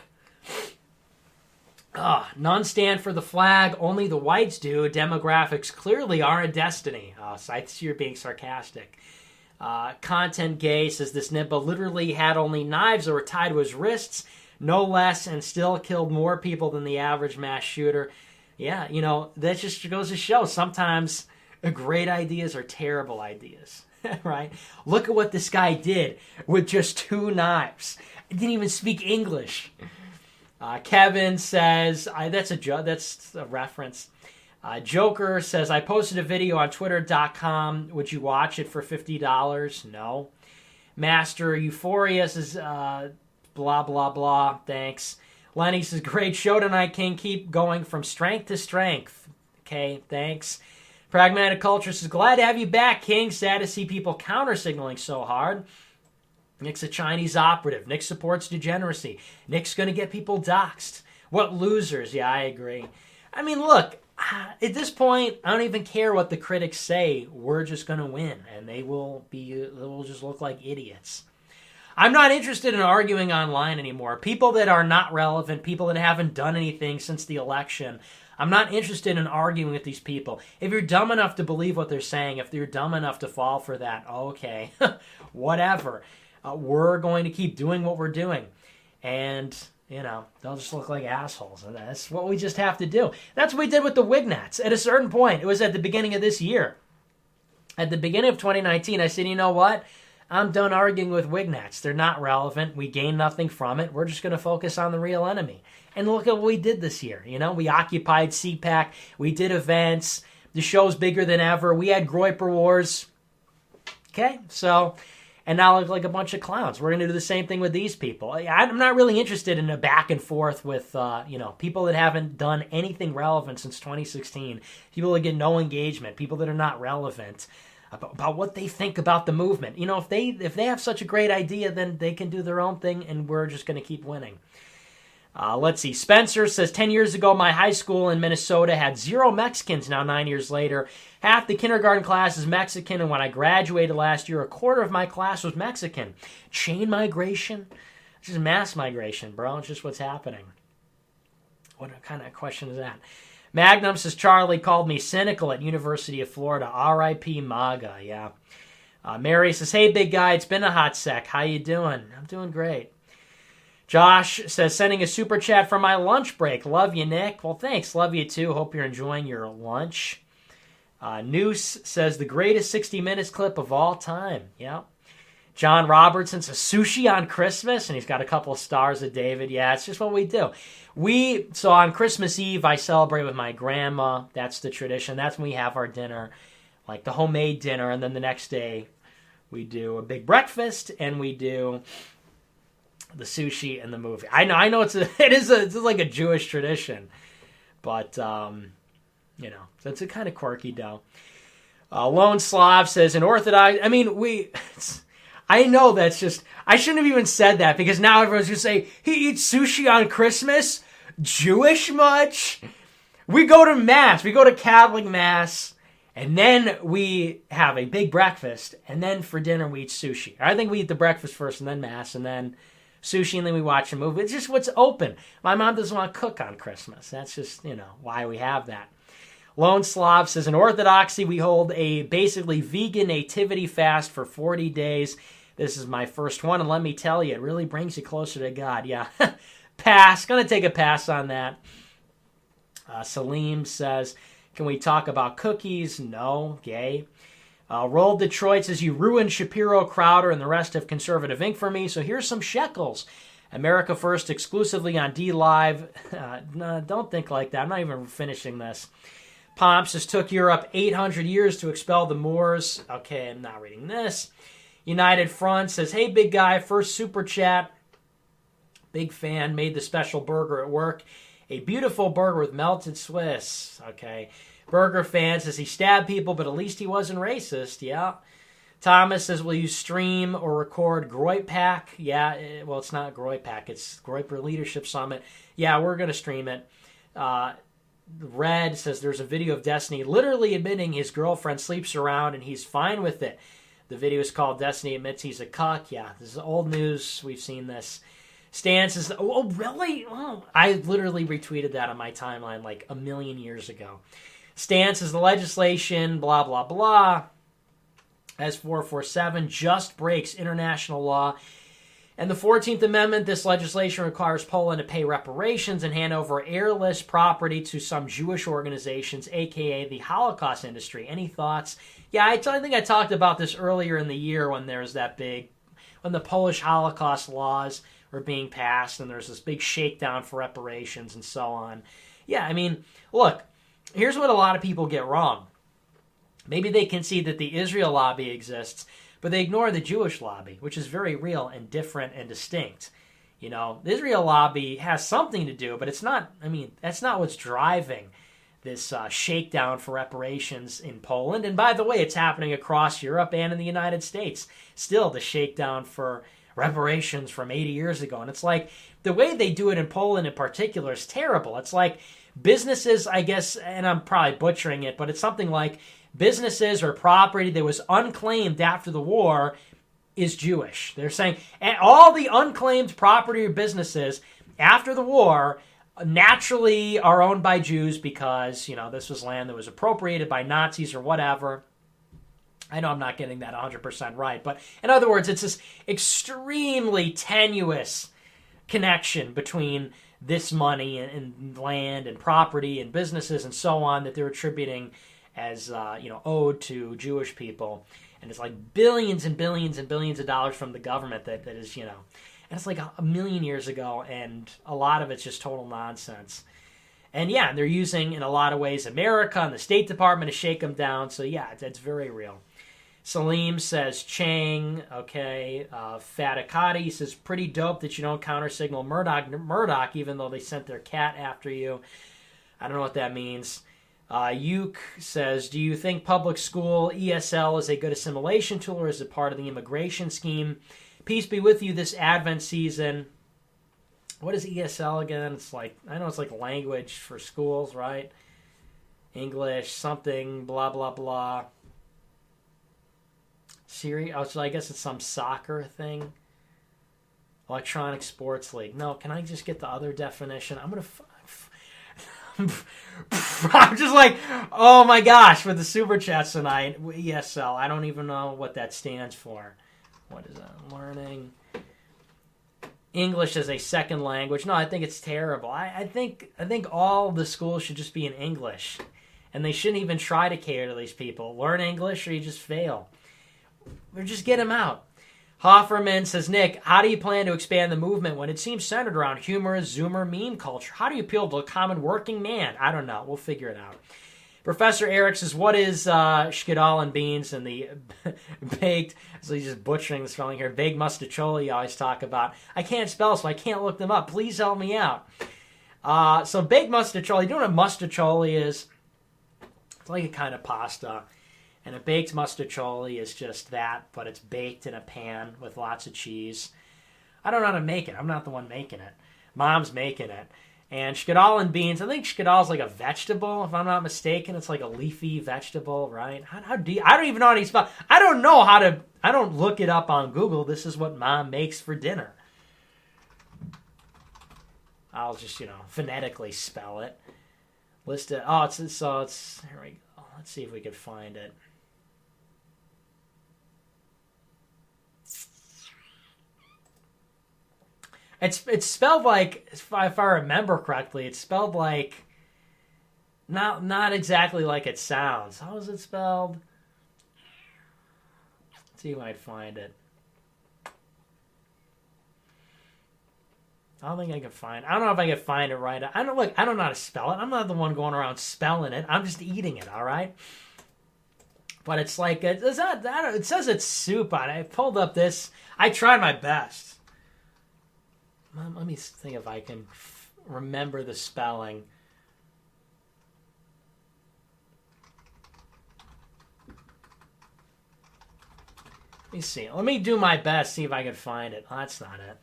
None stand for the flag, only the whites do. Demographics clearly are a destiny. So I see you're being sarcastic. Content Gay says this Nimba literally had only knives that were tied to his wrists, no less, and still killed more people than the average mass shooter. Yeah, that just goes to show sometimes great ideas are terrible ideas, right? Look at what this guy did with just 2 knives. He didn't even speak English. Kevin says, that's a reference. Joker says, I posted a video on twitter.com. Would you watch it for $50? No. Master Euphoria says, blah, blah, blah. Thanks. Lenny says, great show tonight, King. Keep going from strength to strength. Okay, thanks. Pragmatic Culture says, glad to have you back, King. Sad to see people counter-signaling so hard. Nick's a Chinese operative. Nick supports degeneracy. Nick's going to get people doxxed. What losers? Yeah, I agree. I mean, look, at this point, I don't even care what the critics say. We're just going to win, and they will just look like idiots. I'm not interested in arguing online anymore. People that are not relevant, people that haven't done anything since the election, I'm not interested in arguing with these people. If you're dumb enough to believe what they're saying, if you're dumb enough to fall for that, okay, whatever. We're going to keep doing what we're doing. And, they'll just look like assholes. And that's what we just have to do. That's what we did with the Wignats. At a certain point, it was at the beginning of this year. At the beginning of 2019, I said, you know what? I'm done arguing with Wignats. They're not relevant. We gain nothing from it. We're just going to focus on the real enemy. And look at what we did this year. We occupied CPAC. We did events. The show's bigger than ever. We had Groyper Wars. Okay, so... And now look like a bunch of clowns. We're going to do the same thing with these people. I'm not really interested in a back and forth with, people that haven't done anything relevant since 2016. People that get no engagement. People that are not relevant about what they think about the movement. If they have such a great idea, then they can do their own thing, and we're just going to keep winning. Let's see. Spencer says, 10 years ago, my high school in Minnesota had 0 Mexicans. Now, 9 years later, half the kindergarten class is Mexican, and when I graduated last year, a quarter of my class was Mexican. Chain migration? It's just mass migration, bro. It's just what's happening. What kind of question is that? Magnum says, Charlie called me cynical at University of Florida. R.I.P. MAGA, yeah. Mary says, hey, big guy, it's been a hot sec. How you doing? I'm doing great. Josh says, sending a super chat for my lunch break. Love you, Nick. Well, thanks. Love you, too. Hope you're enjoying your lunch. Noose says, the greatest 60 Minutes clip of all time. Yeah. John Robertson says, sushi on Christmas? And he's got a couple of stars of David. Yeah, it's just what we do. So on Christmas Eve, I celebrate with my grandma. That's the tradition. That's when we have our dinner, like the homemade dinner. And then the next day, we do a big breakfast, and we do... the sushi and the movie. I know it's like a Jewish tradition, but that's a kind of quirky dough. Lone Slav says an Orthodox. I mean, I know that's just. I shouldn't have even said that because now everyone's gonna say he eats sushi on Christmas. Jewish much? We go to mass. We go to Catholic mass. And then we have a big breakfast, and then for dinner we eat sushi. I think we eat the breakfast first, and then mass, and then sushi, and then we watch a movie. It's just what's open. My mom doesn't want to cook on Christmas. That's just, why we have that. Lone Slav says, in Orthodoxy, we hold a basically vegan nativity fast for 40 days. This is my first one, and let me tell you, it really brings you closer to God. Yeah, pass. Going to take a pass on that. Salim says, can we talk about cookies? No. Gay. Roll Detroit says, you ruined Shapiro, Crowder, and the rest of Conservative Inc. for me, so here's some shekels. America First exclusively on D-Live. No, don't think like that. I'm not even finishing this. Pomp says, took Europe 800 years to expel the Moors. Okay, I'm not reading this. United Front says, hey, big guy, first super chat. Big fan, made the special burger at work. A beautiful burger with melted Swiss. Okay. Burger fan says he stabbed people, but at least he wasn't racist. Yeah. Thomas says, will you stream or record Groypack? Yeah, well, it's not Groypack. It's Groyper Leadership Summit. Yeah, we're going to stream it. Red says there's a video of Destiny literally admitting his girlfriend sleeps around and he's fine with it. The video is called Destiny Admits He's a Cuck. Yeah, this is old news. We've seen this. Stan says, oh, really? Oh, I literally retweeted that on my timeline like a million years ago. Stan says the legislation, blah, blah, blah. as 447, just breaks international law. And the 14th Amendment, this legislation requires Poland to pay reparations and hand over heirless property to some Jewish organizations, a.k.a. the Holocaust industry. Any thoughts? Yeah, I think I talked about this earlier in the year when when the Polish Holocaust laws were being passed and there's this big shakedown for reparations and so on. Yeah, I mean, look, here's what a lot of people get wrong. Maybe they can see that the Israel lobby exists, but they ignore the Jewish lobby, which is very real and different and distinct. You know, the Israel lobby has something to do, but it's not, that's not what's driving this shakedown for reparations in Poland. And by the way, it's happening across Europe and in the United States. Still, the shakedown for reparations from 80 years ago. And it's like, the way they do it in Poland in particular is terrible. It's like businesses, I guess, and I'm probably butchering it, but it's something like businesses or property that was unclaimed after the war is Jewish. They're saying and all the unclaimed property or businesses after the war naturally are owned by Jews because, this was land that was appropriated by Nazis or whatever. I know I'm not getting that 100% right, but in other words, it's this extremely tenuous connection between this money and land and property and businesses and so on that they're attributing as, owed to Jewish people. And it's like billions and billions and billions of dollars from the government that is, and it's like a million years ago, and a lot of it's just total nonsense. And yeah, they're using, in a lot of ways, America and the State Department to shake them down. So yeah, it's very real. Salim says, Chang, okay. Faticati says, pretty dope that you don't counter-signal Murdoch, even though they sent their cat after you. I don't know what that means. Yuke says, do you think public school ESL is a good assimilation tool, or is it part of the immigration scheme? Peace be with you this Advent season. What is ESL again? I know it's like language for schools, right? English, something, blah, blah, blah. Siri, so I guess it's some soccer thing. Electronic Sports League. No, can I just get the other definition? I'm just like, oh my gosh, with the super chats tonight. ESL, I don't even know what that stands for. What is that? Learning English as a second language. No, I think it's terrible. I think all the schools should just be in English. And they shouldn't even try to cater to these people. Learn English or you just fail. Or just get them out. Hofferman says, Nick, how do you plan to expand the movement when it seems centered around humorous Zoomer meme culture? How do you appeal to a common working man? I don't know. We'll figure it out. Professor Eric says, what is shkidal and beans and the baked, so he's just butchering the spelling here, vague mustacholi you always talk about. I can't spell, so I can't look them up. Please help me out. So baked mustacholi, you know what a mustacholi is? It's like a kind of pasta. And a baked mustacholi is just that, but it's baked in a pan with lots of cheese. I don't know how to make it. I'm not the one making it. Mom's making it. And shkidal and beans, I think shkidal is like a vegetable, if I'm not mistaken. It's like a leafy vegetable, right? How do you, I don't even know how to spell. I don't look it up on Google. This is what Mom makes for dinner. I'll just, phonetically spell it. List it. Oh, it's here we go. Let's see if we can find it. It's spelled like, if I remember correctly, it's spelled like not exactly like it sounds. How is it spelled? Let's see if I can find it. I don't think I can find it. I don't know if I can find it right. I don't know how to spell it. I'm not the one going around spelling it. I'm just eating it, all right? But it's like, it says it's soup on it. I pulled up this. I tried my best. Let me think if I can remember the spelling. Let me see. Let me do my best, see if I can find it. Oh, that's not it.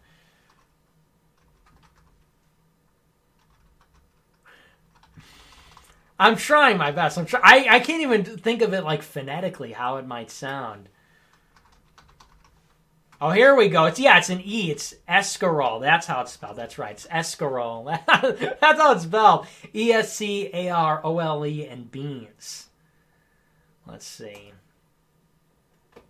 I'm trying my best. I can't even think of it like phonetically how it might sound. Oh, here we go. It's an E. It's escarole. That's how it's spelled. That's right. It's escarole. That's how it's spelled. ESCAROLE and beans. Let's see.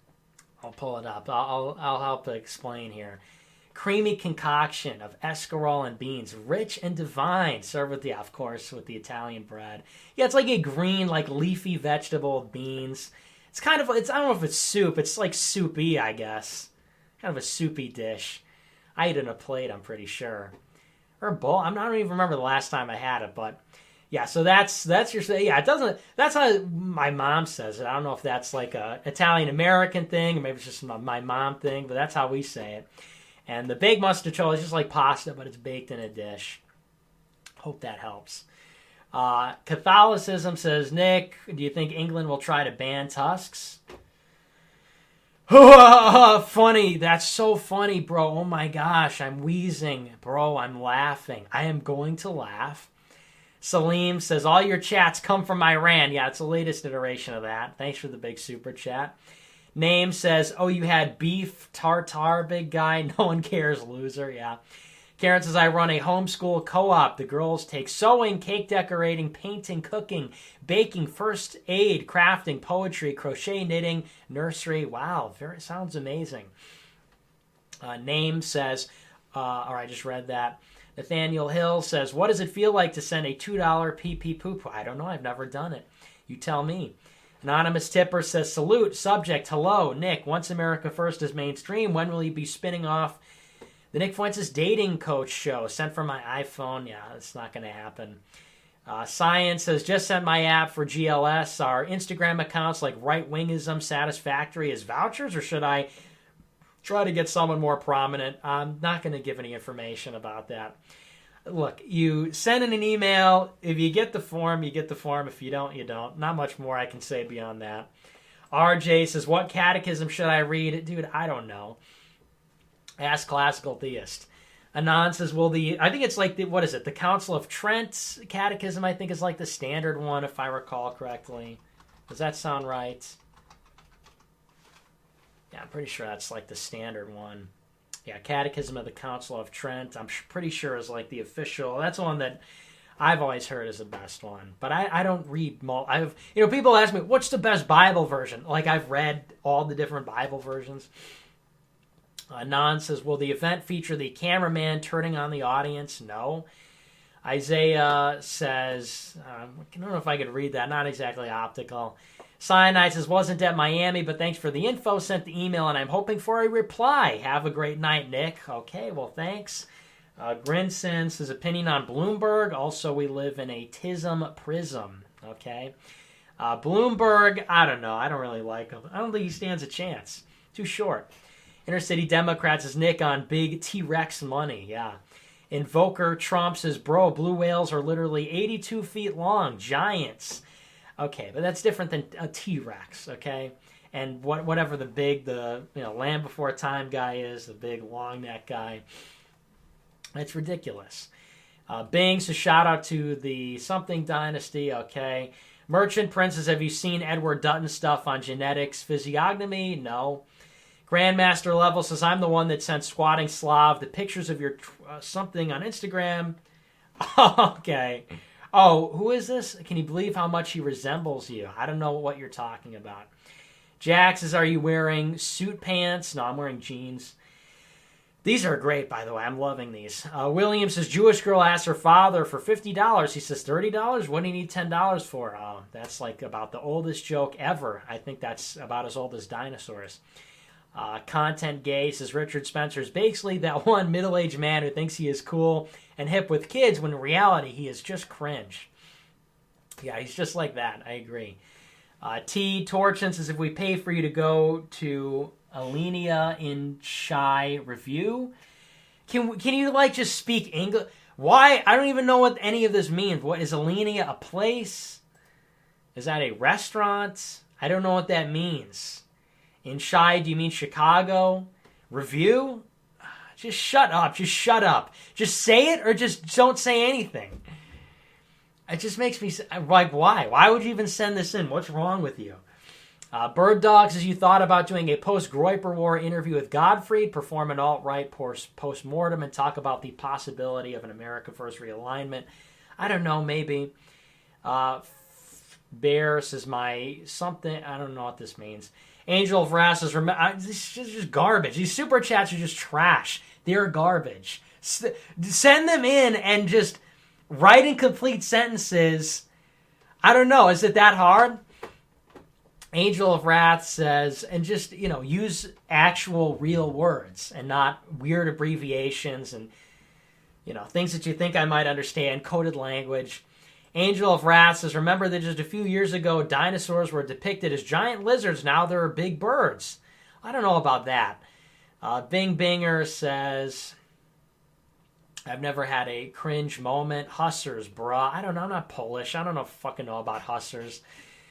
I'll pull it up. I'll help explain here. Creamy concoction of escarole and beans, rich and divine, served with of course, with the Italian bread. Yeah, it's like a green, like leafy vegetable with beans. It's kind of, I don't know if it's soup. It's like soupy, I guess. Kind of a soupy dish. I ate it in a plate, I'm pretty sure. Or a bowl. I don't even remember the last time I had it, but yeah, so that's your, yeah, it doesn't, that's how my mom says it. I don't know if that's like a Italian-American thing, or maybe it's just my mom thing, but that's how we say it. And the baked mustarella is just like pasta, but it's baked in a dish. Hope that helps. Catholicism says, Nick, do you think England will try to ban tusks? Funny. That's so funny, bro. Oh my gosh, I'm wheezing. Bro, I'm laughing. I am going to laugh. Salim says, all your chats come from Iran. Yeah, it's the latest iteration of that. Thanks for the big super chat. Name says, oh, you had beef tartare, big guy. No one cares, loser. Yeah. Karen says, I run a homeschool co-op. The girls take sewing, cake decorating, painting, cooking, baking, first aid, crafting, poetry, crochet, knitting, nursery. Wow, sounds amazing. Name says, I just read that. Nathaniel Hill says, what does it feel like to send a $2 PP poop? I don't know. I've never done it. You tell me. Anonymous Tipper says, salute, subject, hello, Nick. Once America First is mainstream, when will you be spinning off the Nick Fuentes Dating Coach show? Sent from my iPhone. Yeah, it's not going to happen. Science says, just sent my app for GLS. Are Instagram accounts like right-wingism satisfactory as vouchers, or should I try to get someone more prominent? I'm not going to give any information about that. Look, you send in an email. If you get the form, you get the form. If you don't, you don't. Not much more I can say beyond that. RJ says, what catechism should I read? Dude, I don't know. Ask Classical Theist. Anon says, I think it's like, what is it? The Council of Trent catechism, I think, is like the standard one, if I recall correctly. Does that sound right? Yeah, I'm pretty sure that's like the standard one. Yeah, Catechism of the Council of Trent, I'm pretty sure is like the official. That's the one that I've always heard is the best one. But I don't read, people ask me, what's the best Bible version? Like, I've read all the different Bible versions. Nan says, will the event feature the cameraman turning on the audience? No. Isaiah says, I don't know if I could read that, not exactly optical. Cyanide says, wasn't at Miami, but thanks for the info. Sent the email, and I'm hoping for a reply. Have a great night, Nick. Okay, well, thanks. Grinson says, opinion on Bloomberg. Also, we live in a TISM prism. Okay. Bloomberg, I don't know. I don't really like him. I don't think he stands a chance. Too short. Inner City Democrats says, Nick on big T-Rex money. Yeah. Invoker Trump says, bro, blue whales are literally 82 feet long. Giants. Okay, but that's different than a T-Rex, okay? And whatever the Land Before Time guy is, the big long neck guy, it's ridiculous. Bing says, shout out to the something dynasty, okay? Merchant Princess, have you seen Edward Dutton stuff on genetics, physiognomy? No. Grandmaster Level says, I'm the one that sent Squatting Slav the pictures of your something on Instagram. Okay. Oh, who is this? Can you believe how much he resembles you? I don't know what you're talking about. Jax says, are you wearing suit pants? No, I'm wearing jeans. These are great, by the way. I'm loving these. William says, Jewish girl asks her father for $50. He says, $30? What do you need $10 for? Oh, that's like about the oldest joke ever. I think that's about as old as dinosaurs. Content Gay says, Richard Spencer is basically that one middle-aged man who thinks he is cool and hip with kids when in reality he is just cringe. Yeah, he's just like that. I agree. T. Torchin says, if we pay for you to go to Alenia in Chai review, can you like just speak English? Why? I don't even know what any of this means. What is Alenia, a place? Is that a restaurant? I don't know what that means. In Chai, do you mean Chicago? Review? Just shut up. Just shut up. Just say it or just don't say anything. It just makes me like, why? Why would you even send this in? What's wrong with you? Bird Dog says, you thought about doing a post-Groyper War interview with Gottfried, perform an alt-right post-mortem, and talk about the possibility of an America First realignment. I don't know, maybe. Bears is my something. I don't know what this means. Angel of Wrath says, this is just garbage. These super chats are just trash. They're garbage. Send them in and just write incomplete sentences. I don't know. Is it that hard? Angel of Wrath says, and just, use actual real words and not weird abbreviations and, things that you think I might understand, coded language. Angel of Wrath says, remember that just a few years ago, dinosaurs were depicted as giant lizards. Now they're big birds. I don't know about that. Bing Binger says, I've never had a cringe moment. Hussars, brah. I don't know. I'm not Polish. I don't fucking know about Hussars.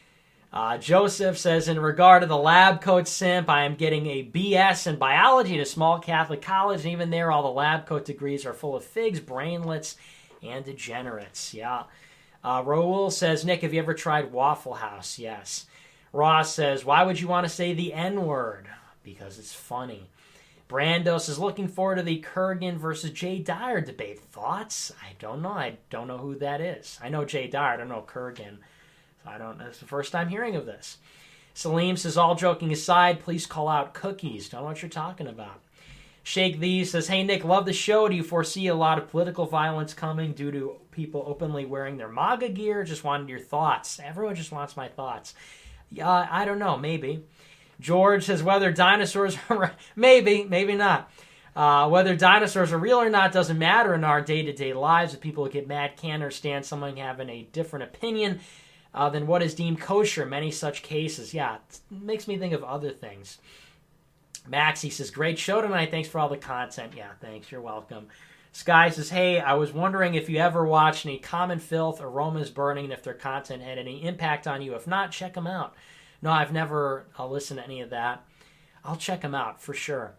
Joseph says, in regard to the lab coat simp, I am getting a BS in biology at a small Catholic college, and even there, all the lab coat degrees are full of figs, brainlets, and degenerates. Yeah. Raul says, Nick, have you ever tried Waffle House? Yes. Ross says, why would you want to say the N-word? Because it's funny. Brando says, looking forward to the Kurgan versus Jay Dyer debate. Thoughts? I don't know. I don't know who that is. I know Jay Dyer. I don't know Kurgan. I don't know. It's the first time hearing of this. Salim says, all joking aside, please call out cookies. Don't know what you're talking about. Shake These says, hey, Nick, love the show. Do you foresee a lot of political violence coming due to people openly wearing their MAGA gear? Just wanted your thoughts. Everyone just wants my thoughts. Yeah, I don't know. Maybe. George says, whether dinosaurs are... maybe not. Whether dinosaurs are real or not doesn't matter in our day-to-day lives. If people get mad, can't understand someone having a different opinion than what is deemed kosher in many such cases. Yeah, it makes me think of other things. Maxie says, great show tonight. Thanks for all the content. Yeah, thanks. You're welcome. Sky says, hey, I was wondering if you ever watched any Common Filth or Roma's Burning and if their content had any impact on you. If not, check them out. No, I've never listened to any of that. I'll check them out for sure.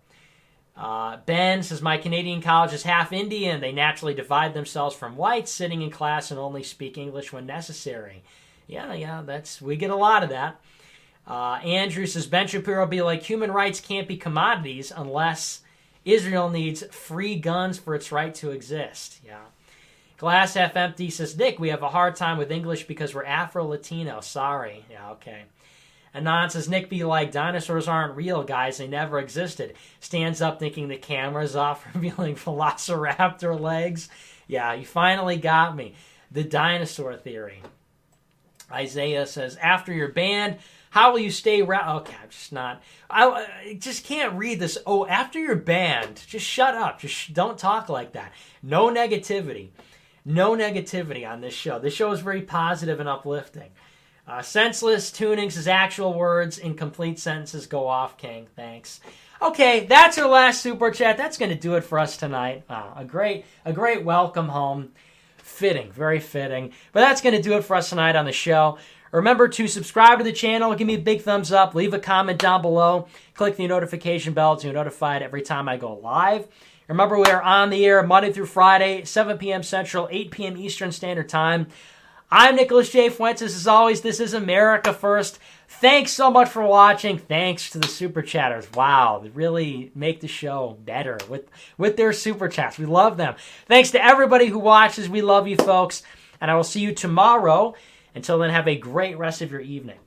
Ben says, my Canadian college is half Indian. They naturally divide themselves from whites, sitting in class and only speak English when necessary. Yeah, we get a lot of that. Andrew says, Ben Shapiro be like, human rights can't be commodities unless Israel needs free guns for its right to exist. Yeah. Glass half empty says, Nick, we have a hard time with English because we're Afro-Latino. Sorry. Yeah, okay. Anon says, Nick be like, dinosaurs aren't real, guys. They never existed. Stands up thinking the camera's off, revealing velociraptor legs. Yeah, you finally got me. The dinosaur theory. Isaiah says, after you're banned, how will you stay okay, I'm just not. I just can't read this. Oh, after you're banned, just shut up. Just don't talk like that. No negativity. No negativity on this show. This show is very positive and uplifting. Senseless Tuning says, actual words, incomplete sentences go off, King. Thanks. Okay, that's our last super chat. That's going to do it for us tonight. Wow, a great welcome home. Fitting, very fitting. But that's going to do it for us tonight on the show. Remember to subscribe to the channel, give me a big thumbs up, leave a comment down below, click the notification bell to be notified every time I go live. Remember, we are on the air Monday through Friday, 7 p.m. Central, 8 p.m. Eastern Standard Time. I'm Nicholas J. Fuentes. As always, this is America First. Thanks so much for watching. Thanks to the Super Chatters. Wow, they really make the show better with their Super Chats. We love them. Thanks to everybody who watches. We love you, folks. And I will see you tomorrow. Until then, have a great rest of your evening.